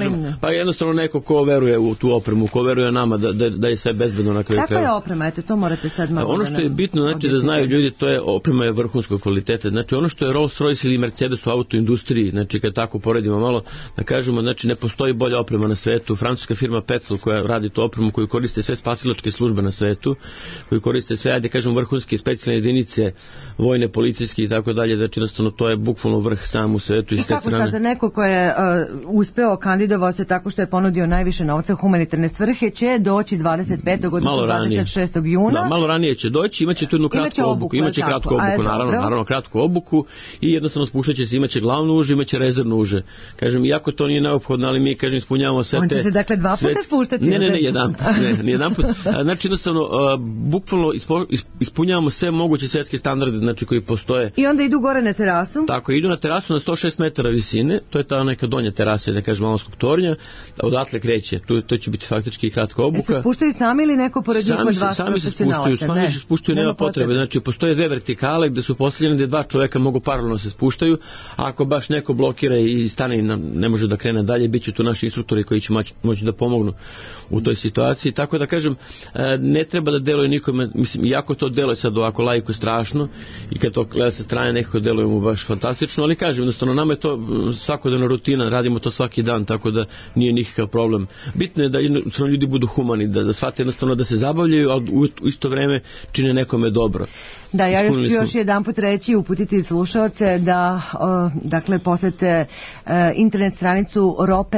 Pa jednostavno neko ko veruje u tu opremu, ko veruje nama da je sve bezbedno na kraju. Kakva je oprema? Eto, to morate sad malo. Ono što je bitno, znači da znaju ljudi, to je oprema je vrhunskog kvaliteta. Znači ono što je Rolls-Royce ili Mercedes u autoindustriji, znači kad tako poredimo malo, da kažemo, znači ne postoji bolja oprema na svetu. Francuska firma Petzl koja radi tu opremu, koju koriste sve spasilačke službe na svetu, koju koriste sve, ajde kažemo, vrhunske specijalne jedinice, vojne, policijske i tako dalje, znači jednostavno to je bukvalno vrh sam u svetu. I kako sad neko ko je uspeo, kandidovao se tako što je ponudio najviše novca u humanitarne svrhe, će doći 25. odnosno 26. juna. Da, malo ranije će doći, imaće tu jednu kratku obuku. Imaće kratku obuku, naravno kratku obuku i jednostavno spuštaće se, imaće glavnu uže, imaće rezervnu uže. Kažem, iako to nije neophodno, ali mi, kažem, ispunjavamo sve te... On će se dakle dva puta spuštati? Ne, jedan put. Znači, jednostavno, bukvalno ispunjavamo sve moguće svetske standarde, znači, koji postoje. I onda idu gore na terasu? Tako, idu na terasu na 106 metara visine, to je ta neka donja terasa, da kažem, Malonskog tornja, odatle kreće, to će biti faktički kratka obuka. Se spuštaju sami ili neko pored njih od vas profesionalaca? Sami se spuštaju, nema potrebe. Znači, postoje dve vertikale gde su postavljene gde dva čoveka mogu paralelno se spuštaju, a ako baš neko blokira i stane i ne može da krene dalje, bit će tu naši instruktori koji će moći da pomognu u toj situaciji. Tako da kažem, ne treba da deluje nikome, mislim, iako to deluje sad ovako laiku strašno i kad to gleda sa strane nekako deluje mu baš fantastično, ali kažem, jednostavno nama je to svakodnevna rutina, radimo to svaki dan, tako da nije nikakav problem. Bitno je da ljudi budu humani, da shvate jednostavno da se zabavljaju, ali u isto vreme čine nekome dobro. Da, ja još jedan put reći, uputiti slušalce da dakle posete internet stranicu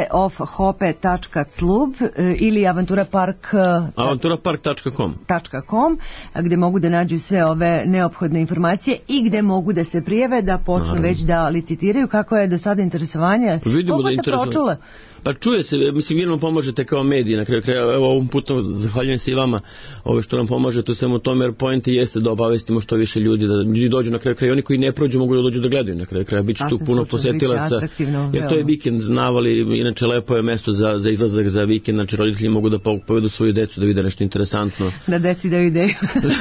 ropeofhope.club ili avanturapark.com gde mogu da nađu sve ove neophodne informacije i gde mogu da se prijave, da počnu već da licitiraju. Kako je do sada interesovanje? Vidimo da je interesovanje. Pa čuje se, mislim, vi nam pomožete kao mediji, na kraju kraja, evo ovom putom zahvaljujem se i vama što nam pomožete u svemu tome, jer poenta jeste da obavestimo što više ljudi, da ljudi dođu na kraju kraja, oni koji ne prođu mogu da dođu da gledaju na kraju kraja, bit će tu puno posetilaca, jer to je vikend, navali, inače lepo je mesto za izlazak za vikend, znači roditelji mogu da povedu svoju decu da vide nešto interesantno. Da deci daju ideju.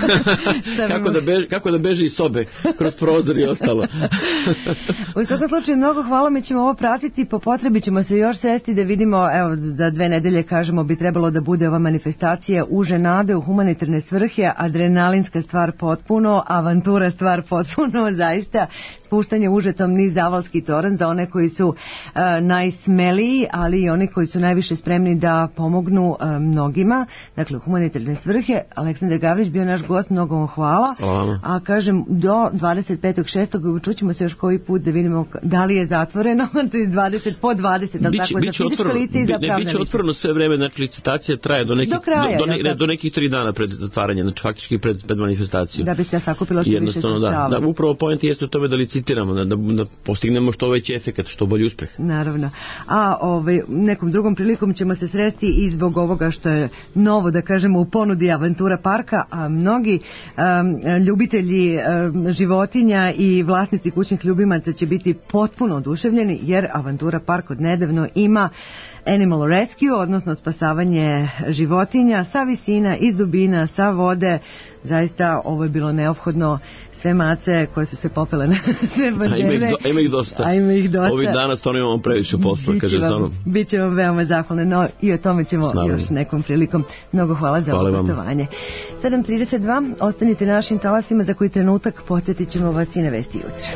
Kako da beže iz sobe, kroz prozor i ostalo. U svakom slučaju, mnogo hvala, mi ćemo ovo pratiti, po potrebi ćemo se još sesti da vidimo, evo, da 2 nedelje kažemo bi trebalo da bude ova manifestacija uže nade u humanitarne svrhe, adrenalinska stvar potpuno, avantura stvar potpuno, zaista spuštanje užetom niz Zavalski toranj za one koji su najsmeliji, ali i oni koji su najviše spremni da pomognu mnogima, dakle u humanitarne svrhe. Aleksandar Gavrić bio naš gost, mnogo vam hvala. A kažem, do 25.6. čućemo se još koji put da vidimo da li je zatvoreno, 20 po 20, ali tako za fizička lica i za pravna lica. Biće otvoreno sve vreme, znači licitacija traje do nekih 3 dana pred zatvaranje, znači faktički pred manifestaciju. Da bi se sakupilo što više sredstava. Da, upravo point jeste u tome da licitiramo, da postignemo što veći efekat, što bolji uspeh. Naravno. A nekom drugom prilikom ćemo se sresti i zbog ovoga što je novo, da kažemo, u ponudi Avantura parka, a mnogi ljubitelji životinja i vlasnici kućnih ljubimaca će biti potpuno oduševljeni, jer Avantura park odnedavno ima Animal Rescue, odnosno spasavanje životinja sa visina, iz dubina, sa vode. Zaista ovo je bilo neophodno. Sve mace koje su se popele na sve bandere. Ima ih dosta. Ovih dana stvarno imamo previše posla. Biće vam veoma zahvalne, no i o tome ćemo još nekom prilikom. Mnogo hvala za ovo gostovanje. 7:32, ostanite na našim talasima, za koji trenutak podsjetit ćemo vas i na vesti jutra.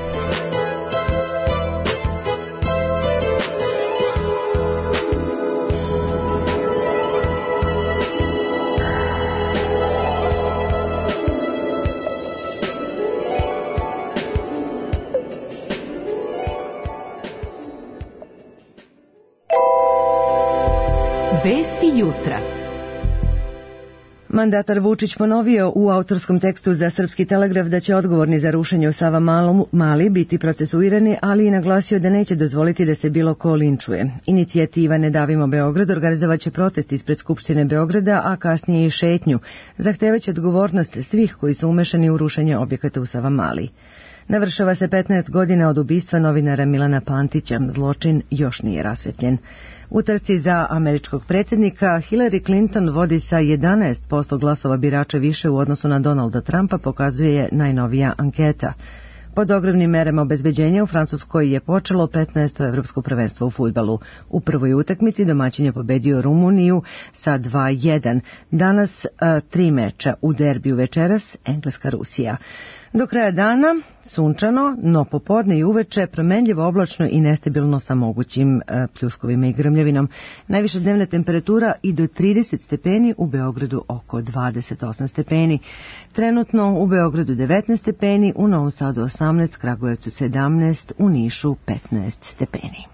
Vesti jutra. Mandatar Vučić ponovio u autorskom tekstu za Srpski telegraf da će odgovorni za rušenje u Savamali biti procesuirani, ali i naglasio da neće dozvoliti da se bilo ko linčuje. Inicijativa Ne davimo Beograd organizovaće protest ispred Skupštine Beograda, a kasnije i šetnju. Zahtevaće odgovornost svih koji su umešani u rušenje objekata u Savamali. Navršava se 15 godina od ubistva novinara Milana Pantića. Zločin još nije rasvetljen. U trci za američkog predsjednika Hillary Clinton vodi sa 11% glasova birača više u odnosu na Donalda Trumpa, pokazuje najnovija anketa. Pod ogromnim merama obezbeđenja u Francuskoj je počelo 15. evropsko prvenstvo u fudbalu. U prvoj utakmici domaćin je pobedio Rumuniju sa 2:1. Danas 3 meča u derbiju, večeras Engleska-Rusija. Do kraja dana sunčano, no popodne i uveče promenljivo, oblačno i nestabilno sa mogućim pljuskovima i grmljavinom. Najviša dnevna temperatura i do 30 stepeni, u Beogradu oko 28 stepeni. Trenutno u Beogradu 19 stepeni, u Novom Sadu 18, Kragujevcu 17, u Nišu 15 stepeni.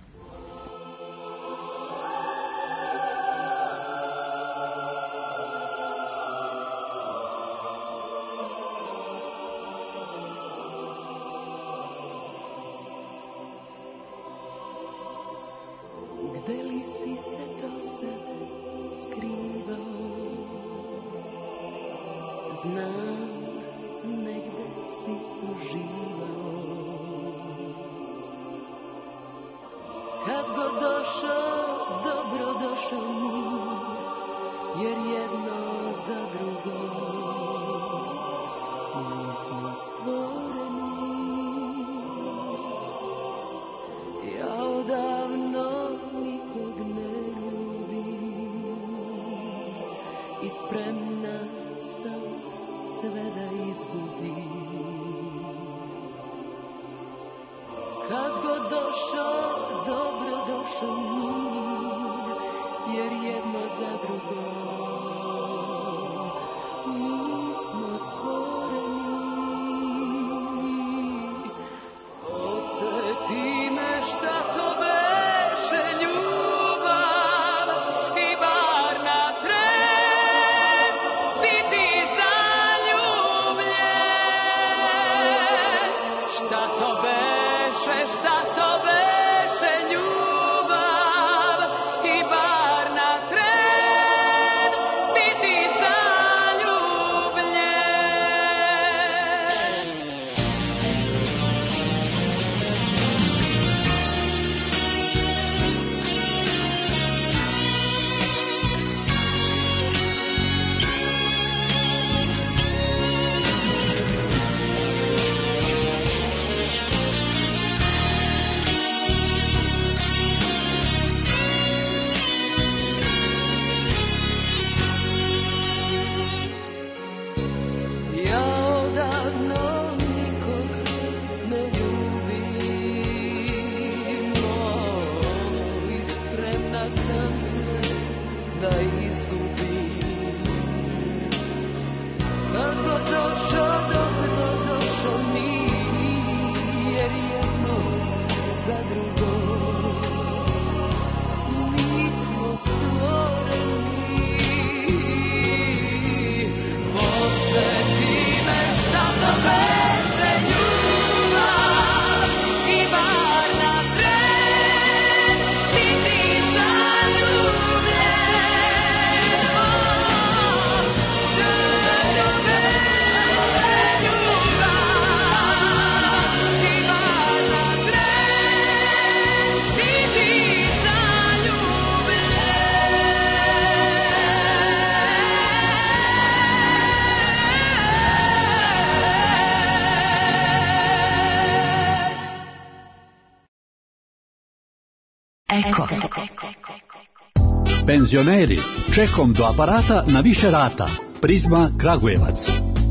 Penzioneri, čekom do aparata na više rata. Prizma Kragujevac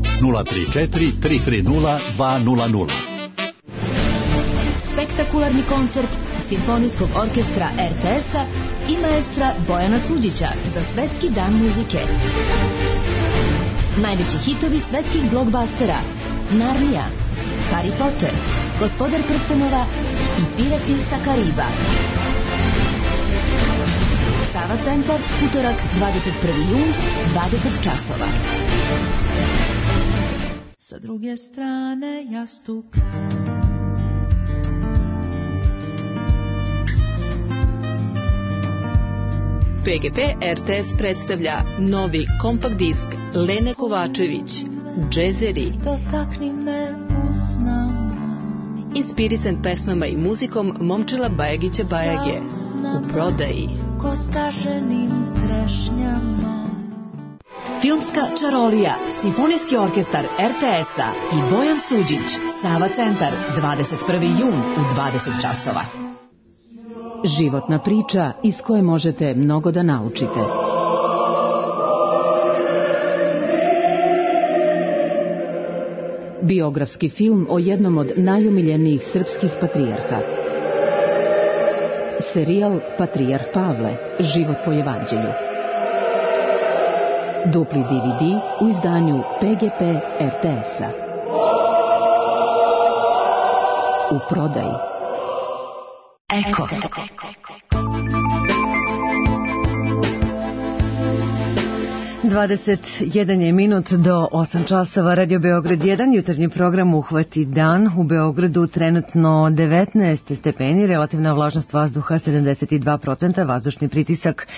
034 330 200. Spektakularni koncert Simfonijskog orkestra RTS-a i maestra Bojana Suđića za Svetski dan muzike. Najveći hitovi svetskih blockbustera: Narnija, Harry Potter, Gospodar prstenova i Pirati sa Kariba. Sava centar, utorak 21. jun, 20 časova. Sa druge strane jastuk. PGP RTS predstavlja novi kompakt disk Lene Kovačević, Džezeri. Dotakni me usnama. Inspirisan pesmama i muzikom Momčila Bajagića Bajage. U prodaji. Ko staženim trešnjama. Filmska čarolija, Simfonijski orkestar RTS-a i Bojan Suđić, Sava centar, 21. jun u 20 časova. Životna priča iz koje možete mnogo da naučite. Biografski film o jednom od najomiljenijih srpskih patrijarha. Serijal Patrijarh Pavle, život po evanđelju. Dupli DVD u izdanju PGP RTS-a. U prodaji. Eko. 21 je minut do 8 časova. Radio Beograd 1, jutarnji program Uhvati dan. U Beogradu trenutno 19 stepeni, relativna vlažnost vazduha 72%, vazdušni pritisak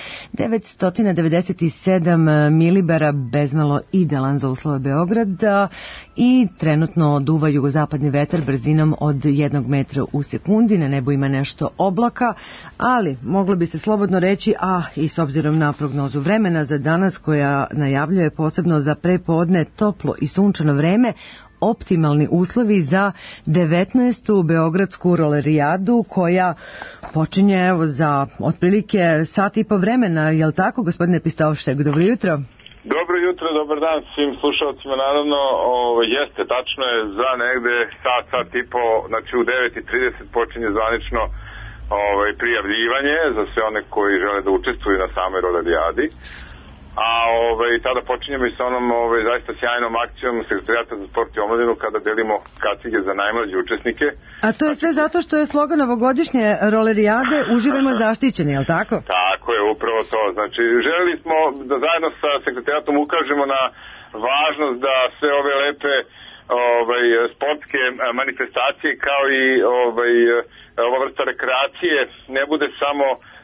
997 milibara, bezmalo idealan za uslove Beograda i trenutno duva jugozapadni vetar brzinom od 1 metra u sekundi. Na nebu ima nešto oblaka, ali moglo bi se slobodno reći, i s obzirom na prognozu vremena za danas koja najavljuje posebno za prepodne toplo i sunčano vreme, optimalni uslovi za 19. beogradsku rolerijadu koja počinje za otprilike sat i po vremena. Je li tako, gospodine Pistavšek? Dobro jutro. Dobro jutro, dobar dan svim slušalcima. Naravno, jeste, tačno je, za negde sat i po, znači u 9:30 počinje zvanično prijavljivanje za sve one koji žele da učestvuju na samoj rolerijadi. A tada počinjemo i sa onom zaista sjajnom akcijom Sekretarijata za sport i omladinu kada delimo kacige za najmlađe učesnike. A to je sve zato što je slogan ovogodišnje rolerijade Uživajmo zaštićeni, je li tako? Tako je, upravo to. Znači, želeli smo da zajedno sa Sekretarijatom ukažemo na važnost da sve ove lepe sportske manifestacije kao i ova vrsta rekreacije ne bude samo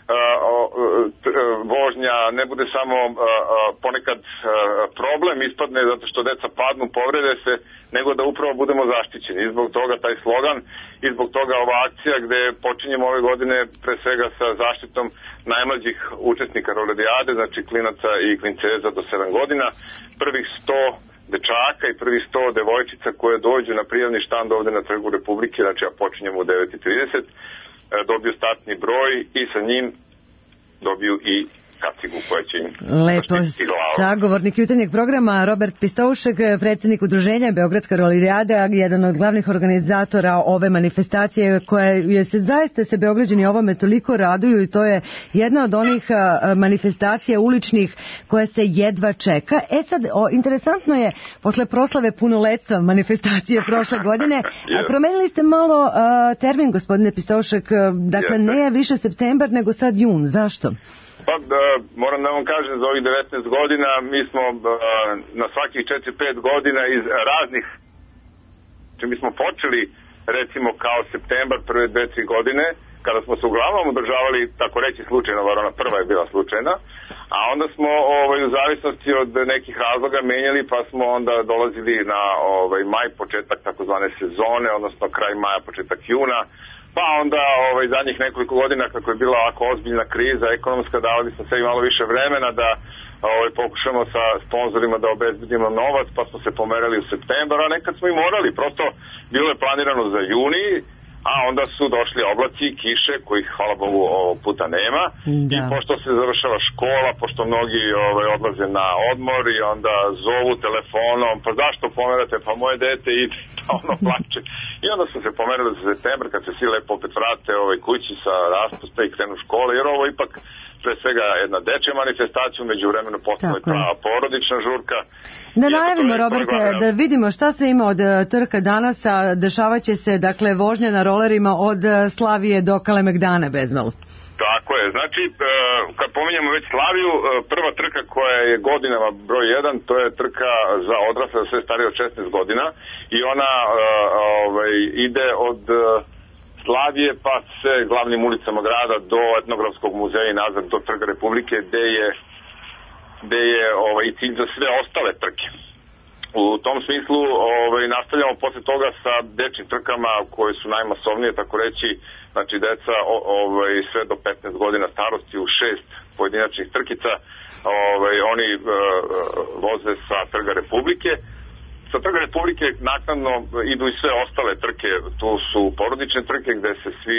vožnja, ne bude samo ponekad problem ispadne zato što deca padnu, povrede se, nego da upravo budemo zaštićeni. I zbog toga taj slogan i zbog toga ova akcija gde počinjemo ove godine pre svega sa zaštitom najmlađih učesnika rolerijade, znači klinaca i klinceza do 7 godina, prvih 100 dečaka i prvih 100 devojčica koje dođu na prijavni štand ovde na Trgu Republike, znači počinjemo u 9:30, dobiju startni broj i sa njim dobiju i kacigu koja će im zaštiti glavu. Sagovornik jutarnjeg programa Robert Pistoušek, predsjednik udruženja Beogradska rolerijada, jedan od glavnih organizatora ove manifestacije koje se zaista Beograđani ovome toliko raduju i to je jedna od onih manifestacija uličnih koje se jedva čeka. Sad, interesantno je, posle proslave punoletstva manifestacije prošle godine, promenili ste malo termin, gospodine Pistoušek, dakle ne je više septembar nego sad jun. Zašto? Pa, moram da vam kažem, za ovih 19 godina mi smo na svakih 4-5 godina iz raznih, mi smo počeli recimo kao septembar prve 2-3 godine, kada smo se uglavnom održavali, tako reći slučajno, ona prva je bila slučajna, a onda smo u zavisnosti od nekih razloga menjali, pa smo onda dolazili na maj, početak takozvane sezone, odnosno kraj maja, početak juna. Pa onda zadnjih nekoliko godina kako je bila ovako ozbiljna kriza ekonomska, davali smo sebi malo više vremena da pokušamo sa sponzorima da obezbedimo novac, pa smo se pomerali u septembar, a nekad smo i morali, prosto bilo je planirano za juni, a onda su došli oblaci, kiše, kojih hvala Bogu ovog puta nema, i pošto se završava škola, pošto mnogi odlaze na odmor i onda zovu telefonom, pa zašto pomerate, pa moje dete ide, pa ono plače. I onda su se pomerali za septembar kad se svi lepo opet vrate kući sa raspusta i krenu škole, jer ovo ipak pre svega jedna dečja manifestacija, među vremenu postala prava porodična žurka. Da najavimo, Roberte, da vidimo šta sve ima od trka danas, a dešavaće se, dakle, vožnja na rolerima od Slavije do Kalemegdana bezmalo. Tako je, znači kad pominjamo već Slaviju, prva trka koja je godinama broj 1, to je trka za odrasle, za sve starije od 16 godina i ona ide od Slavije pa se glavnim ulicama grada do Etnografskog muzeja i nazad do Trga Republike gde je i cilj za sve ostale trke. U tom smislu nastavljamo posle toga sa dečjim trkama koje su najmasovnije, tako reći, znači deca sve do 15 godina starosti u 6 pojedinačnih trkica, oni voze sa Trga Republike. Sa Trga Republike naknadno idu i sve ostale trke, tu su porodične trke gde se svi...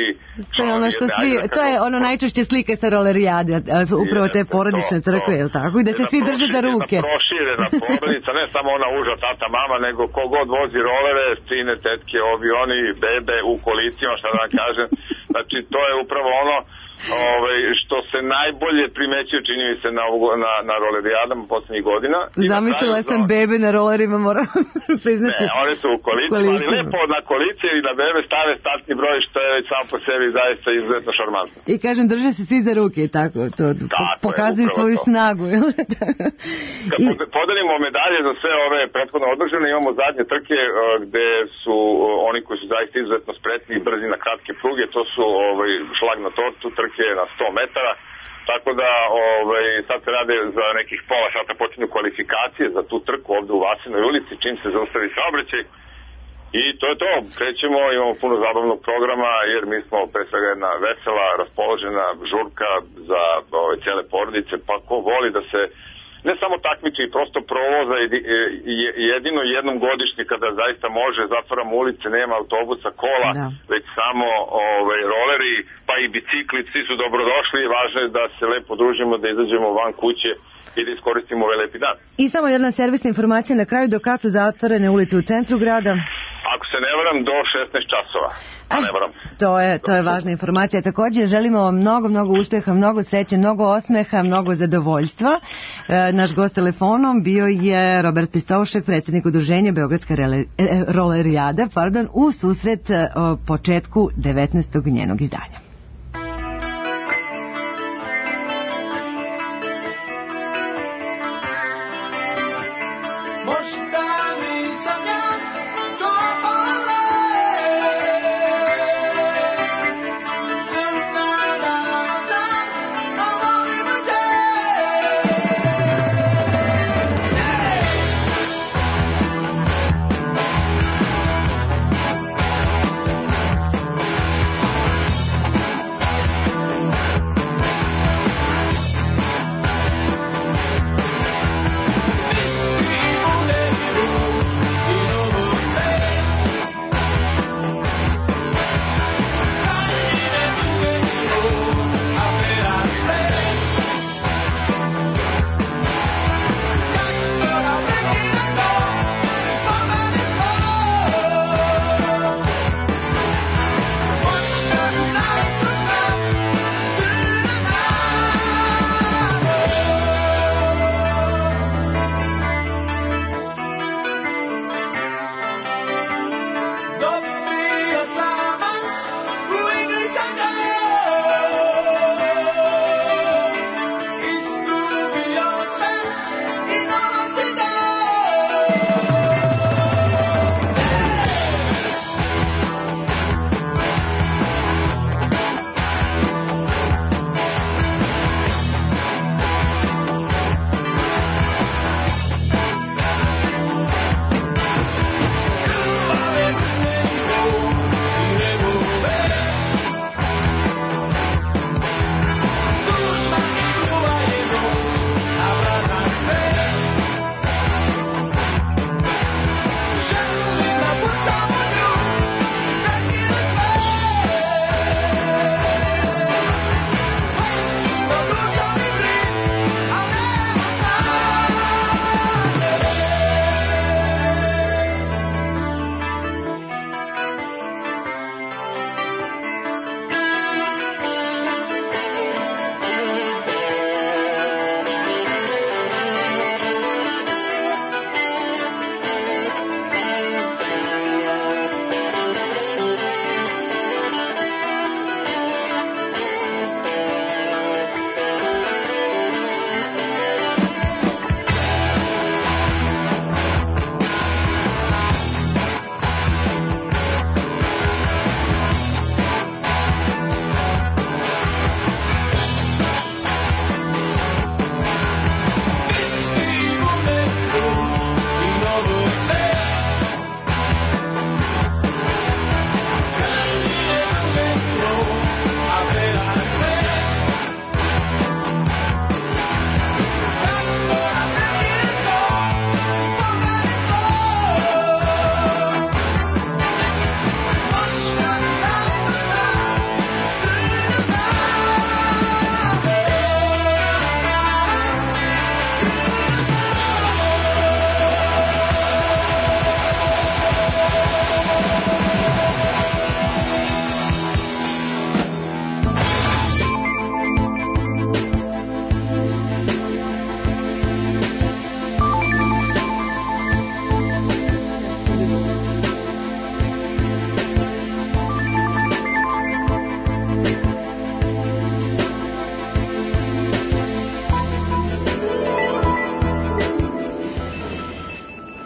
To je ono najčešće slike sa rolerijade, upravo te porodične trke, je li tako? I da se svi drže za ruke. Proširena porodica, ne samo ona uža tata, mama, nego kogod vozi rolere, sine, tetke, ovi, oni, bebe u kolicima, šta da vam kažem. Znači, to je upravo ono što se najbolje primećuje, čini mi se, na rolerijadama poslednjih godina. Zamislila sam bebe na rolerima, moram priznati. Ne, one su u kolicima, ali lepo na kolice i na bebe stave startni broj, što je već sam po sebi zaista izuzetno šarmantno. I kažem, drže se svi za ruke, tako, to pokazuju svoju snagu. Kad podelimo medalje za sve ove prethodno održane, imamo zadnje trke gde su oni koji su zaista izuzetno spretni i brzi na kratke pruge, to su šlag na tortu, trke na 100 metara, tako da sad se rade za nekih pola sata počinju kvalifikacije za tu trku ovde u Vasinoj ulici, čim se zaustavi saobraćaj i to je to, krećemo, imamo puno zabavnog programa jer mi smo pre svega jedna vesela, raspoložena žurka za cijele porodice, pa ko voli da se ne samo takmiči, prosto provoza jedino jednom godišnje kada zaista može, zatvaramo ulice, nema autobusa, kola, već samo roleri, pa i bicikli, svi su dobrodošli, važno je da se lepo družimo, da izađemo van kuće i da iskoristimo ovaj lepi dan. I samo jedna servisna informacija na kraju, do kad su zatvorene ulice u centru grada? Ako se ne varam, do 16 časova. To je važna informacija. Također želimo vam mnogo uspjeha, mnogo sreće, mnogo osmeha, mnogo zadovoljstva. Naš gost telefonom bio je Robert Pistovšek, predsjednik udruženja Beogradska rolerijada, u susret početku 19. njenog izdanja.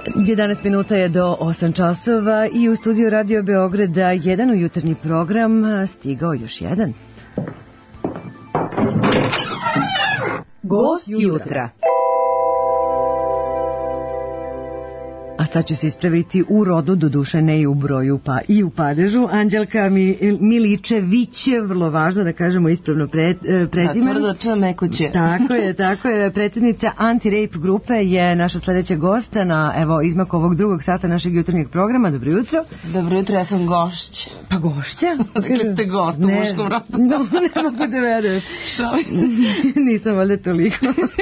11 minuta je do 8 časova i u studiju Radio Beograda 1 u jutarnji program stigao još jedan. Gost jutra. A sad ću se ispraviti u rodu, doduše ne i u broju, pa i u padežu. Anđelka Miličević, vrlo važno da kažemo ispravno prezime. Da, tvrdo č, meko će. Tako je. Predsjednica Anti-Rape grupe je naša sledeća gosta na, evo, izmaku ovog drugog sata našeg jutarnjeg programa. Dobro jutro. Dobro jutro, ja sam gošća. Pa gošća? Dakle ste gost u muškom rodu. Ne mogu da verujem. Nisam valjda toliko.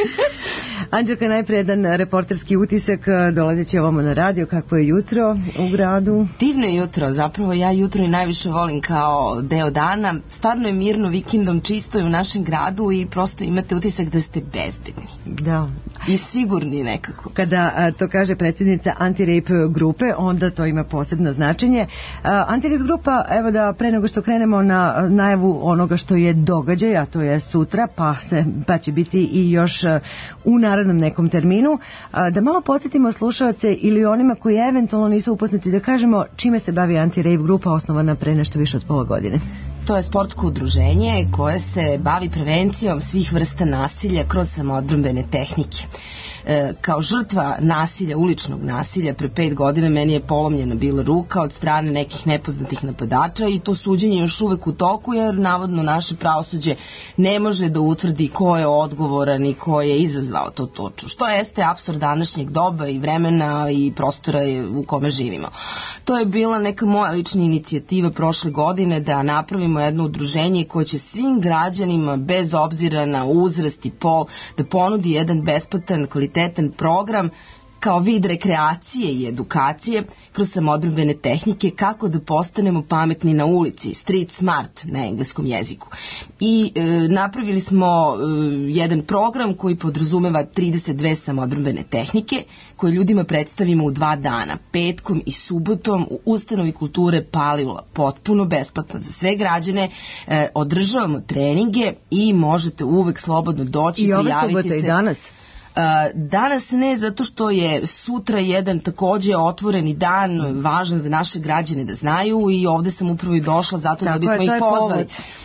Anđelka, najprej jedan reporterski utisak dolazeći ovamo na radio, kako je jutro u gradu? Divno je jutro, zapravo ja jutro i najviše volim kao deo dana. Stvarno je mirno, vikendom čisto je u našem gradu i prosto imate utisak da ste bezbedni. Da. I sigurni nekako. Kada to kaže predsjednica Anti-Rape grupe, onda to ima posebno značenje. Anti-Rape grupa, evo da pre nego što krenemo na najavu onoga što je događaj, a to je sutra, pa će biti i još u narednom nekom terminu, da malo podsjetimo slušaoce ili onima koji eventualno nisu upoznati, da kažemo čime se bavi Anti-Rape grupa, osnovana pre nešto više od pola godine. To je sportsko udruženje koje se bavi prevencijom svih vrsta nasilja kroz samoodbrambene tehnike. Kao žrtva nasilja, uličnog nasilja, pre 5 godina meni je polomljena bila ruka od strane nekih nepoznatih napadača i to suđenje je još uvek u toku, jer navodno naše pravosuđe ne može da utvrdi ko je odgovoran i ko je izazvao to tuču. Što jeste apsurd današnjeg doba i vremena i prostora u kome živimo. To je bila neka moja lična inicijativa prošle godine da napravimo jedno udruženje koje će svim građanima bez obzira na uzrast i pol da ponudi jedan besplatan, kvalitetan program kao vid rekreacije i edukacije kroz samoodbrambene tehnike kako da postanemo pametni na ulici, street smart na engleskom jeziku. I napravili smo jedan program koji podrazumeva 32 samoodbrambene tehnike koje ljudima predstavimo u 2 dana, petkom i subotom u ustanovi kulture Palilula, potpuno besplatno za sve građane. Održavamo treninge i možete uvek slobodno doći i prijaviti se. I ove subote i danas? Danas ne, zato što je sutra jedan takođe otvoreni dan, važan za naše građane da znaju i ovde sam upravo i došla zato da bismo ih pozvali.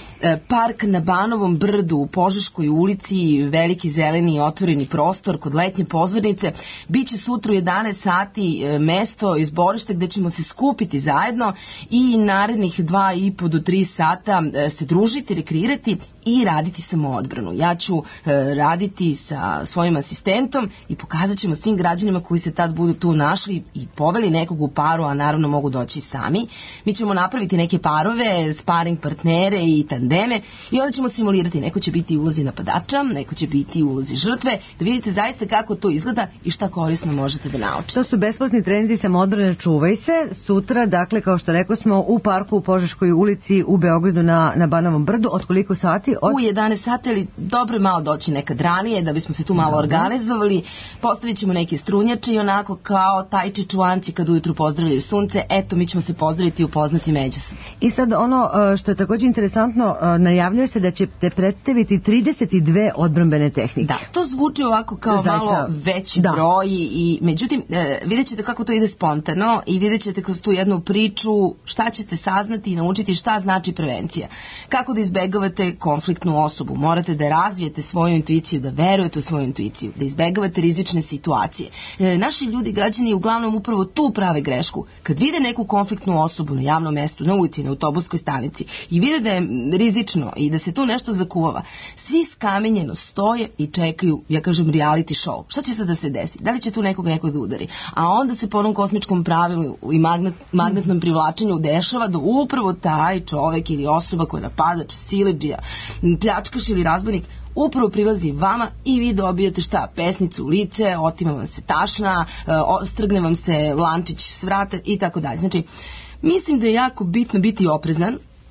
Park na Banovom brdu u Požeškoj ulici, veliki zeleni otvoreni prostor kod letnje pozornice. Biće sutra u 11 sati mesto, izborište gde ćemo se skupiti zajedno i narednih 2,5 do 3 sata se družiti, rekreirati i raditi samoodbranu. Ja ću raditi sa svojim asistentom i pokazat ćemo svim građanima koji se tad budu tu našli i poveli nekog u paru, a naravno mogu doći sami. Mi ćemo napraviti neke parove, sparing partnere i tandeme i onda ćemo simulirati. Neko će biti u ulozi napadača, neko će biti u ulozi žrtve, da vidite zaista kako to izgleda i šta korisno možete da naučite. To su besplatni treninzi samoodbrane, čuvaj se. Sutra, dakle, kao što rekao smo, u parku u Požeškoj ulici u Beogradu na Banovom brdu. Od koliko sati? U 11 sati, ali dobro je malo doći nekad ranije, da bismo se tu malo organizovali. Postavit ćemo neke strunjače i onako kao tajči čuvanci kad ujutru pozdravljaju sunce, eto mi ćemo se pozdraviti i upoznati međusobno. I sad ono što je također interesantno, najavljuje se da ćete predstaviti 32 odbrambene tehnike. Da, to zvuči ovako kao zaista malo veći broj i međutim vidjet ćete kako to ide spontano i vidjet ćete kroz tu jednu priču šta ćete saznati i naučiti šta znači prevencija. Kako da izbegavate konfliktnu osobu. Morate da razvijete svoju intuiciju, da verujete u svoju intuiciju, da izbegavate rizične situacije. Naši ljudi, građani uglavnom upravo tu prave grešku. Kad vide neku konfliktnu osobu na javnom mestu, na ulici, na autobuskoj stanici i vide da je rizično i da se tu nešto zakuvava, svi skamenjeno stoje i čekaju, ja kažem, reality show. Šta će se da se desi? Da li će tu nekog da udari? A onda se po onom kosmičkom pravilu i magnetnom privlačenju dešava da upravo taj čovek ili osoba koja napadač, siledžija, pljačkaš ili razbojnik upravo prilazi vama i vi dobijete šta? Pesnicu u lice, otima vam se tašna, strgne vam se lančić s vrata i tako dalje. Znači, mislim da je jako bitno biti oprezan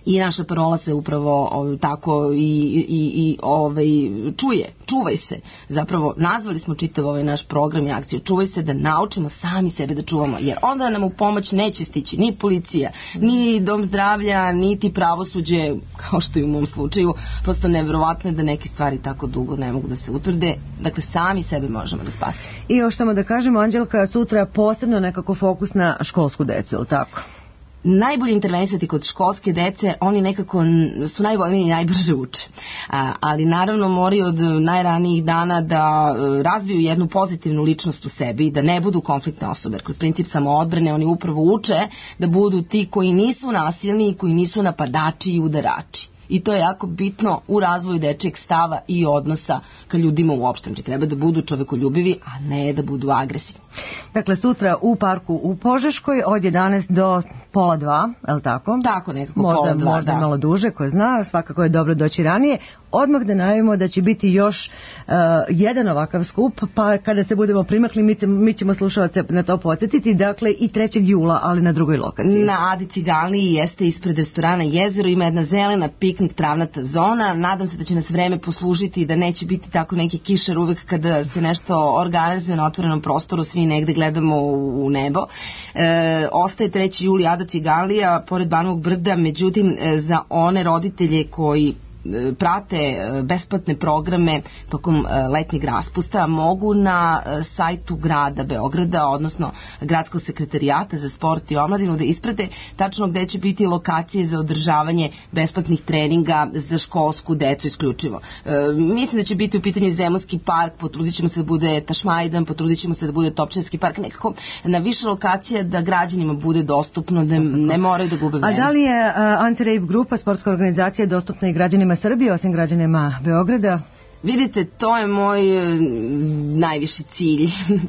I naša parola se upravo tako i čuje, čuvaj se. Zapravo nazvali smo čitav ovaj naš program i akciju čuvaj se, da naučimo sami sebe da čuvamo, jer onda nam u pomoć neće stići ni policija, ni dom zdravlja, niti pravosuđe, kao što je u mom slučaju. Prosto neverovatno je da neke stvari tako dugo ne mogu da se utvrde. Dakle, sami sebe možemo da spasimo. I još samo da kažemo, Anđelka, sutra posebno nekako fokus na školsku decu, je li tako? Najbolje intervenisati kod školske dece, oni nekako su najvoljniji i najbrže uče. Ali naravno moraju od najranijih dana da razviju jednu pozitivnu ličnost u sebi, da ne budu konfliktne osobe. Kroz princip samoodbrane oni upravo uče da budu ti koji nisu nasilni, koji nisu napadači i udarači. I to je jako bitno u razvoju dečijeg stava i odnosa ka ljudima uopšte. Znači, treba da budu čovekoljubivi, a ne da budu agresivni. Dakle, sutra u parku u Požeškoj od 11 do pola 2, je li tako? Tako, nekako pola 2, možda malo duže, ko zna, svakako je dobro doći ranije. Odmah da najavimo da će biti još jedan ovakav skup, pa kada se budemo primakli, mi ćemo slušalce na to podsjetiti, dakle i 3. jula, ali na drugoj lokaciji. Na Adi Ciganliji jeste ispred restorana Jezero, ima jedna zelena piknik travnata zona. Nadam se da će nas vreme poslužiti i da neće biti tako neki kišar uvek kada se nešto organizuje na otvorenom prostoru, svi negde gledamo u nebo. Ostaje 3. juli Ada Ciganlija, pored Banovog brda, međutim za one roditelje koji prate besplatne programe tokom letnjeg raspusta mogu na sajtu grada Beograda, odnosno gradskog sekretarijata za sport i omladinu, da isprate tačno gde će biti lokacije za održavanje besplatnih treninga za školsku decu isključivo. Mislim da će biti u pitanju Zemunski park, potrudit ćemo se da bude Tašmajdan, potrudit ćemo se da bude Topčanski park, nekako na više lokacija da građanima bude dostupno, da ne moraju da gube vreme. A da li je Anti-Rape grupa, sportska organizacija, dostupna i građanima Srbije, osim građanima Beograda? Vidite, to je moj najviši cilj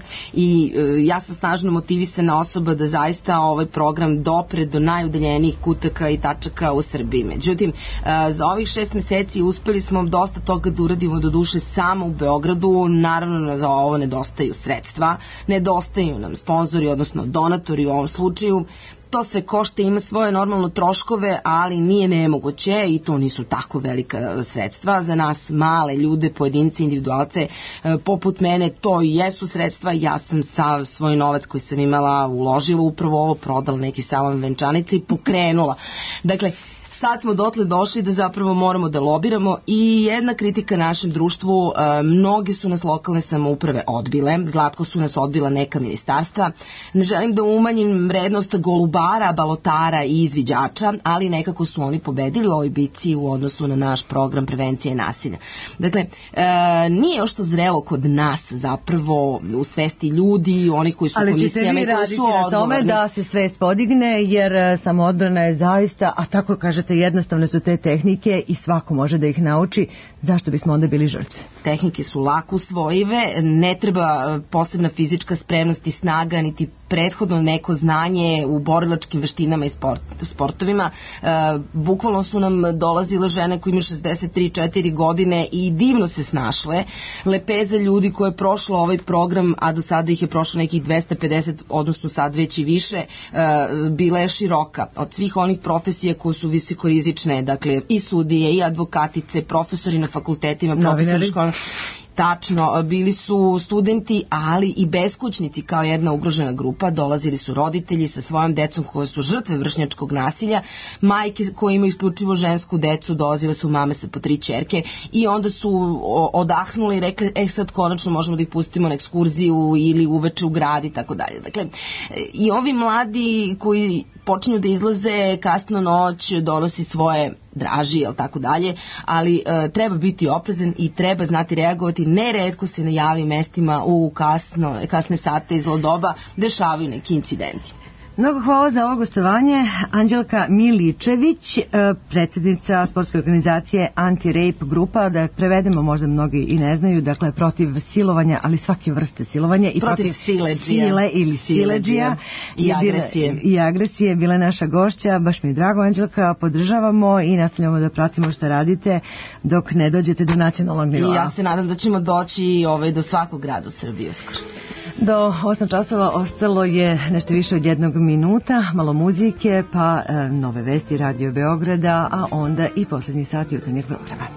i ja sam snažno motivisana osoba da zaista ovaj program dopre do najudaljenijih kutaka i tačaka u Srbiji. Međutim, za ovih 6 meseci uspeli smo dosta toga da uradimo, do duše samo u Beogradu. Naravno, za ovo nedostaju sredstva, nedostaju nam sponzori, odnosno donatori u ovom slučaju. To sve košta, ima svoje normalno troškove, ali nije nemoguće i to nisu tako velika sredstva. Za nas male ljude, pojedince, individualce, poput mene, to jesu sredstva. Ja sam sav svoj novac koji sam imala uložila upravo ovo, prodala neki salon venčanice i pokrenula. Dakle, sad smo dotle došli da zapravo moramo da lobiramo i jedna kritika našem društvu, mnogi su nas lokalne samouprave odbile, glatko su nas odbila neka ministarstva. Ne želim da umanjim vrednost golubara, balotara i izviđača, ali nekako su oni pobedili u ovoj bici u odnosu na naš program prevencije nasilja. Dakle, nije još to zrelo kod nas zapravo u svesti ljudi, oni koji su komisijama i koji su odgovorni. Ali ćete vi raditi na tome da se svest podigne, jer samoodbrana je zaista, a tako kažete, jednostavne su te tehnike i svako može da ih nauči, zašto bismo onda bili žrtve? Tehnike su lako usvojive, ne treba posebna fizička spremnost i snaga, niti prethodno neko znanje u borilačkim veštinama i sportovima. Bukvalno su nam dolazile žene koje imaju 63-4 godine i divno se snašle. Lepeza ljudi koje je prošlo ovaj program, a do sada ih je prošlo nekih 250, odnosno sad već i više, bila je široka. Od svih onih profesija koje su visokorizične, dakle i sudije, i advokatice, profesori na fakultetima, profesori škola. Tačno, bili su studenti, ali i beskućnici kao jedna ugrožena grupa, dolazili su roditelji sa svojom decom koje su žrtve vršnjačkog nasilja, majke koje imaju isključivo žensku decu, dolazile su mame sa po 3 ćerke i onda su odahnuli i rekli, sad konačno možemo da ih pustimo na ekskurziju ili uveče u grad i tako dalje. Dakle, i ovi mladi koji počinju da izlaze kasno noć, donosi svoje draži, jel tako dalje, ali treba biti oprezan i treba znati reagovati. Neretko se na javnim mestima u kasne sate i zlo doba dešavaju neki incidenti. Mnogo hvala za ovo gostovanje. Anđelka Miličević, predsjednica sportske organizacije Anti-Rape grupa, da prevedemo, možda mnogi i ne znaju, dakle protiv silovanja, ali svake vrste silovanja i protiv sile ili siledžija i agresije. Bila je naša gošća, baš mi je drago, Anđelka, podržavamo i nastavljamo da pratimo što radite dok ne dođete do nacionalnog nivoa. I ja se nadam da ćemo doći do svakog grada u Srbiji uskoro. Do 8 časova ostalo je nešto više od 1 minuta, malo muzike, pa nove vesti Radio Beograda, a onda i poslednji sat jutarnjeg programa.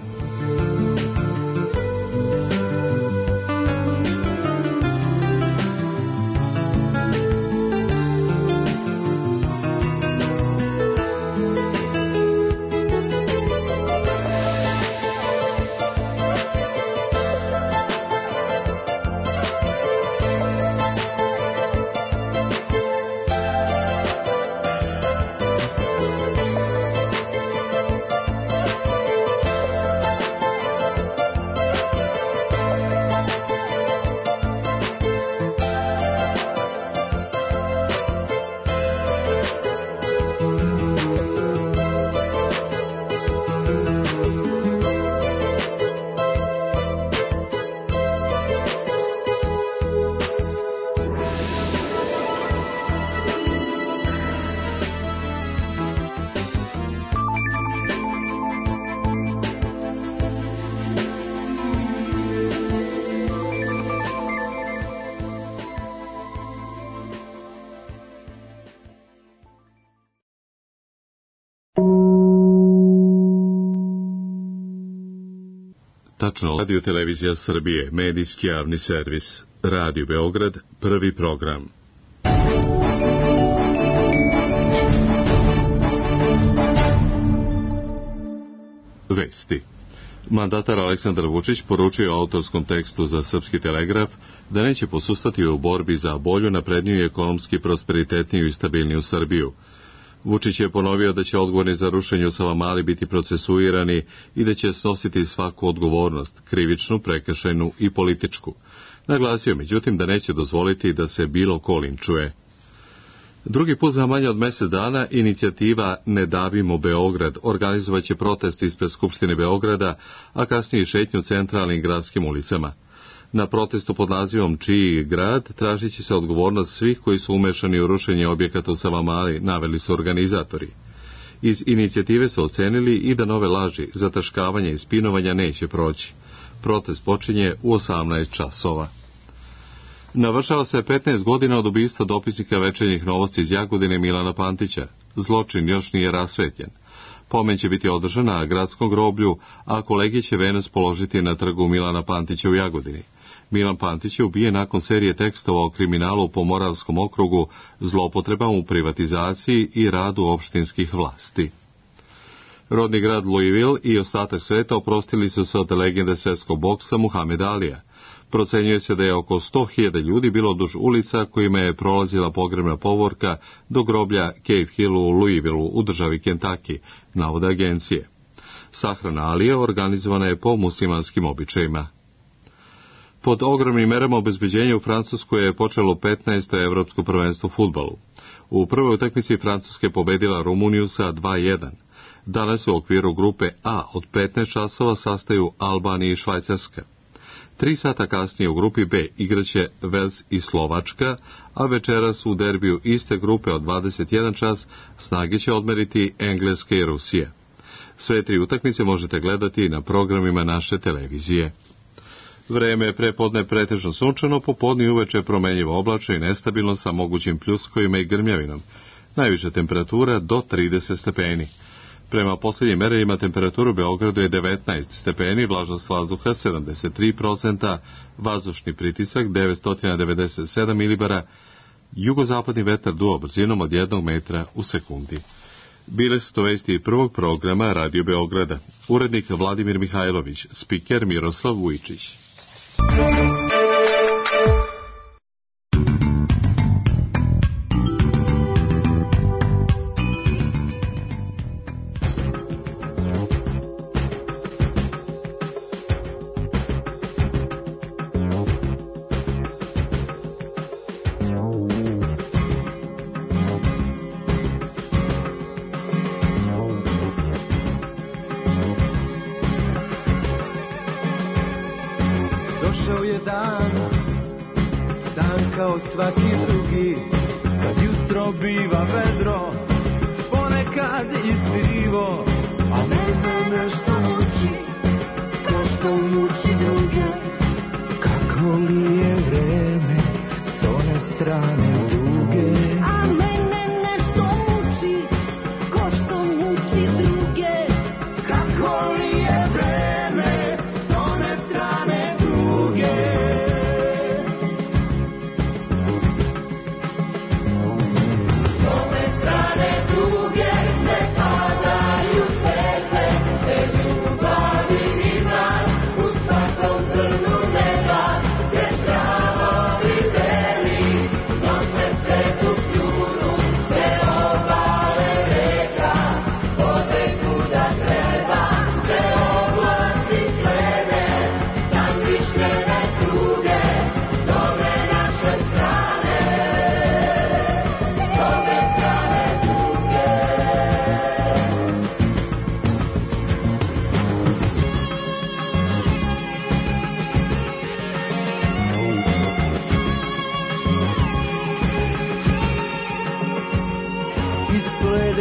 Tačno, Radio Televizija Srbije, medijski javni servis, Radio Beograd, prvi program. Vesti. Mandatar Aleksandar Vučić poručio u autorskom tekstu za Srpski telegraf da neće posustati u borbi za bolju, napredniju i ekonomski prosperitetniju i stabilniju Srbiju. Vučić je ponovio da će odgovorni za rušenje u Savamali biti procesuirani i da će snositi svaku odgovornost, krivičnu, prekršajnu i političku. Naglasio međutim da neće dozvoliti da se bilo ko linčuje. Drugi put za manje od mjesec dana inicijativa Ne davimo Beograd organizovaće protest ispred Skupštine Beograda, a kasnije i šetnju centralnim gradskim ulicama. Na protestu pod nazivom Čiji grad tražit će se odgovornost svih koji su umešani u rušenje objekata u Savamali, naveli su organizatori. Iz inicijative su ocenili i da nove laži, zataškavanja i spinovanja neće proći. Protest počinje u 18 časova. Navršava se 15 godina od ubistva dopisnika Večernjih novosti iz Jagodine Milana Pantića. Zločin još nije rasvetljen. Pomen će biti održan na gradskom groblju, a kolege će venac položiti na trgu Milana Pantića u Jagodini. Milan Pantić je ubijen nakon serije tekstova o kriminalu u Pomoravskom okrugu, zlopotrebama u privatizaciji i radu opštinskih vlasti. Rodni grad Louisville i ostatak sveta oprostili su se od legende svetskog boksa Muhameda Alija. Procenjuje se da je oko 100.000 ljudi bilo duž ulica kojima je prolazila pogrebna povorka do groblja Cave Hillu u Louisvilleu u državi Kentucky, navode agencije. Sahrana Alija organizovana je po muslimanskim običajima. Pod ogromnim merama obezbeđenja u Francuskoj je počelo 15. evropsko prvenstvo u fudbalu. U prvoj utakmici Francuska je pobedila Rumuniju sa 2:1. Danas u okviru grupe A od 15 časova sastaju Albanija i Švajcarska. 3 sata kasnije u grupi B igraće Vels i Slovačka, a večeras u derbiju iste grupe od 21 čas snage će odmeriti Engleska i Rusija. Sve 3 utakmice možete gledati na programima naše televizije. Vreme je prepodne pretežno sunčano, popodne i uveče promenljivo oblačno i nestabilno sa mogućim pljuskovima i grmljavinom. Najviša temperatura do 30 stepeni. Prema posljednjim merenjima temperatura u Beogradu je 19 stepeni, vlažnost vazduha 73%, vazdušni pritisak 997 milibara, jugozapadni vetar duo brzinom od 1 metra u sekundi. Bile su to vesti prvog programa Radio Beograda. Urednik Vladimir Mihajlović, spiker Miroslav Vujčić.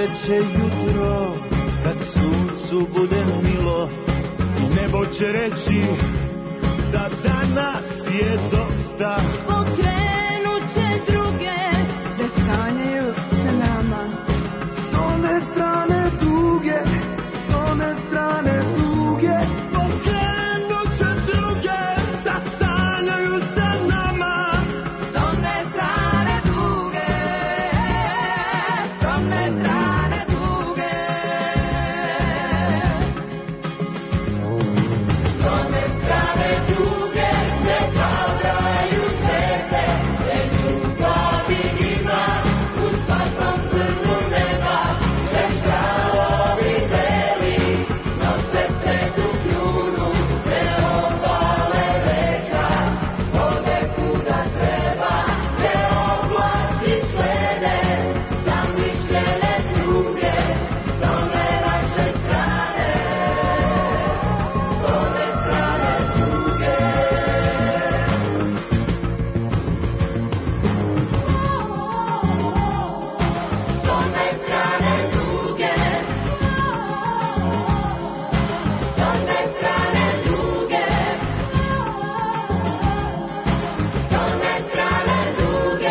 sledeće jutro, kad suncu bude milo, nebo će reći, za danas je dosta. Pokrenut će druge, da sanjaju sa nama. S one strane tuge, s one strane tuge, pokrenut će druge, da sanjaju sa nama. S one strane tuge, s one strane tuge. S one strane tuge, ne padaju zvezde, te ljubavi ima u svakom crnu neba. Već travovi beli nose cvetu kljunu, te obale reka ode kuda treba. Te oblaci slede zamišljene pruge, s one naše strane, s one strane tuge. S one strane tuge, s one strane tuge, s one strane tuge,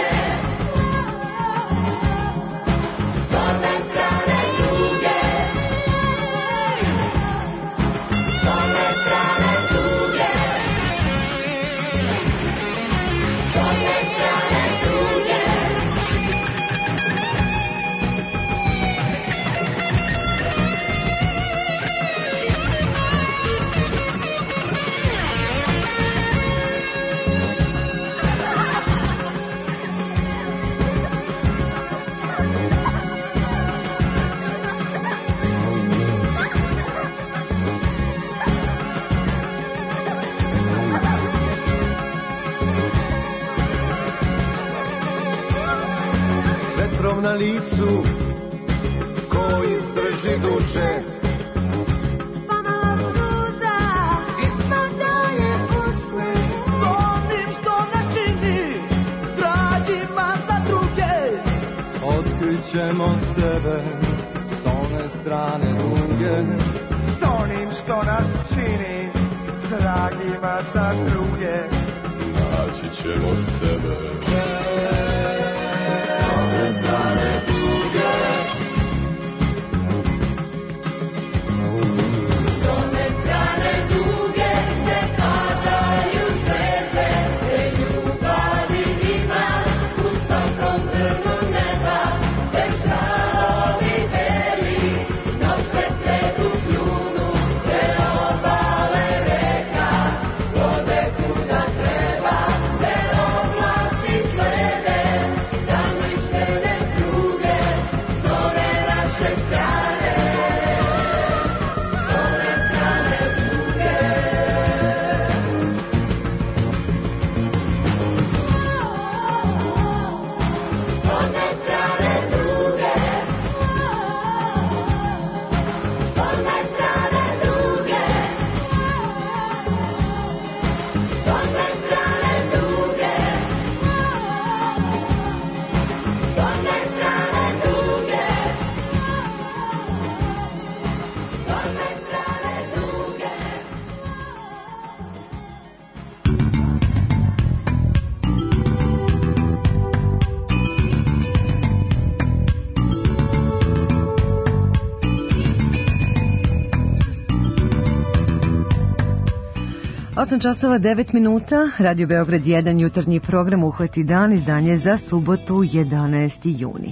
s one strane tuge, s one strane tuge, s one strane tuge. S vetrom na licu, ko istrži duše, Pomalo suza, ispavljanje usne. s onim što nas čini dragima za druge. Otkrićemo sebe s one strane duge, s onim što nas čini dragima za druge. Naći ćemo sebe s one strane duge. S one strane tuge, ne padaju zvezde, te ljubavi ima u svakom crnu neba. Već travovi beli nose cvetu kljunu, te obale reka ode kuda treba. Te oblaci slede zamišljene pruge, s one naše strane, s one strane tuge. S one strane tuge, s one strane tuge, s one strane tuge, s one strane tuge, s one strane tuge. Osam časova 9 minuta, Radio Beograd 1, jutarnji program Uhvati dan, izdanje za subotu 11. juni.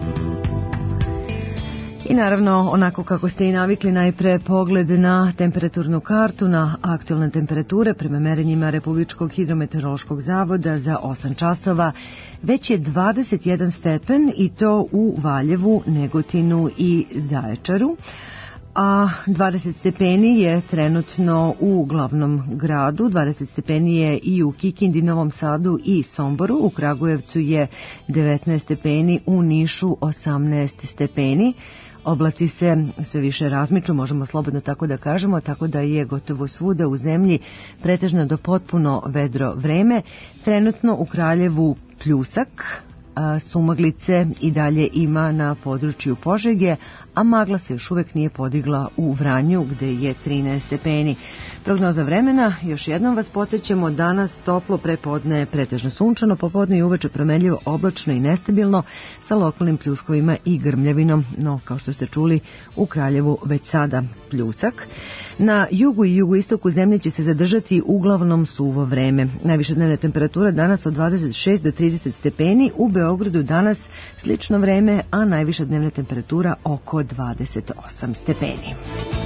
I naravno, onako kako ste i navikli, najpre pogled na temperaturnu kartu, na aktualne temperature prema merenjima Republičkog hidrometeorološkog zavoda za 8 časova. Već je 21 stepen i to u Valjevu, Negotinu i Zaječaru. A 20 stepeni je trenutno u glavnom gradu, 20 stepeni je i u Kikindi, Novom Sadu i Somboru, u Kragujevcu je 19 stepeni, u Nišu 18 stepeni. Oblaci se sve više razmiču, možemo slobodno tako da kažemo, tako da je gotovo svuda u zemlji pretežno do potpuno vedro vreme. Trenutno u Kraljevu pljusak, sumaglice i dalje ima na području Požege, a magla se još uvek nije podigla u Vranju gde je 13 stepeni. Prognoza vremena, još jednom vas podsjećamo, danas toplo, prepodne pretežno sunčano, popodne i uveče promenljivo, oblačno i nestabilno sa lokalnim pljuskovima i grmljavinom, no kao što ste čuli u Kraljevu već sada pljusak. Na jugu i jugoistoku zemlje će se zadržati uglavnom suvo vreme. Najviša dnevna temperatura danas od 26 do 30 stepeni, u Beogradu danas slično vreme, a najviša dnevna temperatura oko 28 stepeni.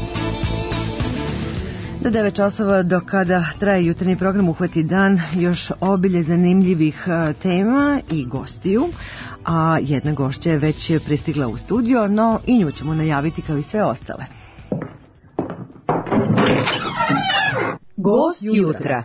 Do 9 časova, do kada traje jutarnji program Uhvati dan, još obilje zanimljivih tema i gostiju, a jedna gošća je već pristigla u studio, no i nju ćemo najaviti kao i sve ostale. Gost jutra.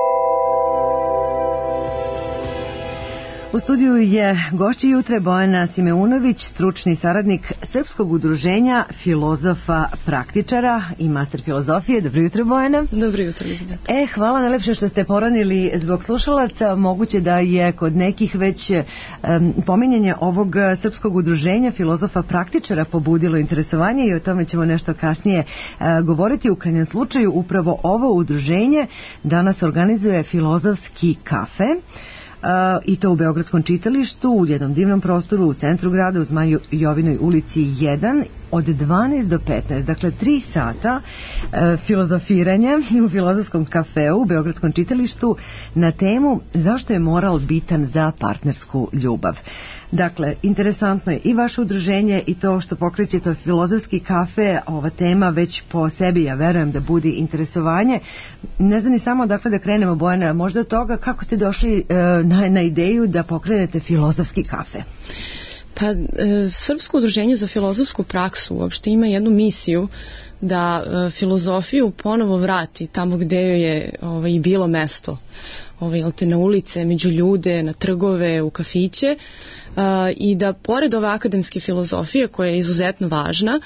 U studiju je gošća jutra Bojana Simeunović, stručni saradnik Srpskog udruženja filozofa praktičara i master filozofije. Dobro jutro, Bojana. Dobro jutro, Elizabeta. Hvala najlepše što ste poranili zbog slušalaca. Moguće da je kod nekih već pominjanje ovog Srpskog udruženja filozofa praktičara pobudilo interesovanje i o tome ćemo nešto kasnije govoriti. U krajnjem slučaju upravo ovo udruženje danas organizuje filozofski kafe, i to u Beogradskom čitalištu, u jednom divnom prostoru u centru grada, u Zmaju Jovinoj ulici 1, od 12 do 15, dakle 3 sata filozofiranja u filozofskom kafeu u Beogradskom čitalištu na temu zašto je moral bitan za partnersku ljubav. Dakle, interesantno je i vaše udruženje i to što pokrećete filozofski kafe, ova tema već po sebi, ja verujem da budi interesovanje. Ne znam ni samo dakle da krenemo, Bojana, možda od toga kako ste došli na ideju da pokrenete filozofski kafe. Pa, Srpsko udruženje za filozofsku praksu uopšte ima jednu misiju da filozofiju ponovo vrati tamo gde joj je i bilo mesto. Na ulice, među ljude, na trgove, u kafiće, i da pored ove akademske filozofije koja je izuzetno važna,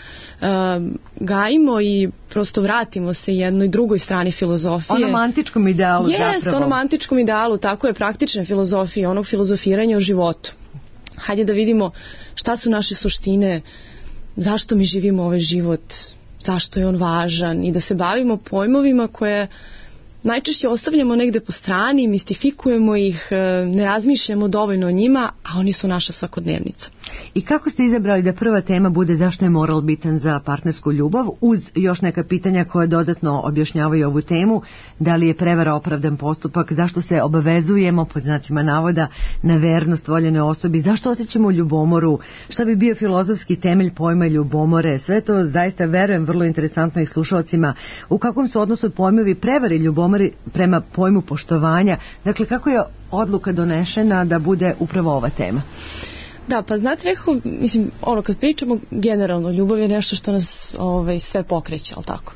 gajimo i prosto vratimo se jednoj drugoj strani filozofije. Onom antičkom idealu zapravo. Jeste, onom antičkom idealu, tako je, praktične filozofije, onog filozofiranja o životu. Hajde da vidimo šta su naše suštine, zašto mi živimo ovaj život, zašto je on važan i da se bavimo pojmovima koje najčešće ostavljamo negde po strani, mistifikujemo ih, ne razmišljamo dovoljno o njima, a oni su naša svakodnevnica. I kako ste izabrali da prva tema bude zašto je moral bitan za partnersku ljubav, uz još neka pitanja koje dodatno objašnjavaju ovu temu, da li je prevara opravdan postupak, zašto se obavezujemo, pod znacima navoda, na vernost voljene osobi, zašto osjećamo ljubomoru, šta bi bio filozofski temelj pojma ljubomore, sve to zaista verujem vrlo interesantno i slušalcima, u kakvom su odnosu pojmovi prevare ljubomore prema pojmu poštovanja, dakle kako je odluka donešena da bude upravo ova tema? Da, pa znate nekako, mislim, kad pričamo generalno, ljubav je nešto što nas sve pokreće, ali tako?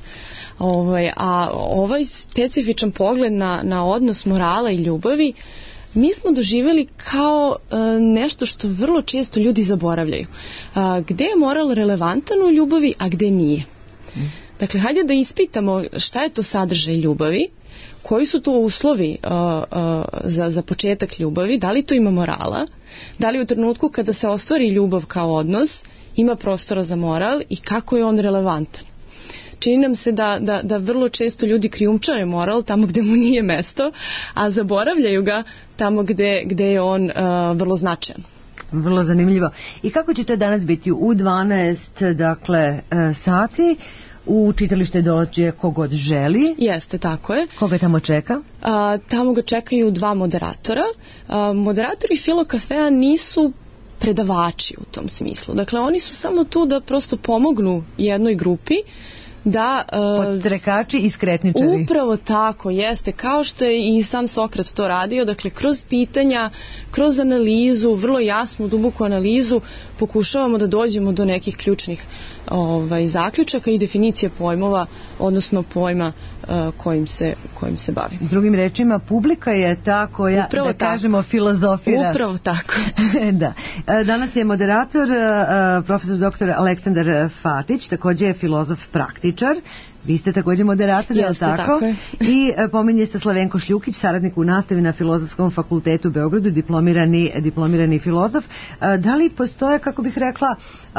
A ovaj specifičan pogled na odnos morala i ljubavi mi smo doživjeli kao nešto što vrlo često ljudi zaboravljaju. Gde je moral relevantan u ljubavi, a gde nije? Dakle, hajde da ispitamo šta je to sadržaj ljubavi, koji su to uslovi za početak ljubavi, da li to ima morala, da li u trenutku kada se ostvari ljubav kao odnos ima prostora za moral i kako je on relevantan. Čini nam se da vrlo često ljudi krijumčare moral tamo gde mu nije mesto, a zaboravljaju ga tamo gde je on vrlo značajan. Vrlo zanimljivo. I kako će to danas biti? U 12 dakle, sati u čitalište dođe kogod želi. Jeste, tako je. Koga tamo čeka? Tamo ga čekaju 2 moderatora. Moderatori Filokafea nisu predavači u tom smislu. Dakle, oni su samo tu da prosto pomognu jednoj grupi da... Podstrekači i skretničari. Upravo tako, jeste. Kao što je i sam Sokrat to radio, dakle, kroz pitanja, kroz analizu, vrlo jasnu, duboku analizu, pokušavamo da dođemo do nekih ključnih zaključaka i definicije pojmova, odnosno pojma kojim se bavi. Drugim rečima, publika je ta koja, upravo da tako kažemo, filozofira. Upravo tako. Da. Danas je moderator profesor dr. Aleksandar Fatić, također je filozof praktičar. Vi ste također moderator, Jeste, tako je. I pominje se Slavenko Šljukić, saradnik u nastavi na Filozofskom fakultetu u Beogradu, diplomirani filozof. Da li postoje, kako bih rekla,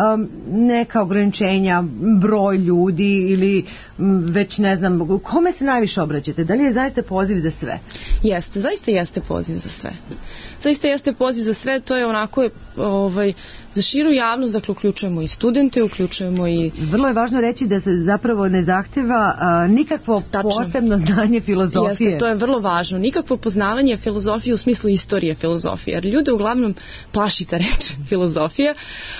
neka ograničenja, broj ljudi ili već ne znam, kome se najviše obraćate? Da li je zaista poziv za sve? Jeste, zaista jeste poziv za sve. Zaista jeste poziv za sve, to je onako za širu javnost, dakle uključujemo i studente, uključujemo i... Vrlo je važno reći da se zapravo ne zahteva nikakvo posebno znanje filozofije. Jeste, to je vrlo važno. Nikakvo poznavanje filozofije u smislu istorije filozofije, jer ljude uglavnom plaši ta reč filozofija,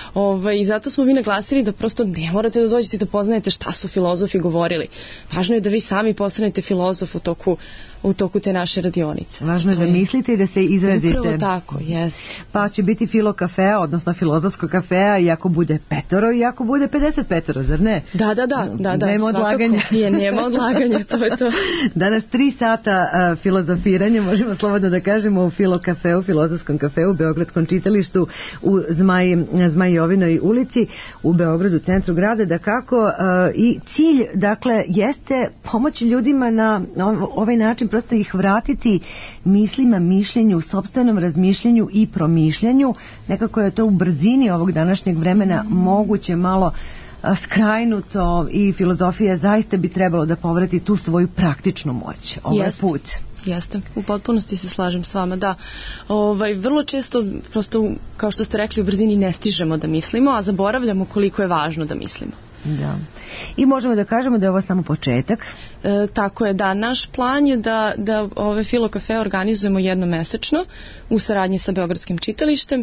i zato smo mi naglasili da prosto ne morate da dođete da poznajete šta su filozofi govorili. Važno je da vi sami postanete filozof u toku te naše radionice. Važno je da mislite i da se izrazite. Upravo tako, jes. Pa će biti filo kafea, odnosno filozofskog kafea, i ako bude 5 i ako bude 55, zar ne? Da, nema odlaganja. Nema odlaganja, to je to. Danas 3 sata filozofiranja, možemo slobodno da kažemo, u filo kafeu, filozofskom kafeu, u Beogradskom čitalištu, u Zmajovinoj ulici, u Beogradu, centru grada, da kako, i cilj, dakle, jeste pomoći ljudima na ovaj način, prosto ih vratiti mislima, mišljenju, sopstvenom razmišljenju i promišljanju. Nekako je to u brzini ovog današnjeg vremena moguće malo skrajnuto i filozofija zaista bi trebalo da povrati tu svoju praktičnu moć. Ovo je put. Jeste, u potpunosti se slažem s vama, da. Vrlo često, prosto, kao što ste rekli, u brzini ne stižemo da mislimo, a zaboravljamo koliko je važno da mislimo. Da. I možemo da kažemo da je ovo samo početak. Tako je, da. Naš plan je da ove filo kafe organizujemo jednomesečno u saradnji sa Beogradskim čitalištem.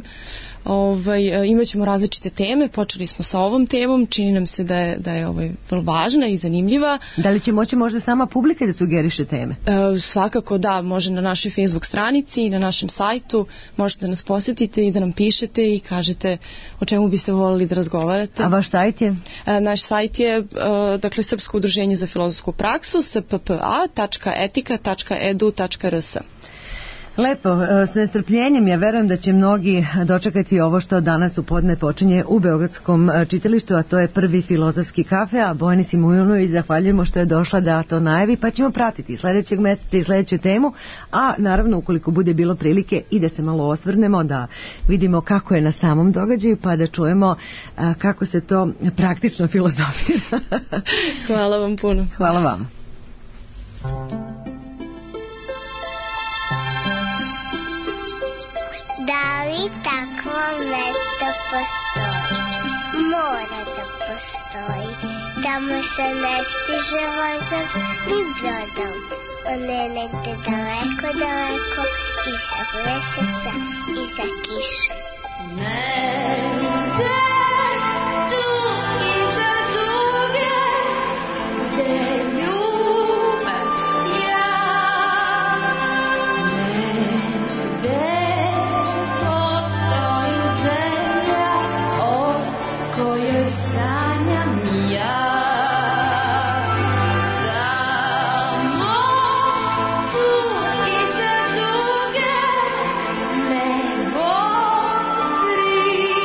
Imaćemo različite teme, počeli smo sa ovom temom, čini nam se da je vrlo važna i zanimljiva. Da li će moći možda sama publika da sugeriše teme? Svakako da, može na našoj Facebook stranici i na našem sajtu, možete da nas posjetite i da nam pišete i kažete o čemu biste voljeli da razgovarate. A vaš sajt je? Naš sajt je, dakle, Srpsko udruženje za filozofsku praksu, sppa.etika.edu.rs. Lepo, s nestrpljenjem ja verujem da će mnogi dočekati ovo što danas u podne počinje u Beogradskom čitalištu, a to je prvi filozofski kafe, a Bojani Simunović zahvaljujemo što je došla da to najavi, pa ćemo pratiti sljedećeg mjeseca i sljedeću temu, a naravno ukoliko bude bilo prilike i da se malo osvrnemo, da vidimo kako je na samom događaju, pa da čujemo kako se to praktično filozofira. Hvala vam puno. Hvala vam. Da li takvo nešto postoji? Mora da postoji. Tamo se ne stiže vozom ni brodom. On je negde daleko, daleko, iza meseca, iza kiše. Negde tu iza duge, gde ljubav sja. Negde kojoj sanjam ja. Tamo, tu iza duge, nebo zri.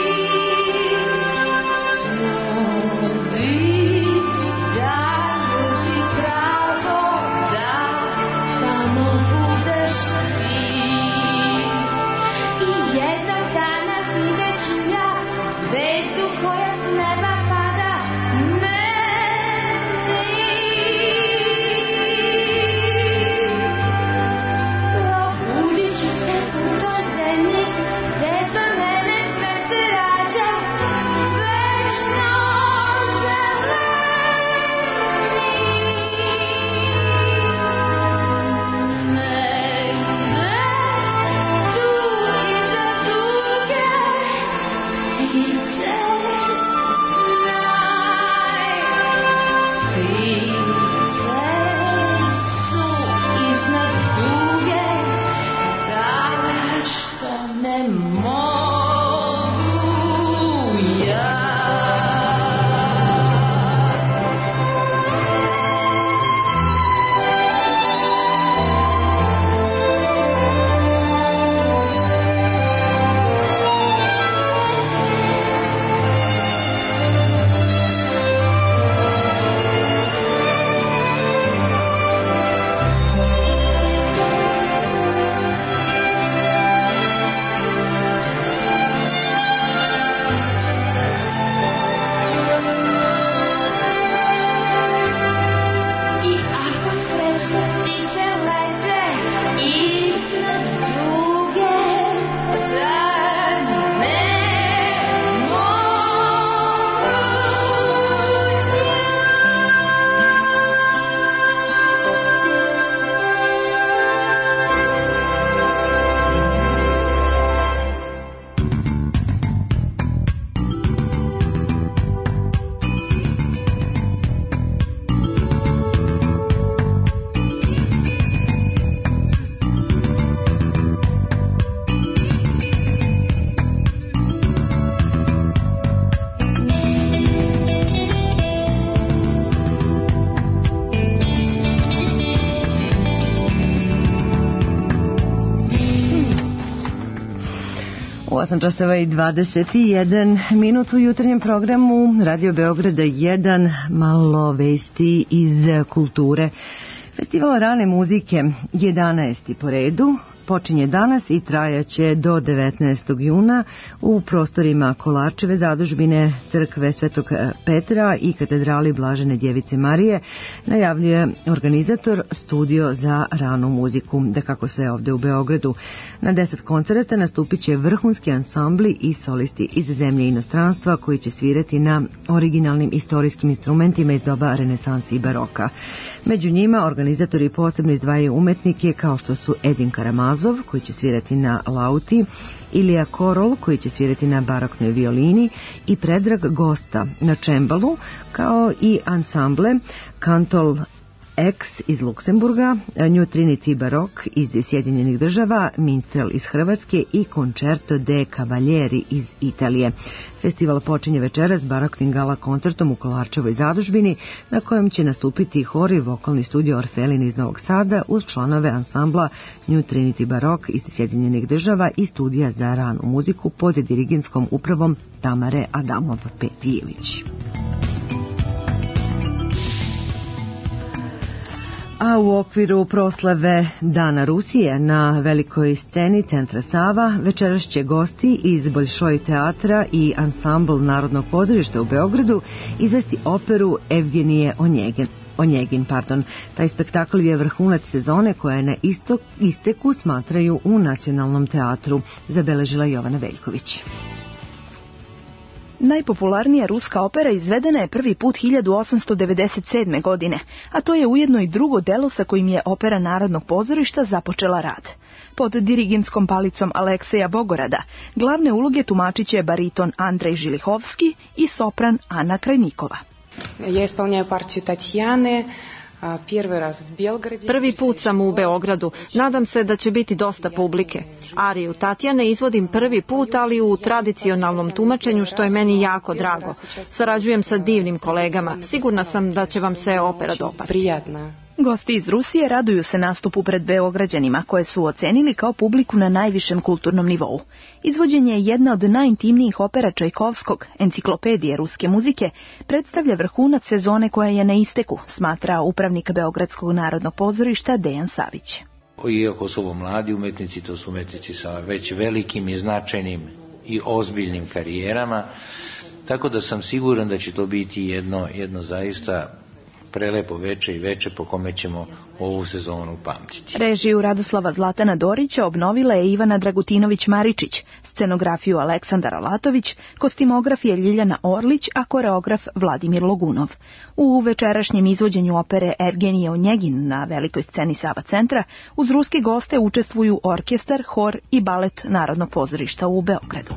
U 8 časova i 21 minut u jutarnjem programu Radio Beograda 1, malo vesti iz kulture. Festival rane muzike 11. po redu počinje danas i trajaće do 19. juna u prostorima Kolarčeve zadužbine, crkve Svetog Petra i katedrali Blažene Djevice Marije, najavljuje organizator Studio za ranu muziku. Da kako sve ovde u Beogradu. Na 10 koncerata nastupit će vrhunski ansambli i solisti iz zemlje i inostranstva koji će svirati na originalnim istorijskim instrumentima iz doba renesansi i baroka. Među njima organizatori posebno izdvajaju umetnike kao što su Edin Karamazov koji će svirati na lauti, Ilija Korol koji će svirati na baroknoj violini i Predrag Gosta na čembalu, kao i ansamble Kantol X iz Luksemburga, New Trinity Barok iz Sjedinjenih država, Minstrel iz Hrvatske i Concerto de Cavalieri iz Italije. Festival počinje večeras baroknim gala koncertom u Kolarčevoj zadužbini, na kojem će nastupiti hor i vokalni studio Orfelin iz Novog Sada uz članove ansambla New Trinity Barok iz Sjedinjenih država i studija za ranu muziku pod dirigentskom upravom Tamare Adamov-Petijević. A u okviru proslave Dana Rusije na velikoj sceni Centra Sava večeras će gosti iz Boljšoj teatra i ansambl Narodnog pozorišta u Beogradu izvesti operu Evgenije Onjegin. Taj spektakl je vrhunac sezone koja je na isteku smatraju u Nacionalnom teatru, zabeležila Jovana Veljković. Najpopularnija ruska opera izvedena je prvi put 1897. godine, a to je ujedno i drugo delo sa kojim je Opera Narodnog pozorišta započela rad. Pod dirigentskom palicom Alekseja Bogorada glavne uloge tumačit će bariton Andrej Žilihovski i sopran Ana Krajnikova. Ja ispoljnjaju partiju Tatjane. Prvi put sam u Beogradu. Nadam se da će biti dosta publike. Ariju Tatjane izvodim prvi put, ali u tradicionalnom tumačenju, što je meni jako drago. Sarađujem sa divnim kolegama. Sigurna sam da će vam se opera dopasti. Gosti iz Rusije raduju se nastupu pred Beograđanima, koje su ocenili kao publiku na najvišem kulturnom nivou. Izvođenje je jedna od najintimnijih opera Čajkovskog, enciklopedije ruske muzike, predstavlja vrhunac sezone koja je na isteku, smatra upravnik Beogradskog narodnog pozorišta Dejan Savić. Iako su ovo mladi umetnici, to su umetnici sa već velikim i značajnim i ozbiljnim karijerama, tako da sam siguran da će to biti jedno zaista prelepo veče i veče po kome ćemo ovu sezonu pamtiti. Režiju Radoslava Zlatana Dorića obnovila je Ivana Dragutinović-Maričić, scenografiju Aleksandar Alatović, kostimograf je Ljiljana Orlić, a koreograf Vladimir Logunov. U večerašnjem izvođenju opere Evgenije Onjegin na velikoj sceni Sava centra uz ruske goste učestvuju orkestar, hor i balet Narodnog pozorišta u Beogradu.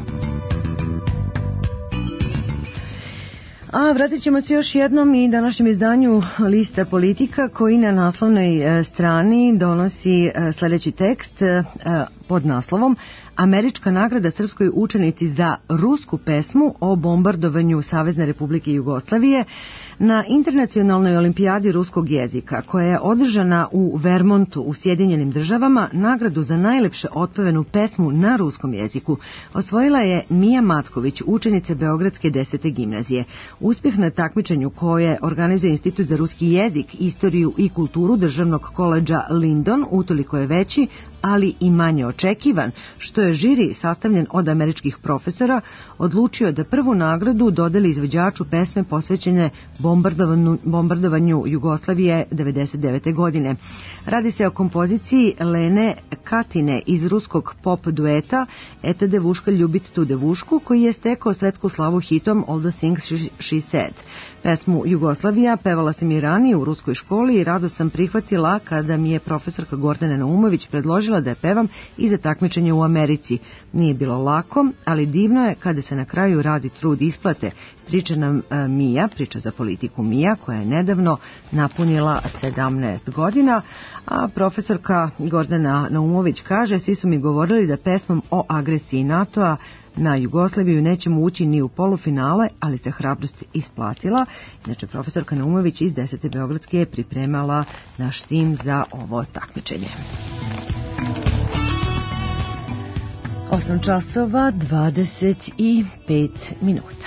A vratit ćemo se još jednom i današnjem izdanju Lista politika koji na naslovnoj strani donosi sljedeći tekst pod naslovom Američka nagrada srpskoj učenici za rusku pesmu o bombardovanju Savezne Republike Jugoslavije na internacionalnoj olimpijadi ruskog jezika koja je održana u Vermontu u Sjedinjenim državama. Nagradu za najlepše otpevenu pesmu na ruskom jeziku osvojila je Mija Matković, učenica Beogradske 10. gimnazije. Uspjeh na takmičenju koje organizuje Institut za ruski jezik, istoriju i kulturu Državnog koledža Lindon utoliko je veći, ali i manje očekivan, što je žiri sastavljen od američkih profesora odlučio da prvu nagradu dodeli izvođaču pesme posvećene bombardovanju Jugoslavije 1999. godine. Radi se o kompoziciji Lene Katine iz ruskog pop dueta Eta devuška ljubit tu devušku, koji je stekao svetsku slavu hitom All the Things She Said. Pesmu Jugoslavija pevala sam i ranije u ruskoj školi i rado sam prihvatila kada mi je profesorka Gordana Naumović predložila da je pevam i za takmičenje u Americi. Nije bilo lako, ali divno je kada se na kraju radi trud isplate. Priča nam Mija, priča za politiku Mija, koja je nedavno napunila 17 godina, a profesorka Gordana Naumović kaže: svi su mi govorili da pesmom o agresiji NATO-a na Jugoslaviju nećemo ući ni u polufinale, ali se hrabrost isplatila. Inače, profesorka Naumović iz 10. Beogradske je pripremala naš tim za ovo takmičenje. 8 časova 25 minuta.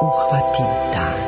uhvati dan.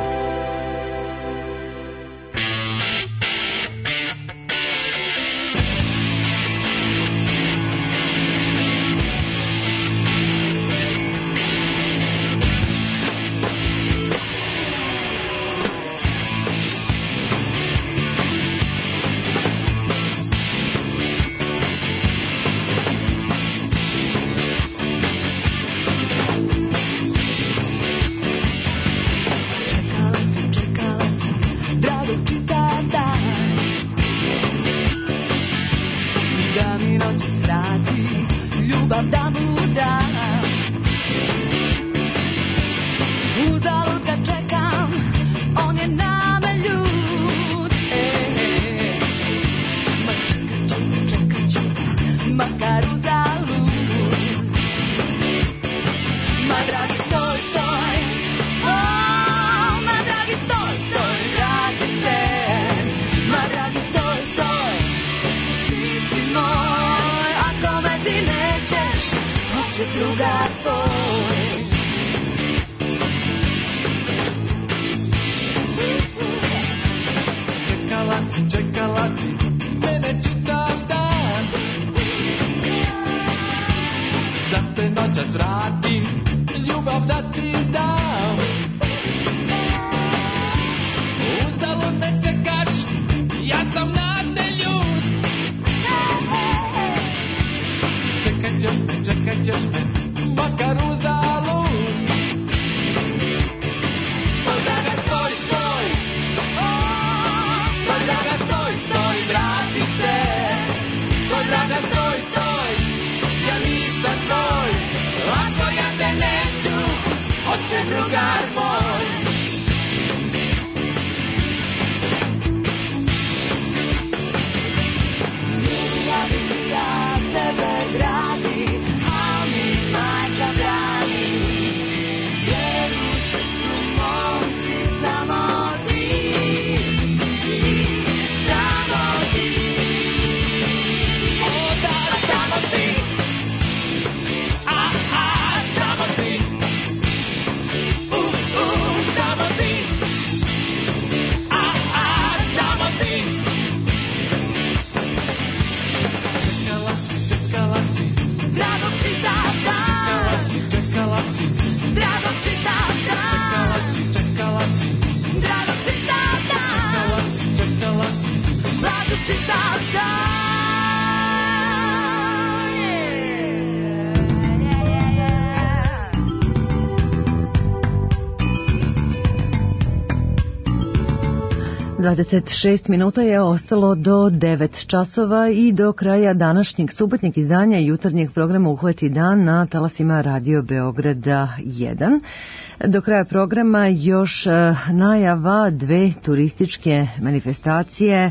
...26 minuta je ostalo do 9 časova i do kraja današnjeg subotnjeg izdanja jutarnjeg programa Uhvati dan na talasima Radio Beograda 1. Do kraja programa još najava dve turističke manifestacije.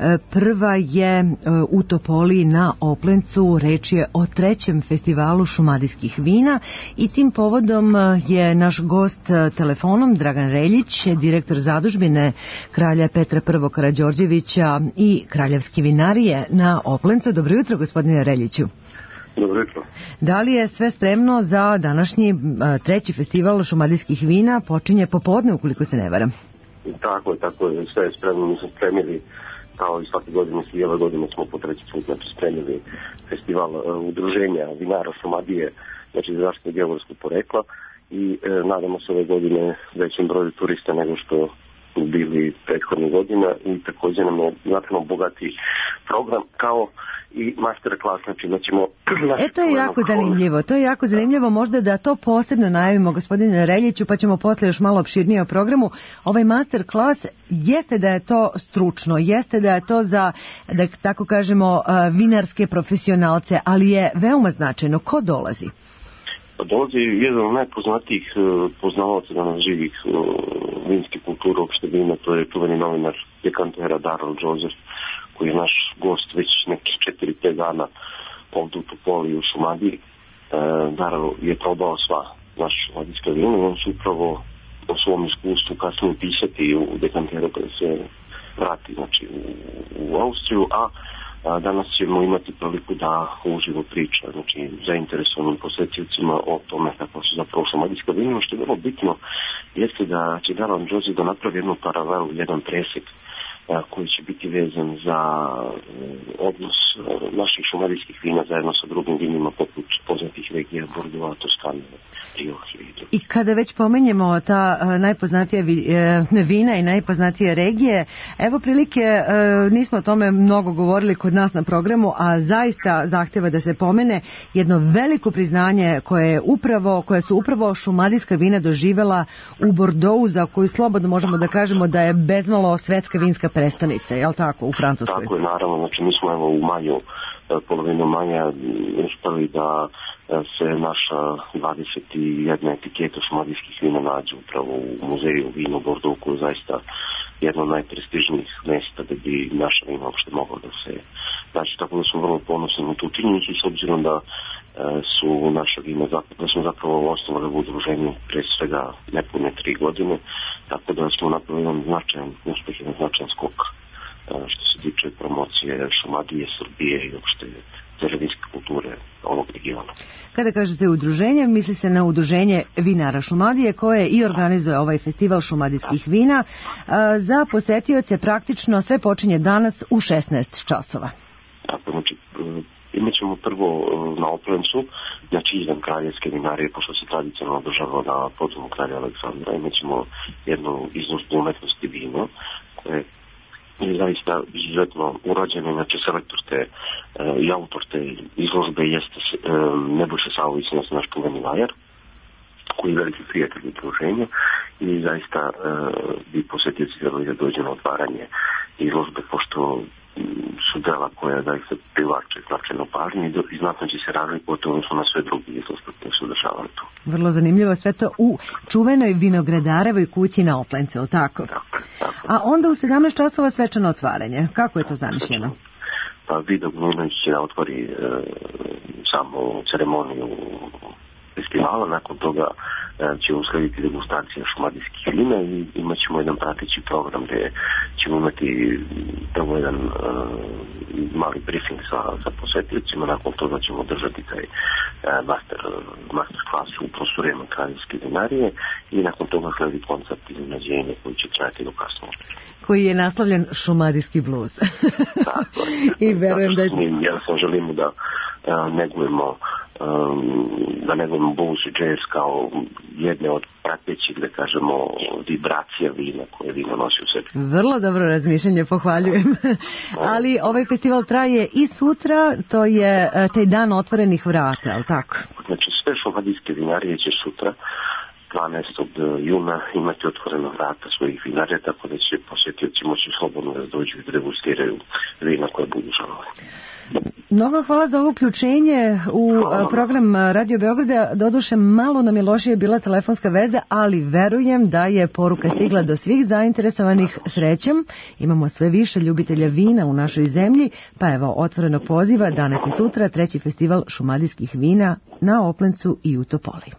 Prva je u Topoli na Oplencu, reč je o 3. festivalu šumadijskih vina i tim povodom je naš gost telefonom Dragan Reljić, direktor zadužbine Kralja Petra I. Karađorđevića i Kraljevske vinarije na Oplencu. Dobro jutro, gospodine Reljiću. Dobro jutro. Da li je sve spremno za današnji 3. festival šumadijskih vina? Počinje popodne, ukoliko se ne varam. Tako je, sve je spremno. Mi smo spremili, kao i svake godine, i ove godine smo po 3. put spremili festival udruženja vinara Šumadije, znači za zaštitu geografskog porekla, i nadamo se ove godine većim broju turista nego što bili prethodnih godina, i također nam je znatno bogati program kao i master klas, znači ćemo... To je jako zanimljivo, možda da to posebno najavimo, gospodine Reljiću, pa ćemo posle još malo opširnije o programu. Ovaj master klas jeste da je to stručno, jeste da je to za, da tako kažemo, vinarske profesionalce, ali je veoma značajno. Ko dolazi? Dolazi jedan od najpoznatijih poznavaoca danas živih vinske kulture, opšte vina, to je čuveni novinar dekantera Daryl Džozer, koji je naš gost već nekih 4-5 dana ovdje u Topoli u Šumadiji. Daryl je probao sva naša šumadijska vina i on će upravo o svom iskustvu kasnije pisati u dekanteru kada se vrati, znači, u Austriju, a Danas ćemo imati priliku da uživo priča, znači zainteresovanim posetiocima o tome kako su zapravo šumadijska vina. Što je vrlo bitno jeste da će Galan Džozi da napravi jednu paralelu, jedan presek koji će biti vezan za odnos naših šumadijskih vina zajedno sa drugim vinima poput poznatih regija Bordova, Toskane, Rioja. I kada već pomenjemo ta najpoznatija vina i najpoznatije regije, evo prilike, nismo o tome mnogo govorili kod nas na programu, a zaista zahteva da se pomene jedno veliko priznanje koje su upravo šumadijska vina doživela u Bordeauxu, za koju slobodno možemo da kažemo da je bezmalo svetska vinska prestonica, je li tako, u Francuskoj? Tako je, naravno, znači mi smo evo u maju, polovinu maja uspeli da se naša 21 etiketa šumadijskih vina nađe upravo u muzeju vina u Bordeauxu, koji je zaista jedno od najprestižnijih mesta da bi naša vina uopšte mogla da se naći, tako da smo vrlo ponosni na tu činjenicu, s obzirom da su naša vina, da smo zapravo osnovali u udruženju pre svega nepune 3 godine, tako da smo napravili jedan značajan uspeh, jedan značajan skok što se tiče promocije Šumadije, Srbije i uopšte vinske kulture ovog regiona. Kada kažete udruženje, misli se na udruženje vinara Šumadije koje i organizuje ovaj festival šumadijskih vina. Za posetioce praktično sve počinje danas u 16 časova. Tako, znači, imat ćemo prvo na Oplencu, znači izvan kraljevske vinarije, pošto se tradicionalno održava na podrumu kralja Aleksandra, imat ćemo jednu izložbu umetnosti vina, koje je zaista izuzetno urađeno, znači selektor te i autor te izložbe jeste Nebojša Savović, naš čuveni vajar, koji je veliki prijatelj udruženja i zaista bi posjetioci trebali da dođe na otvaranje izložbe, pošto su dela koja zaista privlače značajnu pažnju i znatno će se razlikovati odnosno na sve druge izložbe koje su dešavale tu. Vrlo zanimljivo sve to u čuvenoj Vinogradarevoj kući na Oplencu, ili tako? Tako. A onda u 17 časova svečano otvaranje. Kako je to zamišljeno? Pa Vido Gnjinović će da otvori samu ceremoniju festivala, nakon toga će uslediti degustacija šumadijskih vina i imat ćemo jedan prateći program gdje ćemo imati prvo jedan mali briefing sa posetiocima, nakon toga ćemo držati taj master klas u prostorima kraljevske vinarije i nakon toga sledi koncert iznenađenja koji će trajati do kasno. Koji je naslovljen Šumadijski bluz. Tako. I verujem da je... Ja sam želimo da negujemo blues i jazz kao jedne od pratećih, da kažemo, vibracija vina koje vino nosi u sebi. Vrlo dobro razmišljanje, pohvaljujem. Ali ovaj festival traje i sutra, to je taj dan otvorenih vrata, ali tako? Znači sve šumadijske vinarije će sutra 12. juna imati otvoreno vrata svojih vinarija, tako da će posjetioci moći slobodno da dođu i degustiraju vina koje budu želovali. Mnogo hvala za ovo uključenje u program Radio Beograda. Doduše, malo nam je lošije bila telefonska veza, ali verujem da je poruka stigla do svih zainteresovanih. Srećem, imamo sve više ljubitelja vina u našoj zemlji, pa evo otvorenog poziva danas i sutra 3. festival šumadijskih vina na Oplencu i u Topoli.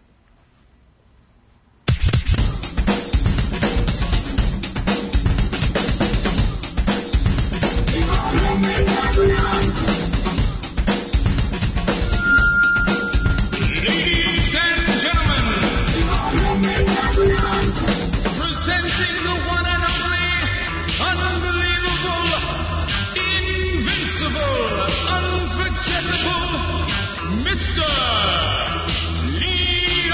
Mr. Lee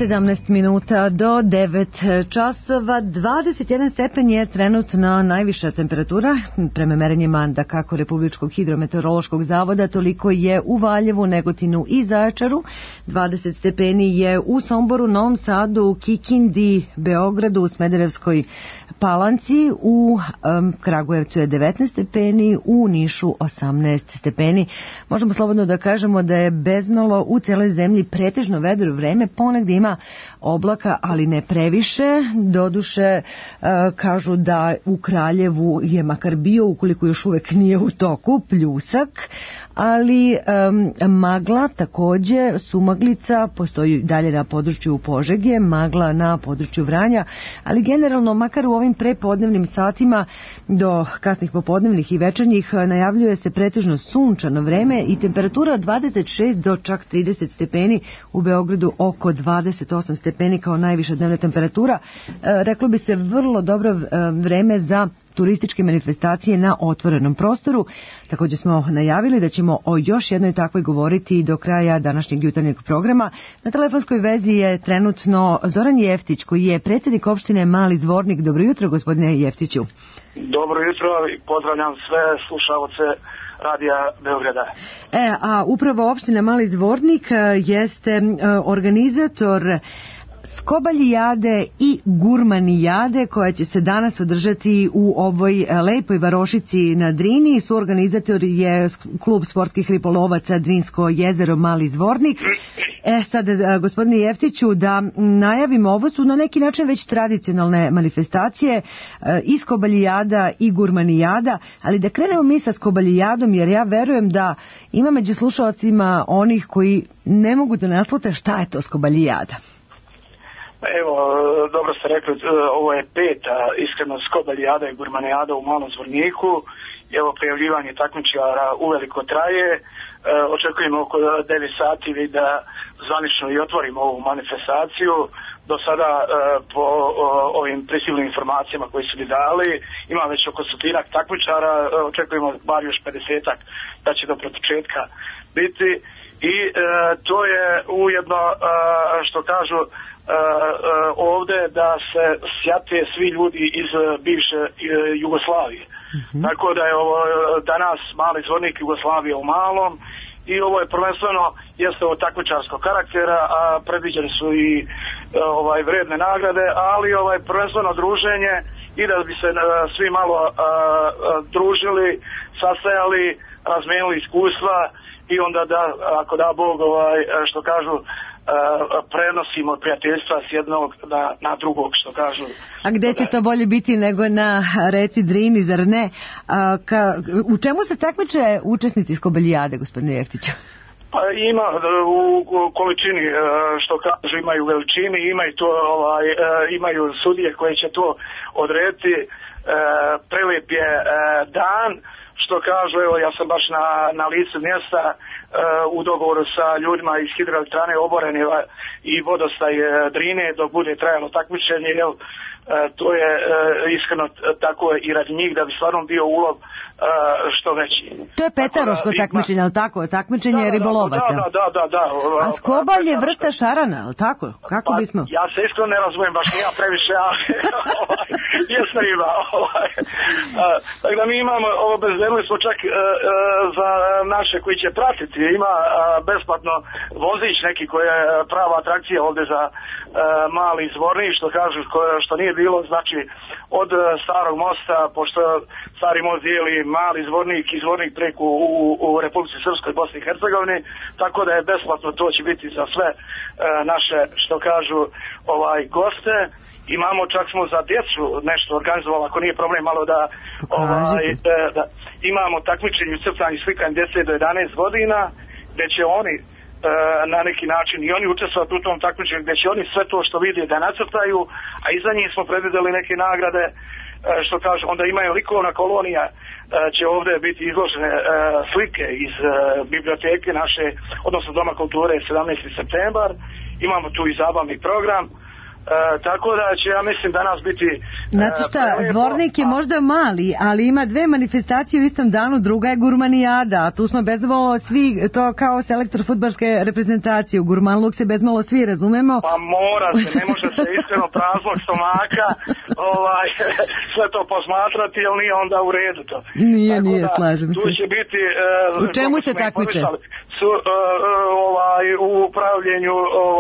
17 minuta do 9 časova, 21 stepen je trenutno najviša temperatura prema merenjima da kako Republičkog hidrometeorološkog zavoda, toliko je u Valjevu, Negotinu i Zaječaru, 20 stepeni je u Somboru, Novom Sadu, Kikindi, Beogradu, u Smederevskoj Palanci, u Kragujevcu je 19 stepeni, u Nišu 18 stepeni. Možemo slobodno da kažemo da je bezmalo u celoj zemlji pretežno vedro vreme, ponegdje ima oblaka, ali ne previše. Doduše, kažu da u Kraljevu je makar bio, ukoliko još uvek nije u toku, pljusak, ali magla takođe, sumaglica postoji dalje na području Požege, magla na području Vranja, ali generalno makar u ovim prepodnevnim satima do kasnih popodnevnih i večernjih najavljuje se pretežno sunčano vreme i temperatura od 26 do čak 30 stepeni, u Beogradu oko 28 stepeni kao najviša dnevna temperatura. Reklo bi se vrlo dobro vreme za turističke manifestacije na otvorenom prostoru. Također smo najavili da ćemo o još jednoj takvoj govoriti do kraja današnjeg jutarnjeg programa. Na telefonskoj vezi je trenutno Zoran Jeftić, koji je predsjednik opštine Mali Zvornik. Dobro jutro, gospodine Jeftiću. Dobro jutro i pozdravljam sve slušalce Radija Beograda. A upravo opština Mali Zvornik jeste organizator Skobalijade i Gurmanijade koja će se danas održati u ovoj lepoj varošici na Drini. Suorganizator je klub sportskih ribolovaca Drinsko jezero Mali Zvornik. Sad, gospodine Jeftiću, da najavimo, ovo su na neki način već tradicionalne manifestacije i Skobalijada i Gurmanijada, ali da krenemo mi sa Skobalijadom, jer ja verujem da ima među slušalcima onih koji ne mogu da naslute šta je to Skobalijada. Evo, dobro ste rekli, ovo je peta iskreno Skobalijada i Gurmanijada u Malom Zvorniku. Evo, prijavljivanje takmičara uveliko traje. Očekujemo oko 9 sati da zvanično i otvorimo ovu manifestaciju. Do sada po ovim prisilnim informacijama koji su mi dali ima već oko 100 takmičara, očekujemo bar još 50-ak da će do početka biti i to je ujedno što kažu ovde da se sjate svi ljudi iz bivše Jugoslavije. Tako da je ovo danas Mali Zvornik Jugoslavije u malom i ovo je prvenstveno jeste ovo takmičarskog karaktera, a predviđene su i vredne nagrade, ali prvenstveno druženje i da bi se svi malo družili, sastajali, razmenili iskustva i onda da, ako da Bog, što kažu, prenosimo prijateljstva s jednog na drugog, što kažu. A gde će to bolje biti nego na reci Drini, zar ne? U čemu se takmiče učesnici Skobalijade, gospodine Jeftiću? Ima u količini, što kažu, imaju veličini, imaju sudije koje će to odrediti. Prelep je dan, što kažu, evo ja sam baš na licu mjesta u dogovoru sa ljudima iz hidroelektrane Oborene i vodostaj Drine dok bude trajalo takmičenje, to je iskreno tako i radi njih da bi stvarno bio ulov što veći. To je petaroško takmičenje, ali tako? Takmičenje ribolovaca. Da. A skobalj je vrsta šarana, ali tako? Kako bismo? Ja se iskreno ne razumijem, baš nije previše, ali jesno ima. Tako da mi imamo, ovo bezbedili smo čak za naše koji će pratiti, ima besplatno vozić neki koji je prava atrakcija ovde za Mali Zvornik, što kažu, što nije bilo, znači od starog mosta, pošto stari most dijeli Mali Zvornik i Zvornik preko u Republici Srpskoj, Bosni i Hercegovini, tako da je besplatno, to će biti za sve naše, što kažu, goste. Imamo, čak smo za djecu nešto organizovali, ako nije problem malo da imamo takmičenje crtanih slikanja djece do 11 godina, gdje će oni na neki način i oni učestvovati u tom takmičenju, gdje će oni sve to što vide da nacrtaju, a iza njih smo predvidjeli neke nagrade, što kažu, onda imaju likovna kolonija, će ovdje biti izložene slike iz biblioteke naše, odnosno Doma kulture 17. septembar, imamo tu i zabavni program, Tako da će, ja mislim, danas biti... Znate šta, Zvornik je možda mali, ali ima dve manifestacije u istom danu, druga je Gurmanijada, a tu smo bezmalo svi, to kao selektor fudbalske reprezentacije, u Gurmanluk se bezmalo svi razumemo. Pa mora se, ne može se iskreno praznog stomaka sve to posmatrati, jer nije onda u redu to. Nije, slažem se. Tu će biti... U čemu se takmiče? U upravljanju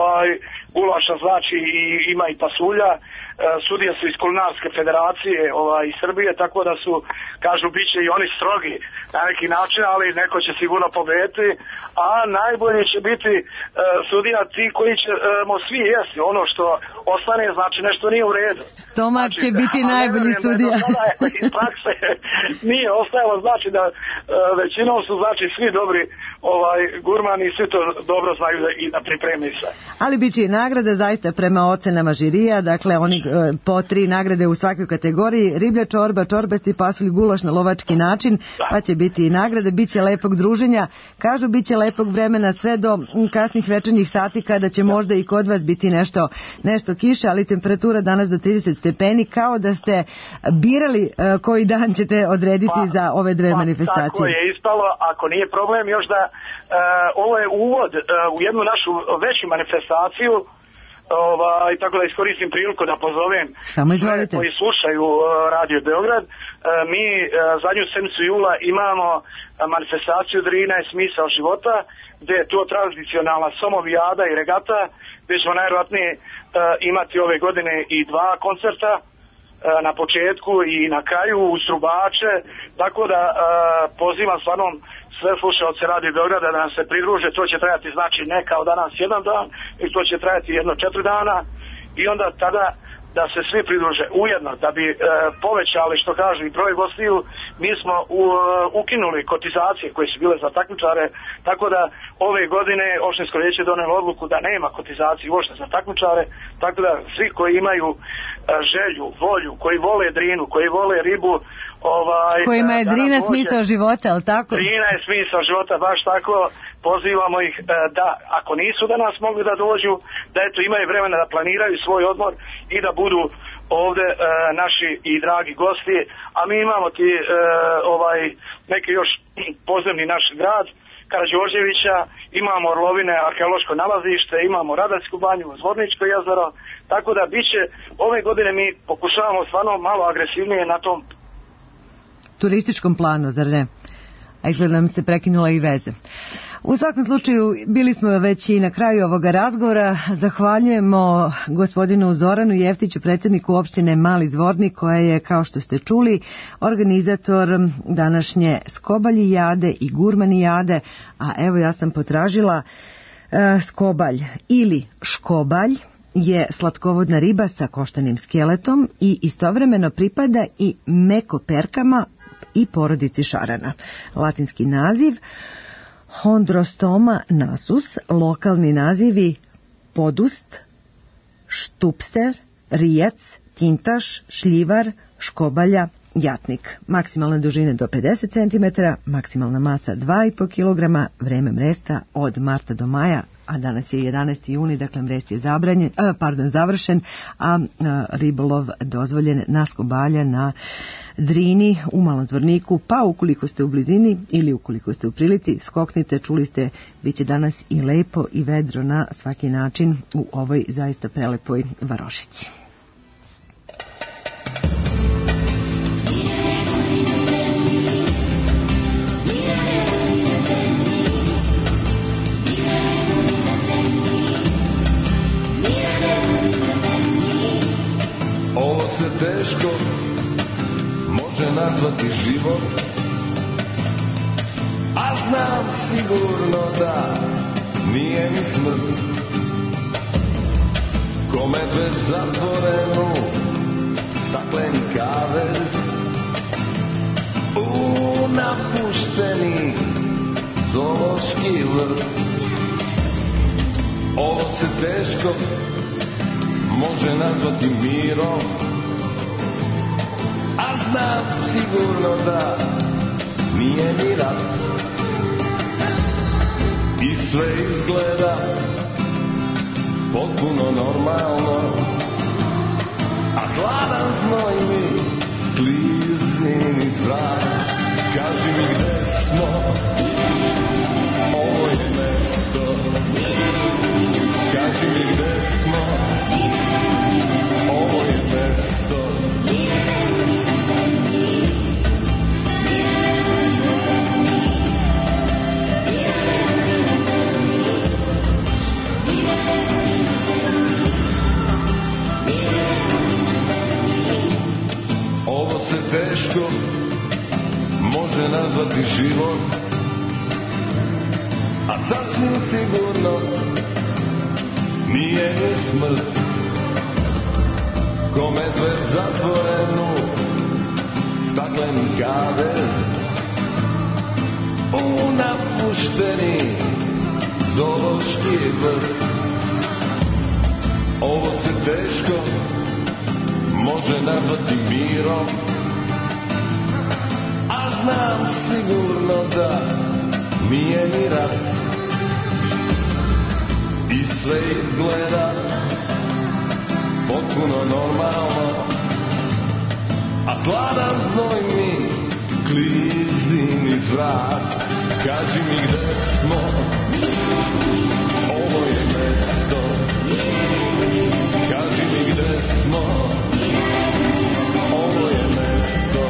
gulaša, znači ima i pasulja. Sudije su iz Kulinarske federacije iz Srbije, tako da su, kažu, bit će i oni strogi na neki način, ali neko će sigurno pobediti, a najbolji će biti sudija ti koji ćemo svi jesti. Ono što ostane, znači nešto nije u redu. Stomak će biti najbolji sudija. Iz prakse nije ostajalo, znači da većinom su, znači, svi dobri gurmani i svi to dobro znaju i da pripremi se. Ali bit će i nagrada zaista prema ocenama žirija, dakle oni po 3 nagrade u svakoj kategoriji, riblja čorba, čorbasti pasulj, gulaš na lovački način, pa će biti i nagrade, bit će lepog druženja, kažu bit će lepog vremena sve do kasnih večernjih sati kada će možda i kod vas biti nešto kiše, ali temperatura danas do 30 stepeni, kao da ste birali koji dan ćete odrediti za ove dve manifestacije. Tako je ispalo, ako nije problem još da ovo je uvod u jednu našu veću manifestaciju, tako da iskoristim priliku da pozovem sve koji slušaju Radio Beograd. Mi zadnju sedmicu jula imamo manifestaciju Drina je smisao života, gdje je to tradicionalna somovijada i regata, gdje ćemo najvjerojatnije imati ove godine i 2 koncerta na početku i na kraju uz trubače, tako da pozivam stvarno sve slušaoce Radio Beograda da nam se pridruže. To će trajati, znači, ne kao danas jedan dan, i to će trajati 4 dana, i onda tada da se svi pridruže. Ujedno, da bi povećali, što kažu, i broj gostiju, mi smo ukinuli kotizacije koje su bile za takmičare, tako da ove godine opštinsko vijeće donelo odluku da nema kotizacije uopšte za takmičare, tako da svi koji imaju želju, volju, koji vole Drinu, koji vole ribu, kojima je Drina smisao života, ali tako? Drina je smisao života, baš tako. Pozivamo ih da, ako nisu danas mogli da dođu, da eto imaju vremena da planiraju svoj odmor i da budu ovde naši i dragi gosti, a mi imamo ti neki još podzemni naš grad Karađorđevića, imamo Orlovine arheološko nalazište, imamo Radarsku banju, Zvorničko jezero, tako da biće ove godine mi pokušavamo stvarno malo agresivnije na tom turističkom planu, zar ne? A izgleda nam se prekinula i veze. U svakom slučaju, bili smo već i na kraju ovoga razgovora. Zahvaljujemo gospodinu Zoranu Jeftiću, predsjedniku opštine Mali Zvornik, koja je, kao što ste čuli, organizator današnje Skobaljijade i Gurmanijade. A evo, ja sam potražila skobalj ili škobalj je slatkovodna riba sa koštanim skeletom i istovremeno pripada i mekoperkama i porodici šarana. Latinski naziv Chondrostoma nasus, lokalni nazivi podust, štupster, rijac, tintaš, šljivar, škobalja, jatnik. Maksimalne dužine do 50 cm, maksimalna masa 2,5 kg, vreme mresta od marta do maja, a danas je 11. juni, dakle mrest je završen, a ribolov dozvoljen na skobalja na Drini u Malom Zvorniku, pa ukoliko ste u blizini ili ukoliko ste u prilici, skoknite, čuli ste, bit će danas i lepo i vedro na svaki način u ovoj zaista prelepoj varošici. Ovo se teško može nazvati život, a znam sigurno da nije mi smrt. Ko medved zatvorenu stakleni kavez, u napušteni zoološki vrt. Ovo se teško može nazvati mirom, a znam sigurno da nije ni rat. I sve izgleda potpuno normalno, hladan znoj mi klizi niz vrat. Kaži mi gde smo, ovo je mesto. Kaži mi gde smo, ovo je mesto. Ovo se teško može nazvati život, a sasvim sigurno nije ni smrt. Ko medved zatvoren u stakleni kavez, u napušteni zoološki vrt. Ovo se teško može nazvati mirom, a znam sigurno da nije ni rat. I sve izgleda potpuno normalno, a hladan znoj mi klizi niz vrat. Kaži mi gde smo, ovo je mesto. Kaži mi gde smo, ovo je mesto.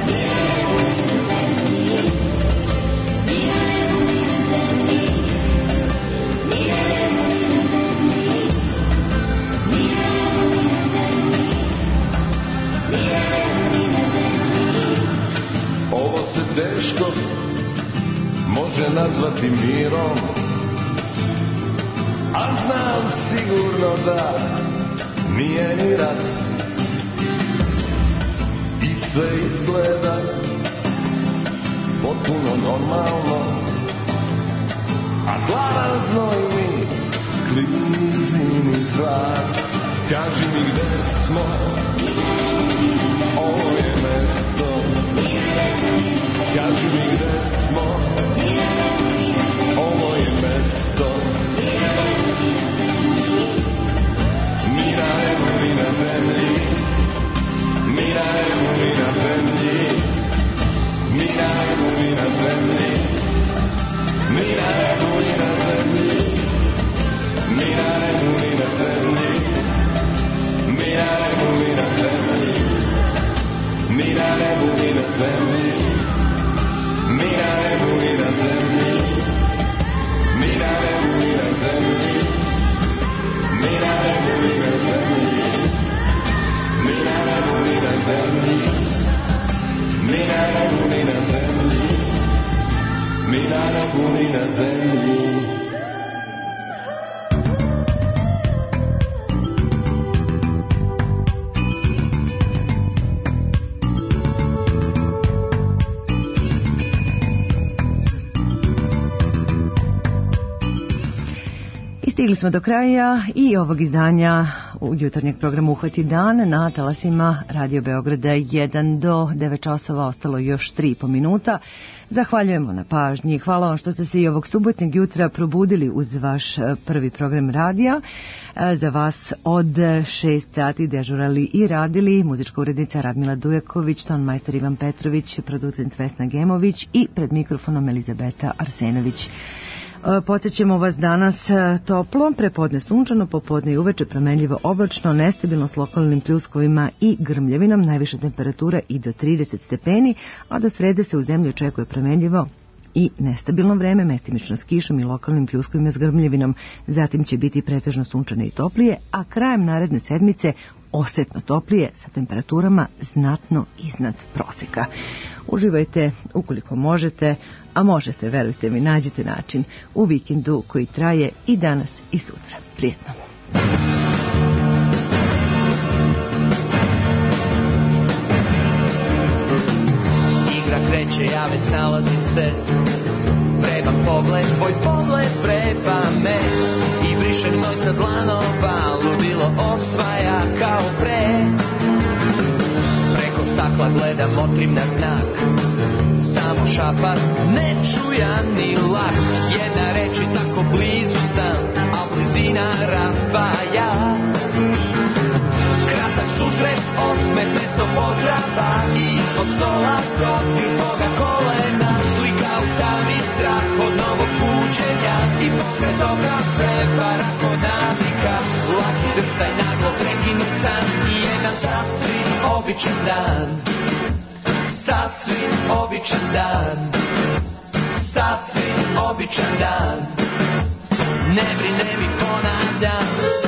Ovo se teško može nazvati mirom, a znam sigurno da nije ni rat. I sve izgleda potpuno normalno, a hladan znoj mi klizi niz vrat. Kaži mi gde smo, ovo je mesto. Kaži mi gde smo, ovo je mesto. Mi na nebu ni na zemlji, mi na nebu ni na zemlji, mi na nebu ni na zemlji, mi na nebu ni na zemlji, mi na nebu ni na zemlji, mi na nebu ni na zemlji, mi na nebu ni na zemlji, mi na nebu ni na zemlji, mi na nebu ni na zemlji, mi na nebu ni na zemlji, mi na nebu ni na zemlji, mi na nebu ni na zemlji, mi na nebu ni na zemlji. Stigli smo do kraja i ovog izdanja u jutarnjeg programa Uhvati dan na talasima Radio Beograda 1 do 9 časova, ostalo još 3,5 minuta. Zahvaljujemo na pažnji. Hvala vam što ste se i ovog subotnjeg jutra probudili uz vaš prvi program radija. Za vas od 6 sati dežurali i radili muzička urednica Radmila Dujaković, ton majstor Ivan Petrović, producent Vesna Gemović i pred mikrofonom Elizabeta Arsenović. Podsjećamo vas danas toplo, prepodne sunčano, popodne i uveče promenljivo oblačno, nestabilno s lokalnim pljuskovima i grmljavinom, najviša temperatura i do 30 stepeni, a do srede se u zemlji očekuje promenljivo i nestabilno vreme, mestimično s kišom i lokalnim pljuskovima s grmljavinom. Zatim će biti pretežno sunčano i toplije, a krajem naredne sedmice osetno toplije sa temperaturama znatno iznad proseka. Uživajte ukoliko možete, a možete, verujte mi, nađite način u vikendu koji traje i danas i sutra. Prijetno! Igra kreće, ja već nalazim se, vreban pogled, tvoj pogled vreba me i brišem znoj sa dlanova, ludilo osvaja kao pre. Preko stakla gledam, motrim na znak, samo šapat, nečujan ni lak. Jedna reč i tako blizu sam, a blizina razdvaja. Kratak susret, buđenja i pokret oka prepara kod navika. Laki drtaj naglo prekinut san i jedan sasvim običan dan. Sasvim običan dan. Sasvim običan dan. Ne brine mi ponavljam.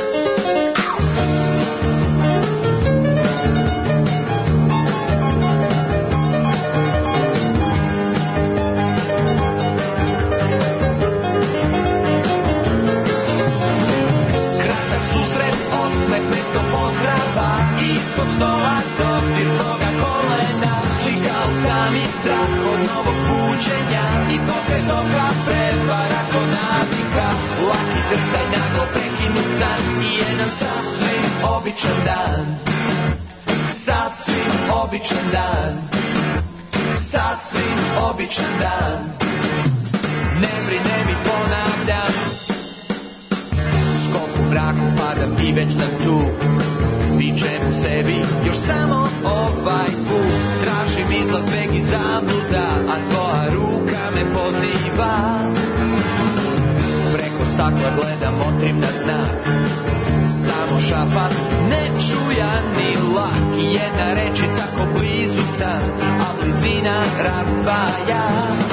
Kratak susret, osmeh mesto pozdrava, ispod stola dodir toga kolena, slika u tami, strah od novog buđenja i pokret oka prevara kod navika. Laki drtaj naglo prekinut san i jedan sasvim običan dan. Sasvim običan dan. Sasvim običan dan. Ne brine mi ponavljam. Skok u mraku padam i već sam tu. Vičem u sebi još samo ovaj put. Tražim izlaz, beg i zabluda, a tvoja ruka me poziva. Preko stakla gledam, motrim na znak. Samo šapat, ne čuja ni lak. Jedna reč i tako blizu sam, a blizina razdvaja.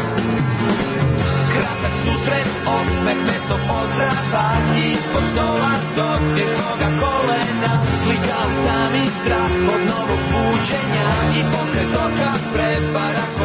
Kratak susret, osmeh mesto pozdrava, ispod stola dodir toga kolena, slika u tami, strah od novog buđenja i pokret oka prepara